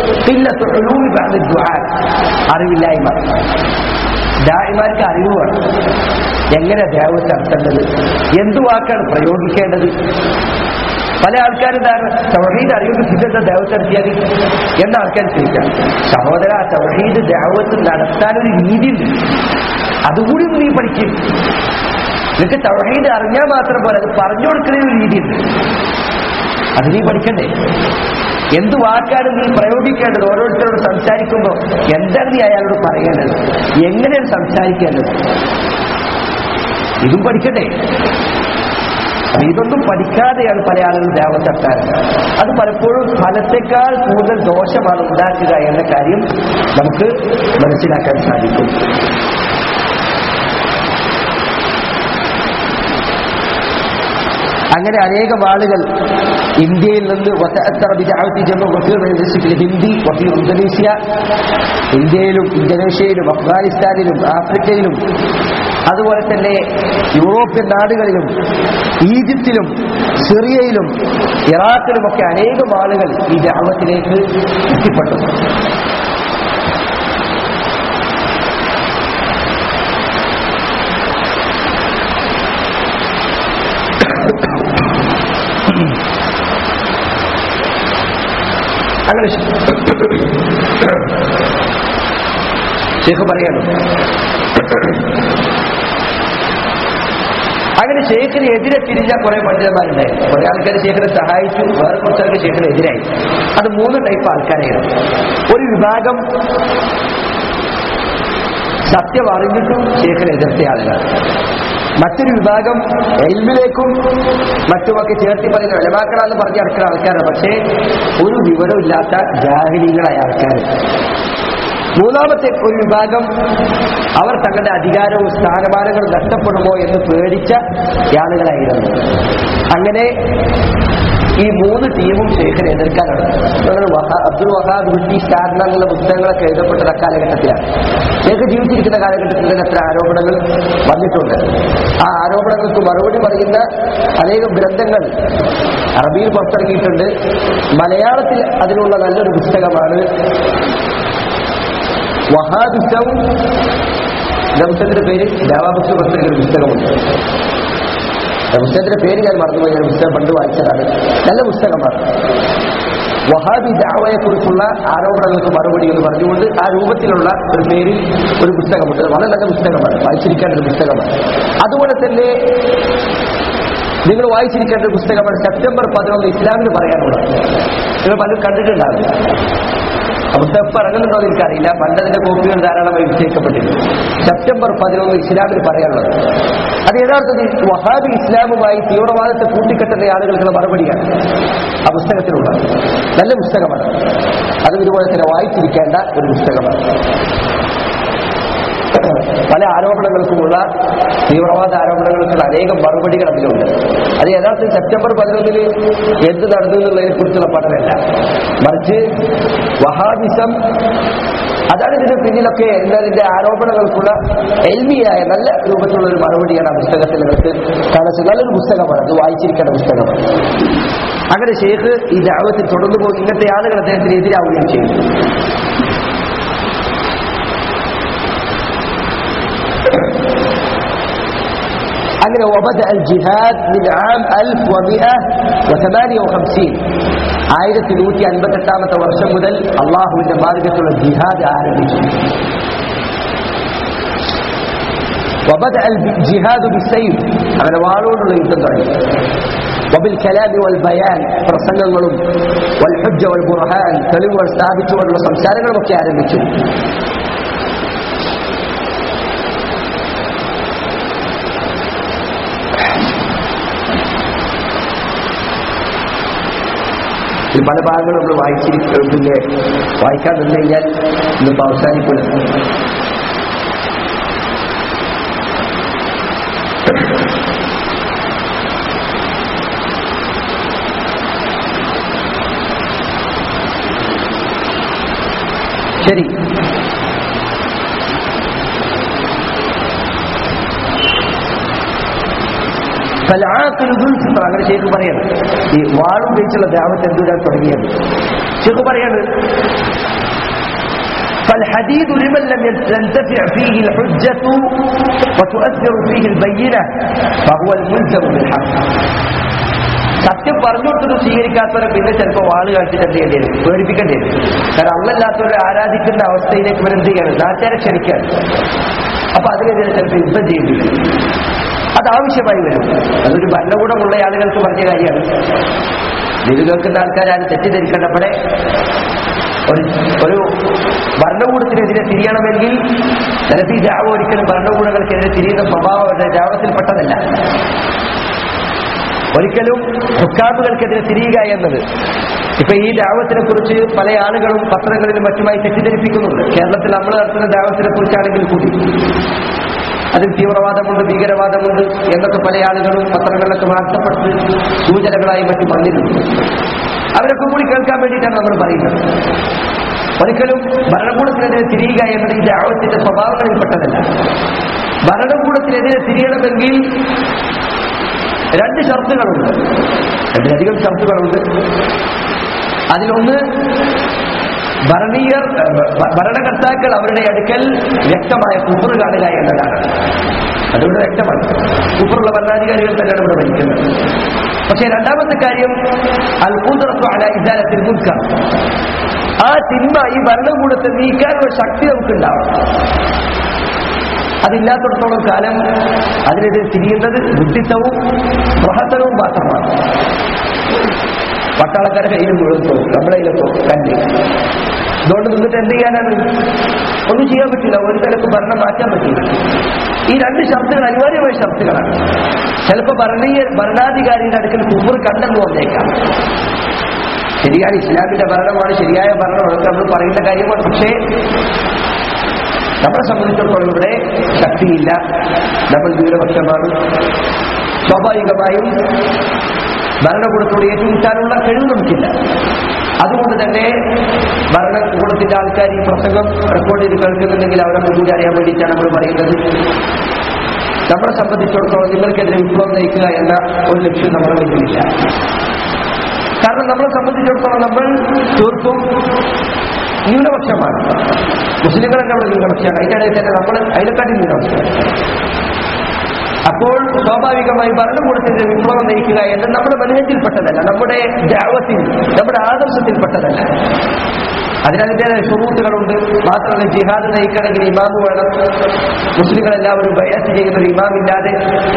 അറിവില്ലായ്മ. ദാഇമാർക്ക് അറിവ് വേണം. എങ്ങനെ ദഅവത്ത് നടത്തേണ്ടത്, എന്തു വാക്കാണ് പ്രയോഗിക്കേണ്ടത്. പല ആൾക്കാരും തൗഹീദ് അറിയുമ്പോൾ പിന്നെന്താ ദഅവത്ത് നടത്തിയാൽ എന്ന ആൾക്കാർ ചോദിക്കാം. സഹോദര, തൗഹീദ് ദഅവത്ത് നടത്താനൊരു രീതിയുണ്ട്, അതുകൂടി നീ പഠിക്കും. നിനക്ക് തൗഹീദ് അറിഞ്ഞാൽ മാത്രം പോലെ അത് പറഞ്ഞു കൊടുക്കുന്ന ഒരു രീതിയുണ്ട്, അത് നീ പഠിക്കണ്ടേ. എന്ത് വാക്കാണ് നീ പ്രയോഗിക്കേണ്ടത്, ഓരോരുത്തരോട് സംസാരിക്കുമ്പോൾ എന്താണ് നീ അയാളോട് പറയേണ്ടത്, എങ്ങനെയാണ് സംസാരിക്കേണ്ടത്, ഇതും പഠിക്കണ്ടേ. ഇതൊന്നും പഠിക്കാതെയാണ് പല ആളുകളും ദഅവത്ത് നടത്താറ്. അത് പലപ്പോഴും ഫലത്തെക്കാൾ കൂടുതൽ ദോഷമാണ് ഉണ്ടാക്കുക എന്ന കാര്യം നമുക്ക് മനസ്സിലാക്കാൻ സാധിക്കും. അങ്ങനെ അനേകം ആളുകൾ ഇന്ത്യയിൽ നിന്ന് ഹിന്ദി, ഇന്തോനേഷ്യ, ഇന്ത്യയിലും ഇന്തോനേഷ്യയിലും അഫ്ഗാനിസ്ഥാനിലും ആഫ്രിക്കയിലും അതുപോലെ തന്നെ യൂറോപ്യൻ നാടുകളിലും ഈജിപ്തിലും സിറിയയിലും ഇറാഖിലുമൊക്കെ അനേകം ആളുകൾ ഈ ദഅവത്തിലേക്ക് എത്തിപ്പെട്ടു. അങ്ങനെ ശേഖ് പറയാണ്, അങ്ങനെ ശേഖിന് എതിരെ തിരിഞ്ഞ കുറെ പണ്ഡിതന്മാരുണ്ടായിരുന്നു. കുറെ ആൾക്കാർ ശേഖരെ സഹായിച്ചു, വേറെ കുറച്ചാൾക്ക് ശേഖരെ എതിരായി. അത് 3 ടൈപ്പ് ആൾക്കാരായിരുന്നു. ഒരു വിഭാഗം സത്യം അറിഞ്ഞിട്ടും ശേഖരെ എതിർത്ത ആളുകൾ. മറ്റൊരു വിഭാഗം ഇൽമിലേക്കും മറ്റുമൊക്കെ ചേർത്തി പറയുന്ന ഉലമാക്കളാന്ന് പറഞ്ഞ് നടക്കുന്ന ആൾക്കാരാണ്, പക്ഷേ ഒരു വിവരമില്ലാത്ത ജാഹിലീകളായ ആൾക്കാർ. മൂന്നാമത്തെ ഒരു വിഭാഗം അവർ തങ്ങളുടെ അധികാരവും സ്ഥാനമാനങ്ങളും നഷ്ടപ്പെടുമോ എന്ന് പേടിച്ച ആളുകളായിരുന്നു. അങ്ങനെ ഈ 3 ടീമും ശേഖരെ എതിർക്കാനാണ്. അബ്ദുൽ വഹാബ് ഹിന്ദി സ്ഥാപന എന്നുള്ള പുസ്തകങ്ങളൊക്കെ എഴുതപ്പെട്ടത് അക്കാലഘട്ടത്തിലാണ്. ശേഖ് ജീവിച്ചിരിക്കുന്ന കാലഘട്ടത്തിൽ തന്നെ എത്ര ആരോപണങ്ങൾ വന്നിട്ടുണ്ട്. ആ ആരോപണങ്ങൾക്ക് മറുപടി പറയുന്ന അനേകം ഗ്രന്ഥങ്ങൾ അറബിയിൽ പുറത്തിറങ്ങിയിട്ടുണ്ട്. മലയാളത്തിൽ അതിനുള്ള നല്ലൊരു പുസ്തകമാണ് വഹാബിസവും. പുസ്തകത്തിന്റെ പേര് ദാവാബുസ് പുസ്തകത്തിന്റെ പുസ്തകമുണ്ട്. പുസ്തകത്തിന്റെ പേര് ഞാൻ മറന്നുപോയി, പുസ്തകം പണ്ട് വായിച്ചതാണ്. നല്ല പുസ്തകമാണ്. വഹാബി ദഅവയെക്കുറിച്ചുള്ള ആരോപണങ്ങൾക്ക് മറുപടി എന്ന് പറഞ്ഞുകൊണ്ട് ആ രൂപത്തിലുള്ള ഒരു പേരിൽ ഒരു പുസ്തകമുണ്ട്. വളരെ നല്ല പുസ്തകമാണ്, വായിച്ചിരിക്കേണ്ട ഒരു പുസ്തകമാണ്. അതുപോലെ തന്നെ നിങ്ങൾ വായിച്ചിരിക്കേണ്ട ഒരു പുസ്തകമാണ് സെപ്റ്റംബർ 11 ഇസ്ലാമിന് പറയാനുള്ളത്. നിങ്ങൾ പലരും കണ്ടിട്ടുണ്ടാവില്ല. പുസ്തകം ഇറങ്ങുന്നുണ്ടോ എന്ന് എനിക്കറിയില്ല. പണ്ടതിന്റെ കോപ്പികൾ ധാരാളമായി വിജയിക്കപ്പെട്ടിട്ടുണ്ട്. സെപ്റ്റംബർ 11 ഇസ്ലാമിന് പറയാനുള്ളത്. അത് യഥാർത്ഥത്തിൽ വഹാബി ഇസ്ലാമുമായി തീവ്രവാദത്തെ കൂട്ടിക്കെട്ടുന്ന ആളുകൾക്കുള്ള മറുപടിയാണ് ആ പുസ്തകത്തിലുള്ള. നല്ല പുസ്തകമാണ്. അതും ഇതുപോലെ തന്നെ വായിച്ചിരിക്കേണ്ട ഒരു പുസ്തകമാണ്. പല ആരോപണങ്ങൾക്കുമുള്ള തീവ്രവാദ ആരോപണങ്ങൾക്കുള്ള അനേകം മറുപടികൾ അതിലുണ്ട്. അത് യഥാർത്ഥത്തിൽ സെപ്റ്റംബർ 11 എന്ത് നടന്നു എന്നുള്ളതിനെ കുറിച്ചുള്ള പഠനമല്ല, മറിച്ച് വഹാബിസം അതാണ് ഇതിന് പിന്നിലൊക്കെ എന്നതിന്റെ ആരോപണങ്ങൾക്കുള്ള എൽമിയായ നല്ല രൂപത്തിലുള്ള ഒരു മറുപടിയാണ് ആ പുസ്തകത്തിൽ നിങ്ങൾക്ക് കാണാൻ. നല്ലൊരു പുസ്തകമാണ്, അത് വായിച്ചിരിക്കേണ്ട പുസ്തകമാണ്. അങ്ങനെ ശേഖ് ഈ ദഅവത്തിൽ തുടർന്നു പോയി ഇന്നത്തെ ആളുകൾ അദ്ദേഹത്തിന് എതിരാവുകയും ചെയ്തു. അങ്ങനെ وبدأ الجهاد من عام 1158 1158 വർഷം മുതൽ അള്ളാഹുവിന്റെ മാർഗത്തിലുള്ള ജിഹാദ് ആരംഭിച്ചു. وبدأ الجهاد بالسيف, അങ്ങനെ വാളോടുള്ള യുദ്ധം തുടങ്ങി. وبالكلام والبيان, പ്രസംഗങ്ങളും والحج والبرهان, തെളിവുകൾ സ്ഥാപിച്ചുകൊണ്ടുള്ള സംസാരങ്ങളും ഒക്കെ ആരംഭിച്ചു. പല ഭാഗങ്ങളും നമ്മൾ വായിച്ചിരിക്കും. വായിക്കാൻ നിന്ന് കഴിഞ്ഞാൽ ഇന്നിപ്പോൾ അവസാനിക്കില്ല. അങ്ങനെ ഷെയ്ഖ് പറയാണ്. ഈ വാളുപയോഗിച്ചുള്ള ദഅവത്ത് എന്തുവരാൻ തുടങ്ങിയത് ഷെയ്ഖ് പറയാണ്. فالحديد لمن لم تنتفع فيه الحجة وتؤثر فيه البينة فهو الملزم بالحق. സത്യം പറഞ്ഞുകൊടുത്തത് സ്വീകരിക്കാത്തവരെ പിന്നെ ചിലപ്പോൾ വാള് കാണിച്ചിട്ട് എന്ത് ചെയ്യേണ്ടി വരും, പേടിപ്പിക്കേണ്ടി വരും. കാരണം അള്ളല്ലാത്തവരെ ആരാധിക്കുന്ന അവസ്ഥയിലേക്ക് ഇവരെന്ത് ചെയ്യാണ്, നാട്ടുകാരെ ക്ഷണിക്കുകയാണ്. അപ്പൊ അതിനെതിരെ ചിലപ്പോൾ യുദ്ധം ചെയ്യേണ്ടി വരും. അതാവശ്യമായി വരും. അതൊരു ഭരണകൂടമുള്ള ആളുകൾക്ക് പറഞ്ഞ കാര്യമാണ്. ഇത് കേൾക്കുന്ന ആൾക്കാരും തെറ്റിദ്ധരിക്കേണ്ടപ്പോഴേ ഒരു ഭരണകൂടത്തിനെതിരെ തിരിയണമെങ്കിൽ ചിലപ്പോൾ ഈ ദഅവ ഒരിക്കലും ഭരണകൂടങ്ങൾക്കെതിരെ തിരിയുന്ന സ്വഭാവം അവരുടെ ദഅവത്തിൽപ്പെട്ടതല്ല. ഒരിക്കലും ഹുക്കാമുകൾക്കെതിരെ തിരിയുക എന്നത് ഇപ്പൊ ഈ ദഅവത്തിനെ കുറിച്ച് പല ആളുകളും പത്രങ്ങളിലും മറ്റുമായി തെറ്റിദ്ധരിപ്പിക്കുന്നുണ്ട്. കേരളത്തിൽ നമ്മൾ നടത്തുന്ന ദഅവത്തിനെ കുറിച്ചാണെങ്കിൽ കൂടി അതിൽ തീവ്രവാദമുണ്ട്, ഭീകരവാദമുണ്ട് എന്നൊക്കെ പല ആളുകളും പത്രങ്ങളിലൊക്കെ വാർത്തപ്പെട്ട് സൂചനകളായി മറ്റും വന്നിട്ടുണ്ട്. അവരൊക്കെ കൂടി കേൾക്കാൻ വേണ്ടിയിട്ടാണ് നമ്മൾ പറയുന്നത്. ഒരിക്കലും ഭരണകൂടത്തിനെതിരെ തിരിയുക എന്നത് ഈ ദഅവത്തിന്റെ സ്വഭാവങ്ങളിൽപ്പെട്ടതല്ല. ഭരണകൂടത്തിനെതിരെ തിരിയണമെങ്കിൽ രണ്ട് ഷർത്തുകളുണ്ട്, രണ്ടിലധികം ഷർത്തുകളുണ്ട്. അതിലൊന്ന് ഭരണകർത്താക്കൾ അവരുടെ അടുക്കൽ വ്യക്തമായ കുഫർ കാണുക എന്നതാണ്. അതുകൊണ്ട് വ്യക്തമാണ് കുഫറുള്ള ഭരണാധികാരികൾ തന്നെയാണ് ഇവിടെ ഭരിക്കുന്നത്. പക്ഷേ രണ്ടാമത്തെ കാര്യം അൽ ഖുദ്റത്തു അലാ ഇസാലത്തിൽ മുൻകർ, ആ തിന്മ ഈ ഭരണകൂടത്തെ നീക്കാനുള്ള ശക്തി നമുക്കുണ്ടാവും. അതില്ലാത്തിടത്തോളം കാലം അതിനെതിരെ തിരിയുന്നത് ബുദ്ധിത്തവും പ്രഹസനവും മാത്രമാണ്. പട്ടാളക്കാരെ കയ്യിലും മുഴുവത്തോ നമ്മുടെ കയ്യിലത്തോ കല്ല്. അതുകൊണ്ട് നിന്നിട്ട് എന്ത് ചെയ്യാനാണ്? ഒന്നും ചെയ്യാൻ പറ്റില്ല. ഒരു തലക്ക് ഭരണം മാറ്റാൻ പറ്റില്ല. ഈ രണ്ട് ഷർത്തുകൾ അനിവാര്യമായ ഷർത്തുകളാണ്. ചിലപ്പോൾ ഭരണാധികാരിയുടെ അടുക്കൽ കുഫർ കണ്ടെന്ന് വന്നേക്കാം. ശരിയാണ്, ഇസ്ലാമിന്റെ ഭരണമാണ്, ശരിയായ ഭരണമാണ്, നമ്മൾ പറയുന്ന കാര്യമാണ്. പക്ഷേ നമ്മളെ സംബന്ധിച്ചിടത്തോളം ഇവിടെ ശക്തിയില്ല, നമ്മൾ ന്യൂനപക്ഷമാണ്. സ്വാഭാവികമായും ഭരണകൂടത്തോട് ഏറ്റുമുട്ടാനുള്ള കഴിവ് നമുക്കില്ല. അതുകൊണ്ട് തന്നെ ഭരണകൂടത്തിന്റെ ആൾക്കാർ ഈ പ്രസംഗം റെക്കോർഡ് ചെയ്ത് കേൾക്കുന്നുണ്ടെങ്കിൽ അവരൊക്കെ കൂടി അറിയാൻ വേണ്ടിയിട്ടാണ് നമ്മൾ പറയുന്നത്. നമ്മളെ സംബന്ധിച്ചിടത്തോളം നിങ്ങൾക്കെതിരെ വിപ്ലവം നയിക്കുക എന്ന ഒരു ലക്ഷ്യം നമ്മുടെ മുന്നിലില്ല. കാരണം നമ്മളെ സംബന്ധിച്ചിടത്തോളം നമ്മൾ തീർത്തും ന്യൂനപക്ഷമാണ്. മുസ്ലിങ്ങളെന്നെ അവിടെ ന്യൂനപക്ഷമാണ്. അതിൻ്റെ ഇടയിൽ തന്നെ നമ്മൾ അതിനെക്കാട്ടി ന്യൂനപക്ഷമാണ്. അപ്പോൾ സ്വാഭാവികമായി ഭരണകൂടത്തിന്റെ വിപ്ലവം നയിക്കുക എന്ന് നമ്മുടെ മനസ്സിൽപ്പെട്ടതല്ല, നമ്മുടെ ദഅവത്തിൽ, നമ്മുടെ ആദർശത്തിൽപ്പെട്ടതല്ല. അതിനതിൻ്റെതായ ശുറൂത്തുകളുണ്ട്. മാത്രമല്ല ജിഹാദ് നയിക്കണമെങ്കിൽ ഇമാമ് വേണം. മുസ്ലിങ്ങളെല്ലാവരും ബൈഅത്ത് ചെയ്യുന്ന ഒരു ഇമാമില്ലാതെ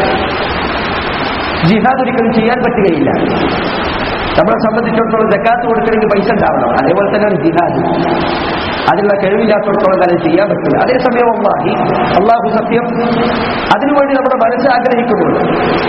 ജിഹാദ് ഒരിക്കലും ചെയ്യാൻ പറ്റുകയില്ല. നമ്മളെ സംബന്ധിച്ചിടത്തോളം സക്കാത്ത് കൊടുക്കണമെങ്കിൽ പൈസ ഉണ്ടാവണം. അതേപോലെ തന്നെയാണ് ജിഹാദ്. അതിനുള്ള കഴിവില്ലാത്തടത്തോളം കാലം ചെയ്യാൻ പറ്റില്ല. അതേസമയം അള്ളാഹു സത്യം അതിനുവേണ്ടി നമ്മുടെ മനസ്സ് ആഗ്രഹിക്കുന്നുണ്ട്.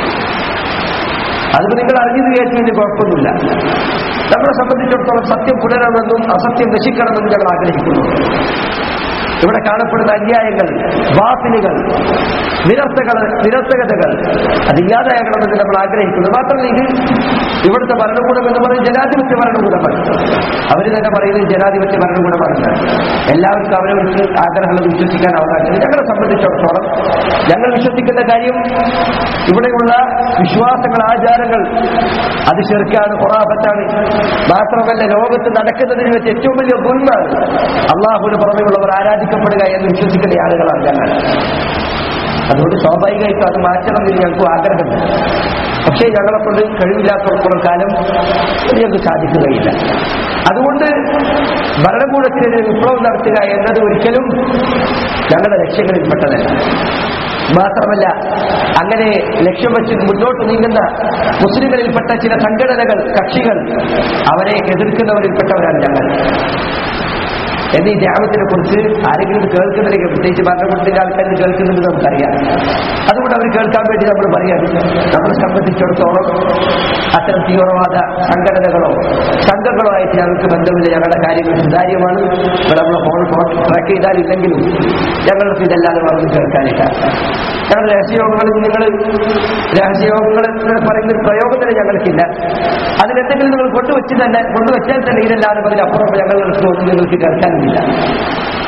അതിന് നിങ്ങൾ അറിഞ്ഞത് കേൾക്കുന്നതിന് കുഴപ്പമൊന്നുമില്ല. നമ്മളെ സംബന്ധിച്ചിടത്തോളം സത്യം പുലരണമെന്നും അസത്യം നശിക്കണമെന്നും ഞങ്ങൾ ആഗ്രഹിക്കുന്നുണ്ട്. ഇവിടെ കാണപ്പെടുന്ന അന്യായങ്ങൾ, ബാത്തിലുകൾ, നിരർത്ഥകതകൾ അതില്ലാതാകണമെന്ന് നമ്മൾ ആഗ്രഹിക്കുന്നു. മാത്രമല്ല ഇത് ഇവിടുത്തെ ഭരണകൂടം എന്ന് പറയുന്നത് ജനാധിപത്യ ഭരണകൂടമാണ്. അവർ തന്നെ പറയുന്നത് ജനാധിപത്യ ഭരണകൂടമാണ്. എല്ലാവർക്കും അവരവർക്ക് ആഗ്രഹങ്ങൾ വിശ്വസിക്കാൻ അവകാശം. ഞങ്ങളെ സംബന്ധിച്ചിടത്തോളം ഞങ്ങൾ വിശ്വസിക്കുന്ന കാര്യം ഇവിടെയുള്ള വിശ്വാസങ്ങൾ, ആചാരങ്ങൾ അത് ശിർക്കാണ്, ഖുറാഫത്താണ്. മാത്രമല്ല ലോകത്ത് നടക്കുന്നതിന് വെച്ച് ഏറ്റവും വലിയ ഗുൽമാണ് അള്ളാഹുവിന് പുറമെയുള്ളവർ ആരാധിക്കപ്പെടുക എന്ന് വിശ്വസിക്കുന്ന ആളുകളാണ് ഞങ്ങൾ. അതുകൊണ്ട് സ്വാഭാവികമായിട്ടും അത് മാറ്റണമെന്ന് ഞങ്ങൾക്ക് ആഗ്രഹമുണ്ട്. പക്ഷേ ഞങ്ങളെക്കൊണ്ട് കഴിവില്ലാത്തവർക്കുള്ള കാലം ഞങ്ങൾക്ക് സാധിക്കുകയില്ല. അതുകൊണ്ട് ഭരണകൂടത്തിനെതിരെ വിപ്ലവം നടത്തുക എന്നത് ഒരിക്കലും ഞങ്ങളുടെ ലക്ഷ്യങ്ങളിൽപ്പെട്ടതല്ല. മാത്രമല്ല അങ്ങനെ ലക്ഷ്യം വെച്ച് മുന്നോട്ട് നീങ്ങുന്ന മുസ്ലിങ്ങളിൽപ്പെട്ട ചില സംഘടനകൾ, കക്ഷികൾ, അവരെ എതിർക്കുന്നവരിൽപ്പെട്ടവരാണ് ഞങ്ങൾ. എന്നീ ദഅവത്തിനെ കുറിച്ച് ആരെങ്കിലും കേൾക്കുന്നുണ്ടെങ്കിൽ, പ്രത്യേകിച്ച് ഭരണകൂടത്തിന്റെ ആൾക്കാർ കേൾക്കുന്നുണ്ട് നമുക്കറിയാം. അതുകൊണ്ട് അവർ കേൾക്കാൻ വേണ്ടി നമ്മൾ പറയാം, നമ്മളെ സംബന്ധിച്ചിടത്തോളം അത്തരം തീവ്രവാദ സംഘടനകളോ സംഘങ്ങളോ ആയിട്ട് ഞങ്ങൾക്ക് ബന്ധമില്ല. ഞങ്ങളുടെ കാര്യങ്ങൾ സുതാര്യമാണ്. നമ്മളെ ഫോൺ ട്രാക്ക് ചെയ്താലില്ലെങ്കിലും ഞങ്ങൾക്ക് ഇതല്ലാതെ പറഞ്ഞു കേൾക്കാനില്ല. ഞങ്ങളുടെ രഹസ്യയോഗങ്ങളിൽ നിങ്ങൾ രഹസ്യയോഗങ്ങൾ പറയുന്നൊരു പ്രയോഗം തന്നെ ഞങ്ങൾക്കില്ല. അതിലെന്തെങ്കിലും നിങ്ങൾ കൊണ്ടുവച്ചാൽ തന്നെ ഇതല്ലാതെ അതിനപ്പുറം ഞങ്ങൾക്ക് നിങ്ങൾക്ക് കേൾക്കാനില്ല.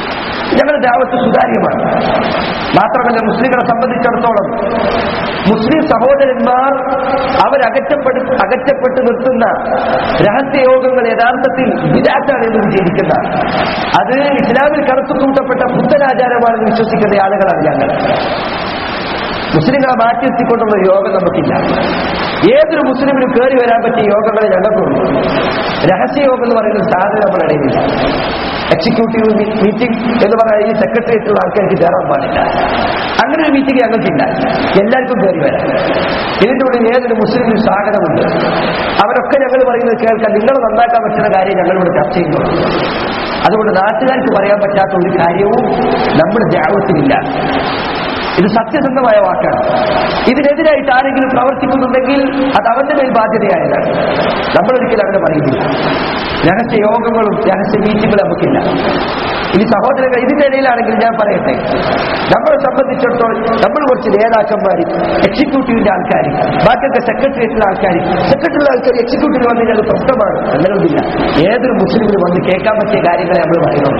ഞങ്ങളുടെ ദഅവത്ത് സുതാര്യമാണ്. മാത്രമല്ല മുസ്ലിങ്ങളെ സംബന്ധിച്ചിടത്തോളം മുസ്ലിം സഹോദരന്മാർ അകറ്റപ്പെട്ട് നിർത്തുന്ന രഹസ്യയോഗങ്ങൾ യഥാർത്ഥത്തിൽ ബിദ്അത്താണ് എന്ന് വിചാരിക്കുന്ന, അത് ഇസ്ലാമിൽ കടത്തുകൂട്ടപ്പെട്ട പുത്തനാചാരമാണെന്ന് വിശ്വസിക്കുന്ന ആളുകളാണ് ഞങ്ങൾ. മുസ്ലിങ്ങളെ മാറ്റി നിർത്തിക്കൊണ്ടുള്ള യോഗം നമുക്കില്ല. ഏതൊരു മുസ്ലിമിനും കയറി വരാൻ പറ്റിയ യോഗങ്ങൾ ഞങ്ങൾക്കുണ്ട്. രഹസ്യയോഗം എന്ന് പറയുന്ന സാധനം നമ്മുടെ ഇടയിലില്ല. എക്സിക്യൂട്ടീവ് മീറ്റിംഗ് എന്ന് പറഞ്ഞാൽ ഈ സെക്രട്ടേറിയറ്റുള്ള ആൾക്കാർക്ക് കയറാൻ പാടില്ല. അങ്ങനെ ഒരു മീറ്റിംഗ് ഞങ്ങൾക്കില്ല. എല്ലാവർക്കും കയറി വരാം. ഇതിൻ്റെ ഉള്ളിൽ ഏതൊരു മുസ്ലിമിനും സ്വാഗതമുണ്ട്. അവരൊക്കെ ഞങ്ങൾ പറയുന്നത് കേൾക്കാൻ, നിങ്ങൾ നന്നാക്കാൻ പറ്റുന്ന കാര്യം ഞങ്ങളിവിടെ ചർച്ച ചെയ്യുന്നു. അതുകൊണ്ട് നാട്ടുകാർക്ക് പറയാൻ പറ്റാത്ത ഒരു കാര്യവും നമ്മുടെ ദഅവത്തിലില്ല. ഇത് സത്യസന്ധമായ വാക്കാണ്. ഇതിനെതിരായിട്ട് ആരെങ്കിലും പ്രവർത്തിക്കുന്നുണ്ടെങ്കിൽ അത് അവന്റെ മേൽ ബാധ്യതയായതാണ്. നമ്മളൊരിക്കലും അങ്ങനെ പറയുന്നില്ല. രഹസ്യ യോഗങ്ങളും രഹസ്യ മീറ്റിങ്ങുകളും നമുക്കില്ല. ഇനി സഹോദരങ്ങൾ, ഇതിന്റെ ഇടയിലാണെങ്കിൽ ഞാൻ പറയട്ടെ, നമ്മളെ സംബന്ധിച്ചിടത്തോളം നമ്മൾ കുറച്ച് നേതാക്കന്മാർ, എക്സിക്യൂട്ടീവിന്റെ ആൾക്കാർ, ബാക്കിയൊക്കെ സെക്രട്ടേറിയറ്റിലെ ആൾക്കാർ എക്സിക്യൂട്ടീവ് വന്നു കഴിഞ്ഞാൽ പ്രശ്നമാണ്. അങ്ങനെയൊന്നുമില്ല. ഏതൊരു മുസ്ലിമിനും വന്ന് കേൾക്കാൻ പറ്റിയ കാര്യങ്ങളെ നമ്മൾ പറയുന്നു.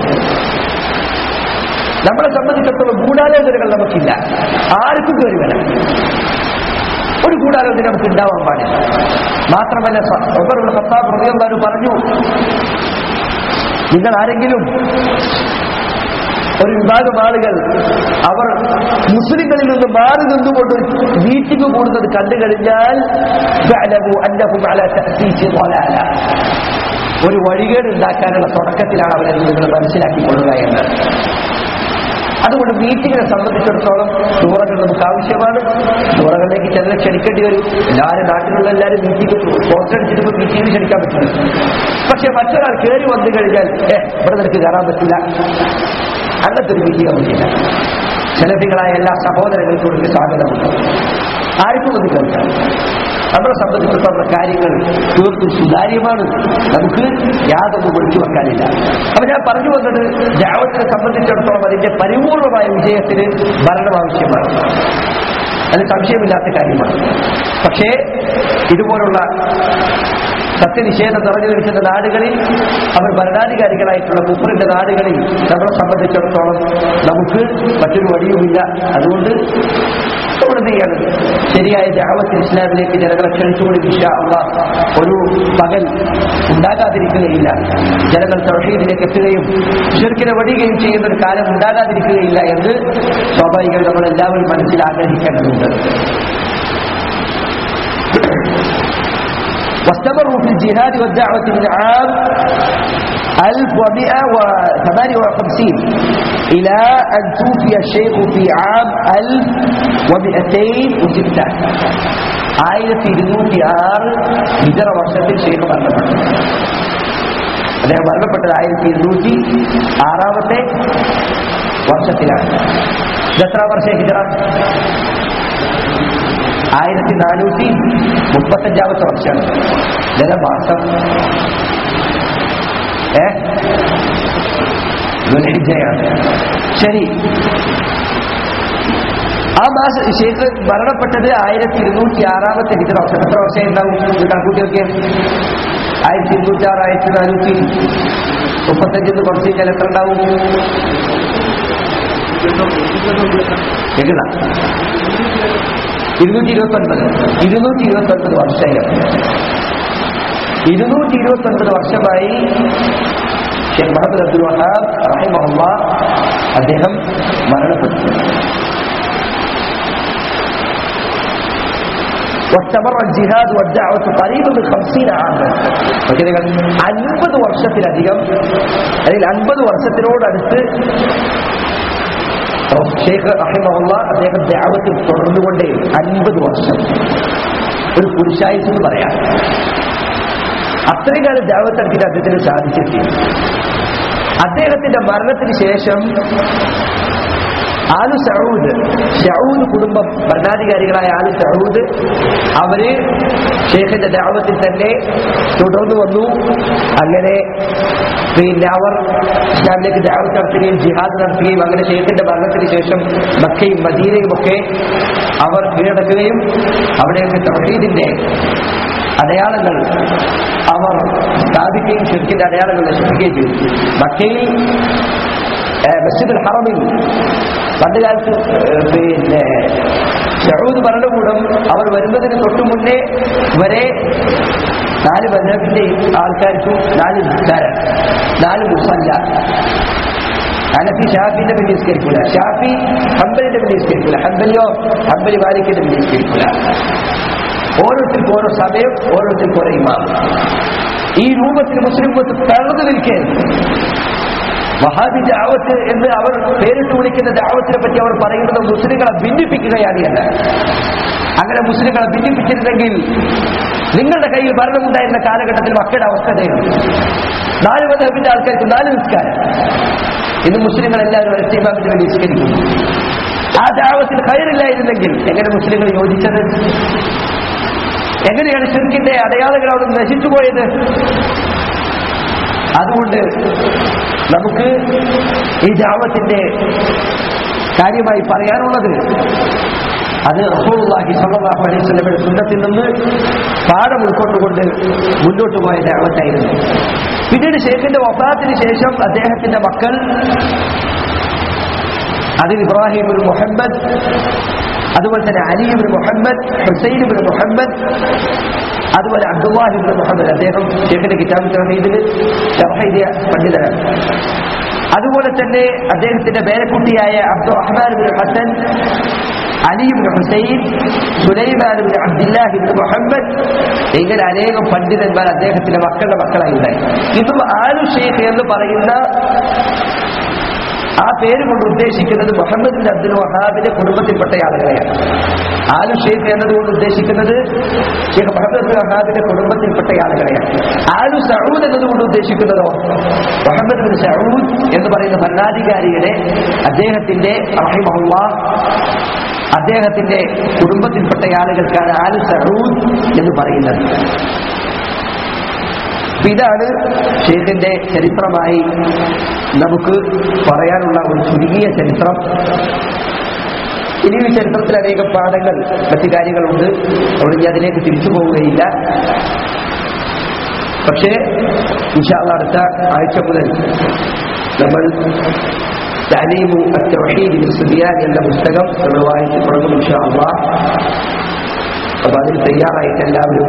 നമ്മളെ സംബന്ധിച്ചിടത്തോളം ഗൂഢാലോചനകൾ നമുക്കില്ല. ആർക്കും കയറി വരാം. ഒരു ഗൂഢാലോചന നമുക്ക് ഉണ്ടാവാൻ പാടില്ല. മാത്രമല്ല ഉമർ ഇബ്നു ഖത്താബ് റളിയല്ലാഹു അൻഹു പറഞ്ഞു, നിങ്ങൾ ആരെങ്കിലും ഒരു വിഭാഗം ആളുകൾ അവർ മുസ്ലിങ്ങളിൽ നിന്ന് മാറി നിന്നുകൊണ്ട് മീറ്റിംഗ് കൂടുന്നത് കണ്ടു കഴിഞ്ഞാൽ ഒരു വഴികേട് ഉണ്ടാക്കാനുള്ള തുടക്കത്തിലാണ് അവരെന്ന് നിങ്ങൾ മനസ്സിലാക്കിക്കൊള്ളുക എന്ന്. അതുകൊണ്ട് മീറ്റിങ്ങിനെ സംബന്ധിച്ചിടത്തോളം സൂറകൾ നമുക്ക് ആവശ്യമാണ്. സൂറകളിലേക്ക് ചിലരെ ക്ഷണിക്കേണ്ടി വരും. എല്ലാവരും നാട്ടിലുള്ള എല്ലാവരും മീറ്റിംഗ് സ്പോൺസർ അടിച്ചിട്ട് മീറ്റിംഗിന് ക്ഷണിക്കാൻ പറ്റില്ല. പക്ഷെ മറ്റൊരാൾ കയറി വന്നു കഴിഞ്ഞാൽ ഇവിടെ നിനക്ക് കയറാൻ പറ്റില്ല, അങ്ങനത്തെ ഒരു മീറ്റിംഗ് പറ്റില്ല. സലഫികളായ എല്ലാ സഹോദരങ്ങൾക്കും ഒരു സ്വാഗതമുണ്ട്. ആർക്കും ഒന്ന് കേൾക്കാം. നമ്മളെ സംബന്ധിച്ചിടത്തോളം കാര്യങ്ങൾ തീർത്തും സുതാര്യമാണ്. നമുക്ക് യാതൊന്നും ഒഴിച്ചു വെക്കാനില്ല. അപ്പൊ ഞാൻ പറഞ്ഞു വന്നത്, ദഅവത്തിനെ സംബന്ധിച്ചിടത്തോളം അതിന്റെ പരിപൂർണമായ വിജയത്തിന് ഭരണം ആവശ്യമാണ്. അത് സംശയമില്ലാത്ത കാര്യമാണ്. പക്ഷേ ഇതുപോലുള്ള സത്യനിഷേധം നിറഞ്ഞു നിൽക്കുന്ന നാടുകളിൽ, അവർ ഭരണാധികാരികളായിട്ടുള്ള കുഫറിന്റെ നാടുകളിൽ നമ്മളെ സംബന്ധിച്ചിടത്തോളം നമുക്ക് മറ്റൊരു വഴിയുമില്ല. അതുകൊണ്ട് ാണ് ശരിയായ ദഅവത്ത് ഇസ്ലാമിലേക്ക് ജനങ്ങളെ ക്ഷണിച്ചുകൊണ്ട് ഇൻഷാ അല്ലാഹ് ഒരു പകൽ ഉണ്ടാകാതിരിക്കുകയില്ല. ജനങ്ങൾ തൗഹീദിലേക്ക് എത്തുകയും ശിർക്കിനെ വെടിയുകയും ചെയ്യുന്ന ഒരു കാലം ഉണ്ടാകാതിരിക്കുകയില്ല എന്ന് സ്വാഭാവികമായി നമ്മളെല്ലാവരും മനസ്സിൽ ആഗ്രഹിക്കേണ്ടതുണ്ട്. واستمروا في الجهاد والدعوة من عام 1158 إلى أن توفي الشيخ في عام 1206. 1206 ഹിജറ വർഷത്തിൽ ഷെയ്ഖ് മരണപ്പെട്ടു. അദ്ദേഹം മരണപ്പെട്ടത് 1206 വർഷത്തിലാണ്. എത്ര വർഷം ഹിജറ? 1435 വർഷമാണ്. ജനമാസം ദുൽഹിജ്ജയാണ്. ശരി, ആ മാസം ഷെയ്ഖ് മരണപ്പെട്ടത് 1206 ഹിജറ വർഷം. എത്ര വർഷം ഉണ്ടാവും ഇത് കണക്കൂട്ടി നോക്കിയാൽ? 1206 1435 കുറച്ച് കഴിഞ്ഞാൽ എത്ര ഉണ്ടാവും? കേൾക്കുന്ന 229 വർഷമായി. 229 വർഷമായി ഷെയ്ഖ് മുഹമ്മദ് അബ്ദുൽ വഹാബ് റഹിമഹുല്ലാഹ് അദ്ദേഹം മരണപ്പെട്ടു. واستمر الجهاد والدعوة قريبا من 50 عاما. 50 വർഷത്തിലധികം, അല്ലെങ്കിൽ 50 വർഷത്തിനോടടുത്ത് ഷെയ്ഖ് റഹിമഹുല്ലാഹ് അദ്ദേഹം ദഅവത്തിൽ തുടർന്നുകൊണ്ടേ 50 വർഷം. ഒരു പുരുഷായുസ് എന്ന് പറയാം. അത്രയും കാലം ദഅവത്ത് നടത്തിയിട്ട് അദ്ദേഹത്തിന് സാധിച്ചിട്ടില്ല. അദ്ദേഹത്തിന്റെ മരണത്തിന് ശേഷം ആലു സഊദ് കുടുംബം, ഭരണാധികാരികളായ ആലു സഊദ്, അവര് ഷെയ്ഖിന്റെ ദഅവത്തിൽ തന്നെ തുടർന്നു വന്നു. അങ്ങനെ പിന്നെ അവർ ഇസ്ലാമിലേക്ക് ദഅവത്ത് നടത്തുകയും ജിഹാദ് നടത്തുകയും അങ്ങനെ ഷെയ്ഖിന്റെ മരണത്തിന് ശേഷം മക്കയും മദീനയും ഒക്കെ അവർ കീഴടക്കുകയും അവിടെയൊക്കെ തൗഹീദിന്റെ അടയാളങ്ങൾ അവർ സ്ഥാപിക്കുകയും ഷിർക്കിന്റെ അടയാളങ്ങൾ നശിപ്പിക്കുകയും ചെയ്തു. മക്കയിൽ മസ്ജിദുൽ ഹറമിൽ പണ്ട് കാലത്ത് പിന്നെ സഊദ് ഭരണകൂടം അവർ വരുന്നതിന് തൊട്ടു മുന്നേ വരെ 4 മദ്ഹബിന്റെയും ആൾക്കാർക്കും 4 നിസ്കാരം, 4 മുസല്ല. ഹനഫി ഷാഫിന്റെ പിന്നിൽ നിസ്കരിക്കില്ല, ഷാഫി ഹംബലിന്റെ പിന്നിൽ നിസ്കരിക്കില്ല, ഹംബലി മാലിക്കിന്റെ പിന്നിൽ നിസ്കരിക്കില്ല. ഓരോരുത്തർക്കും ഓരോ സമയം, ഓരോരുത്തർക്കും ഓരോ ഇമാം. ഈ രൂപത്തിൽ മുസ്ലിം തളർന്നു നിൽക്കുകയായിരുന്നു. വഹാബി ദഅവത്ത് എന്ന് അവർ പേരിട്ട് വിളിക്കുന്ന ദഅവത്തിനെ പറ്റി അവർ പറയുന്നത് മുസ്ലിങ്ങളെ ഭിന്നിപ്പിക്കുകയാണ് അല്ല. അങ്ങനെ മുസ്ലിങ്ങളെ ഭിന്നിപ്പിച്ചിരുന്നെങ്കിൽ നിങ്ങളുടെ കയ്യിൽ ഭരണമുണ്ടായിരുന്ന കാലഘട്ടത്തിൽ മക്കളുടെ അവസ്ഥ തേടും. 4 മദ്ഹബിന്റെ ആൾക്കാർക്ക് 4 നിസ്കാരം. ഇന്ന് മുസ്ലിങ്ങളെല്ലാവരും ഒരൊറ്റ ഇമാമിന് വേണ്ടി നിസ്കരിക്കുന്നു. ആ ദഅവത്തിൽ ഖൈറില്ലായിരുന്നെങ്കിൽ എങ്ങനെ മുസ്ലിങ്ങൾ യോജിച്ചത്? എങ്ങനെയാണ് ശിർക്കിന്റെ അടയാളങ്ങൾ അവിടെ നശിച്ചുപോയത്? അതുകൊണ്ട് നമുക്ക് ഈ ദഅവത്തിന്റെ കാര്യമായി പറയാനുള്ളത് അത് റസൂലുള്ളാഹി സ്വല്ലല്ലാഹു അലൈഹി വസല്ലമയുടെ സുന്നത്തിൽ നിന്ന് പാഠം ഉൾക്കൊണ്ടുകൊണ്ട് മുന്നോട്ട് പോയ ദഅവത്തായിരുന്നു. പിന്നീട് ശൈഖിന്റെ വഫാത്തിന് ശേഷം അദ്ദേഹത്തിന്റെ മക്കൾ, അതിൽ ഇബ്രാഹിം ഇബ്നു മുഹമ്മദ്, അതുപോലെ തന്നെ അലി ഇബ്നു മുഹമ്മദ്, ഹുസൈൻ ഇബ്നു മുഹമ്മദ്, അതുപോലെ അബ്ദുല്ലാഹി ഇബ്നു മുഹമ്മദ്, അദ്ദേഹം ശൈഖിന്റെ കിതാബ് തൗഹീദിൽ ശർഹ് ചെയ്ത പണ്ഡിതനാണ്. അതുപോലെ തന്നെ അദ്ദേഹത്തിന്റെ പേരക്കുട്ടിയായ അബ്ദുറഹ്മാൻ ഇബ്നു ഹസൻ, അലി ഇബ്നു ഹുസൈൻ, സുലൈമാൻ ഇബ്നു അബ്ദുല്ലാഹി ഇബ്നു മുഹമ്മദ്, ഇങ്ങനെ അനേകം പണ്ഡിതന്മാർ അദ്ദേഹത്തിന്റെ മക്കളുടെ മക്കളായി ഉണ്ടായി. ഇതും ആലു ഷെയ്ഖ് എന്ന് പറയുന്ന ആ പേര് കൊണ്ട് ഉദ്ദേശിക്കുന്നത് മുഹമ്മദ് ബിൻ അബ്ദുൽ വഹാബിന്റെ കുടുംബത്തിൽപ്പെട്ട ആളുകളെയാണ്. ആലു ഷെയ്ഖ് എന്നതുകൊണ്ട് ഉദ്ദേശിക്കുന്നത് ഷെയ്ഖ് മുഹമ്മദ് അബ്ദുൽ വഹാബിന്റെ കുടുംബത്തിൽപ്പെട്ട ആളുകളെയാണ്. ആലു സഊദ് എന്നതുകൊണ്ട് ഉദ്ദേശിക്കുന്നതോ മുഹമ്മദ് ബിൻ സഊദ് എന്ന് പറയുന്ന ഭരണാധികാരിയുടെ അദ്ദേഹത്തിന്റെ റഹിമഹുല്ലാഹ് അദ്ദേഹത്തിന്റെ കുടുംബത്തിൽപ്പെട്ട ആളുകൾക്കാണ് ആലു സഊദ് എന്ന് പറയുന്നത്. ഇതാണ് ഷെയ്ഖിന്റെ ചരിത്രമായി നമുക്ക് പറയാനുള്ള ഒരു ചുരുങ്ങിയ ചരിത്രം. ഇനി ഈ ചരിത്രത്തിൽ അനേകം പാഠങ്ങൾ, മറ്റു കാര്യങ്ങളുണ്ട്. അവിടെ ഞാൻ അതിലേക്ക് തിരിച്ചു പോവുകയില്ല. പക്ഷേ ഇൻഷാ അല്ലാഹ് അടുത്ത ആഴ്ച മുതൽ നമ്മൾ തഅലീമു അത്ത്-തൗഹീദ് ബിൽ-സുബ്യാൻ എന്ന പുസ്തകം നമ്മൾ വായിച്ചു തുടങ്ങും ഇൻഷാ അല്ലാഹ്. അപ്പൊ അതിന് തയ്യാറായിട്ട് എല്ലാവരും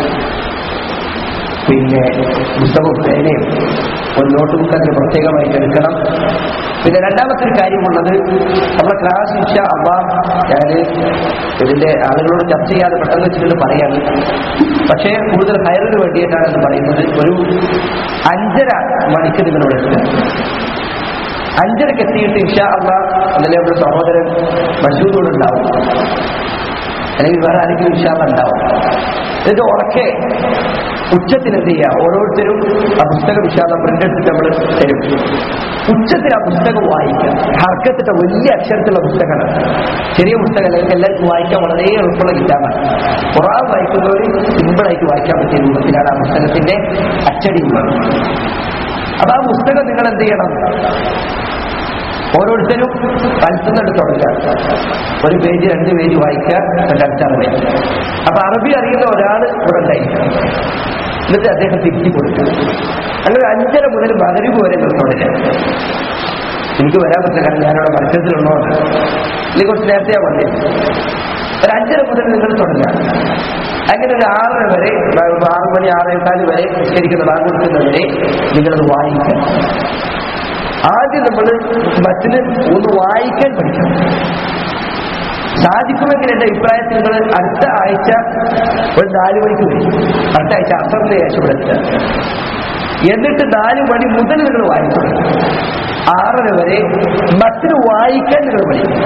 പിന്നെ പുസ്തകവും പേനയും ഒരു നോട്ട് ബുക്ക് അതിന് പ്രത്യേകമായിട്ട് എടുക്കണം. പിന്നെ രണ്ടാമത്തെ ഒരു കാര്യമുള്ളത്, നമ്മുടെ ക്ലാസ് ഇൻഷാ അല്ലാഹ് ഞാൻ ഇതിന്റെ ആളുകളോട് ചർച്ച ചെയ്യാതെ പെട്ടെന്ന് വെച്ചിട്ട് പറയാണ്. പക്ഷേ കൂടുതൽ ഹൈറിന് വേണ്ടിയിട്ടാണ് എന്ന് പറയുന്നത്. ഒരു 5:30 മണിക്ക് നിങ്ങളോട് എടുക്കുക. 5:30 എത്തിയിട്ട് ഇൻഷാ അല്ലാഹ് അതിലെ നമ്മുടെ സഹോദരൻ മസൂദോട് ഉണ്ടാവും, അല്ലെങ്കിൽ വേറെ ആരെങ്കിലും ഇൻഷാ അല്ലാഹ് ഉണ്ടാവും. ഇത് ഉറക്കെ ഉച്ചത്തിൽ എന്ത് ചെയ്യുക, ഓരോരുത്തരും ആ പുസ്തകം വിശാലം പ്രിന്റ് എടുത്തിട്ട് നമ്മൾ തരും. ഉച്ചത്തിൽ ആ പുസ്തകം വായിക്കുക. ഹർക്കത്തിട്ട വലിയ അക്ഷരത്തിലുള്ള പുസ്തകമാണ്, ചെറിയ പുസ്തകം അല്ലെങ്കിൽ എല്ലാവർക്കും വായിക്കാൻ വളരെ എളുപ്പമുള്ള കിതാബാണ്. ഖുർആൻ വായിക്കുന്നവർ സിമ്പിളായിട്ട് വായിക്കാൻ പറ്റിയ രൂപത്തിലാണ് ആ പുസ്തകത്തിന്റെ അച്ചടി ഉള്ളത്. അപ്പൊ ആ പുസ്തകം നിങ്ങൾ എന്ത് ചെയ്യണം, ഓരോരുത്തരും പരത്തുന്നിട്ട് തുടങ്ങുക. 1 പേജ് 2 പേജ് വായിക്കുക, അടുത്തറിവ്. അപ്പൊ അറബി അറിയുന്ന ഒരാൾ ഇവിടെ ഉണ്ടായിരിക്കണം. എന്നിട്ട് അദ്ദേഹം തിരിച്ചു കൊടുക്കുക. അങ്ങനെ 5:30 മുതൽ മഗ്‌രിബ് വരെ തുടങ്ങുക. എനിക്ക് വരാൻ പറ്റില്ല, കാരണം ഞാനവിടെ മത്സരത്തിലുള്ളതാണ്. അല്ലെങ്കിൽ കുറച്ച് നേരത്തെ വന്നേ. ഒരു 5:30 മുതൽ നിങ്ങൾ തുടങ്ങുക. അങ്ങനെ ഒരു 6:30 വരെ, 6 മണി 6:15 വരെ ശരിക്കും ബാങ്ക് കൊടുക്കുന്നവരെ നിങ്ങളത് വായിക്കുക. ആദ്യം നമ്മൾ മറ്റിന് ഒന്ന് വായിക്കാൻ പഠിക്കണം. സാധിക്കുമെങ്കിൽ എന്റെ അഭിപ്രായത്തിൽ നിങ്ങൾ അടുത്ത ആഴ്ച ഒരു 4 മണിക്ക് വരും. അടുത്ത ആഴ്ച അസറിന്റെ ശേഷം ഇവിടെ എത്തുക. എന്നിട്ട് 4 മണി മുതൽ നിങ്ങൾ വായിക്കണം. 6:30 വരെ മറ്റിന് വായിക്കാൻ നിങ്ങൾ പഠിക്കും.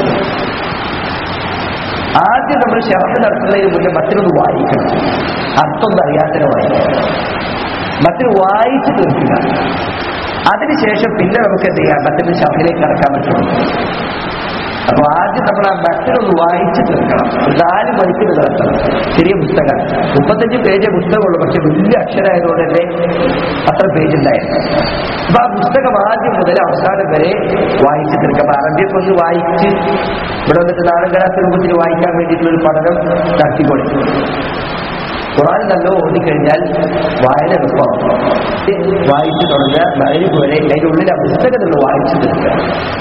ആദ്യം നമ്മൾ ശർഹ് നടത്തുന്നതിന് മുന്നേ മറ്റിനൊന്ന് വായിക്കണം. അർത്ഥമൊന്നും അറിയാത്തതിനെ വായിക്കണം. മറ്റിന് വായിച്ചു തീർക്കുക. അതിനുശേഷം പിന്നെ നമുക്ക് എന്ത് ചെയ്യാം, മറ്റൊരു ശർഹിലേക്ക് കടക്കാൻ പറ്റുള്ളൂ. അപ്പൊ ആദ്യം നമ്മൾ ആ മറ്റൊന്ന് വായിച്ചു തീർക്കണം. 4 മണിക്കൂർ നടത്തണം. ചെറിയ പുസ്തകം, 35 പേജ് പുസ്തകമുള്ളൂ. പക്ഷെ വലിയ അക്ഷരമായതുകൊണ്ട് തന്നെ അത്ര പേജ് ഉണ്ടായിരുന്നു. അപ്പൊ ആ പുസ്തകം ആദ്യം മുതൽ അവസാനം വരെ വായിച്ചു തീർക്കുക. അപ്പൊ അറബിയൊക്കെ ഒന്ന് വായിച്ച് ഇവിടെ വന്നിട്ട് 4 ക്ലാസ് രൂപത്തിൽ വായിക്കാൻ വേണ്ടിയിട്ടുള്ളൊരു പഠനം നടത്തിക്കൊടുക്കും. ഖുർആൻ നല്ല ഓടിക്കഴിഞ്ഞാൽ വായന എളുപ്പം. വായിച്ചു തുടങ്ങുക മഗ്‌രിബ് വരെ അതിൻ്റെ ഉള്ളിൽ ആ പുസ്തകം നമ്മൾ വായിച്ചു തീർക്കുക.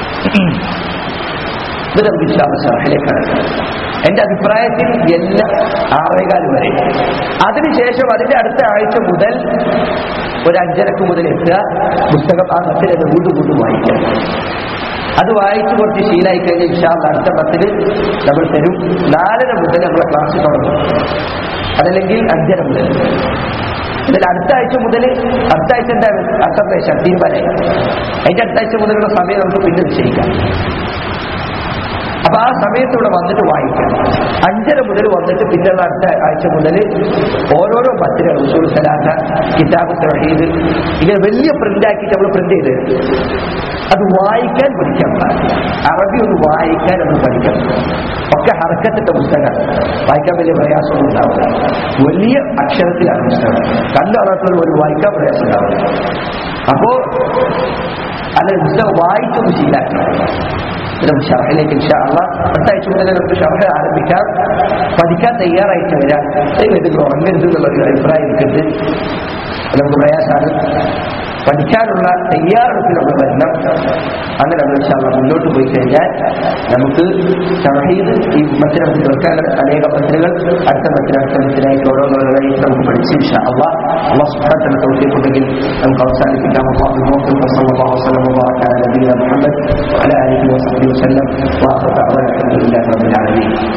ഇത് നമുക്ക് ഇൻഷാഅല്ലാഹ് ശർഹിലേക്കാണ്. എന്റെ അഭിപ്രായത്തിൽ എല്ലാം 6:15 വരെ. അതിനുശേഷം അതിന്റെ അടുത്ത ആഴ്ച മുതൽ ഒരു 5:30 മുതൽ എത്തുക, പുസ്തകം ആ മത്തിൽ വീണ്ടും വായിക്കാം. അത് വായിച്ചു കുറച്ച് ശീലമായി കഴിഞ്ഞാൽ ഇൻഷാഅല്ലാഹ് അടുത്ത 10 നമ്മൾ തരും. 4:30 മുതൽ നമ്മളെ ക്ലാസ് തുടങ്ങും, അതല്ലെങ്കിൽ 5:30 മുതൽ. ഇതിൽ അടുത്ത ആഴ്ച മുതൽ അടുത്ത ആഴ്ച എന്താണ് അടുത്ത പ്രദേശം തീരുമാനമായി. അതിന്റെ അടുത്ത ആഴ്ച മുതലുള്ള സമയം നമുക്ക് പിന്നെ നിശ്ചയിക്കാം. അപ്പൊ ആ സമയത്ത് ഇവിടെ വന്നിട്ട് വായിക്കാം. 5:30 മുതൽ വന്നിട്ട് പിന്നെയുള്ള അടുത്ത ആഴ്ച മുതൽ ഓരോരോ പത്തികൾ ഉസൂൽ സലാത്ത്, കിതാബ് തൗഹീദ് ഇങ്ങനെ വലിയ പ്രിന്റാക്കിയിട്ട് നമ്മൾ പ്രിന്റ് ചെയ്ത് അത് വായിക്കാൻ പഠിക്കാൻ പാടില്ല. അറബി ഒന്ന് വായിക്കാൻ നമ്മൾ പഠിക്കണം. ഒക്കെ ഹർക്കത്തിട്ട പുസ്തകം വായിക്കാൻ വലിയ പ്രയാസമൊന്നും ഉണ്ടാവില്ല. വലിയ അക്ഷരത്തിലാണ് പുസ്തകം. കണ്ണുകളത്തുള്ള ഒരു വായിക്കാൻ പ്രയാസം ഉണ്ടാവില്ല. അപ്പോ അല്ലെങ്കിൽ പുസ്തകം വായിച്ചൊന്ന് ശീലാക്കണം. നമുക്ക് ഷർഹിലേക്ക് ഇൻഷാ അല്ലാഹ് അടുത്ത ആഴ്ച മുതൽ നമുക്ക് ഷർഹ് ആരംഭിക്കാം. പഠിക്കാൻ തയ്യാറായിട്ട് വരാം. ഇത് ഉറങ്ങരുത് എന്നുള്ളൊരു അഭിപ്രായം എനിക്കുണ്ട്. നമുക്ക് പ്രയാസമാണ്. പഠിക്കാനുള്ള തയ്യാറെടുപ്പിൽ നമ്മൾ വരണം. അങ്ങനെ നമ്മൾ ഇൻഷാ അല്ലാഹ് മുന്നോട്ട് പോയി കഴിഞ്ഞാൽ നമുക്ക് തൗഹീദ് ഈ മത്തിനെ നമുക്ക് തീർക്കാനുള്ള അനേക മത്തിനുകൾ അടുത്ത മത്തിനായിട്ട് ഓരോന്നോരോന്നായി നമുക്ക് പഠിച്ച് ഇൻഷാ അല്ലാഹ് അല്ലാഹു സുബ്ഹാനഹു വ തആല തൗഫീഖ് ഉണ്ടെങ്കിൽ നമുക്ക് അവസാനിപ്പിക്കാം. സല്ലല്ലാഹു അലൈഹി വസല്ലം വഅലാ ആലിഹി വസഹ്ബിഹി വസല്ലം വആഖിറു ദഅ്വാനാ അൽഹംദുലില്ലാഹി റബ്ബിൽ ആലമീൻ.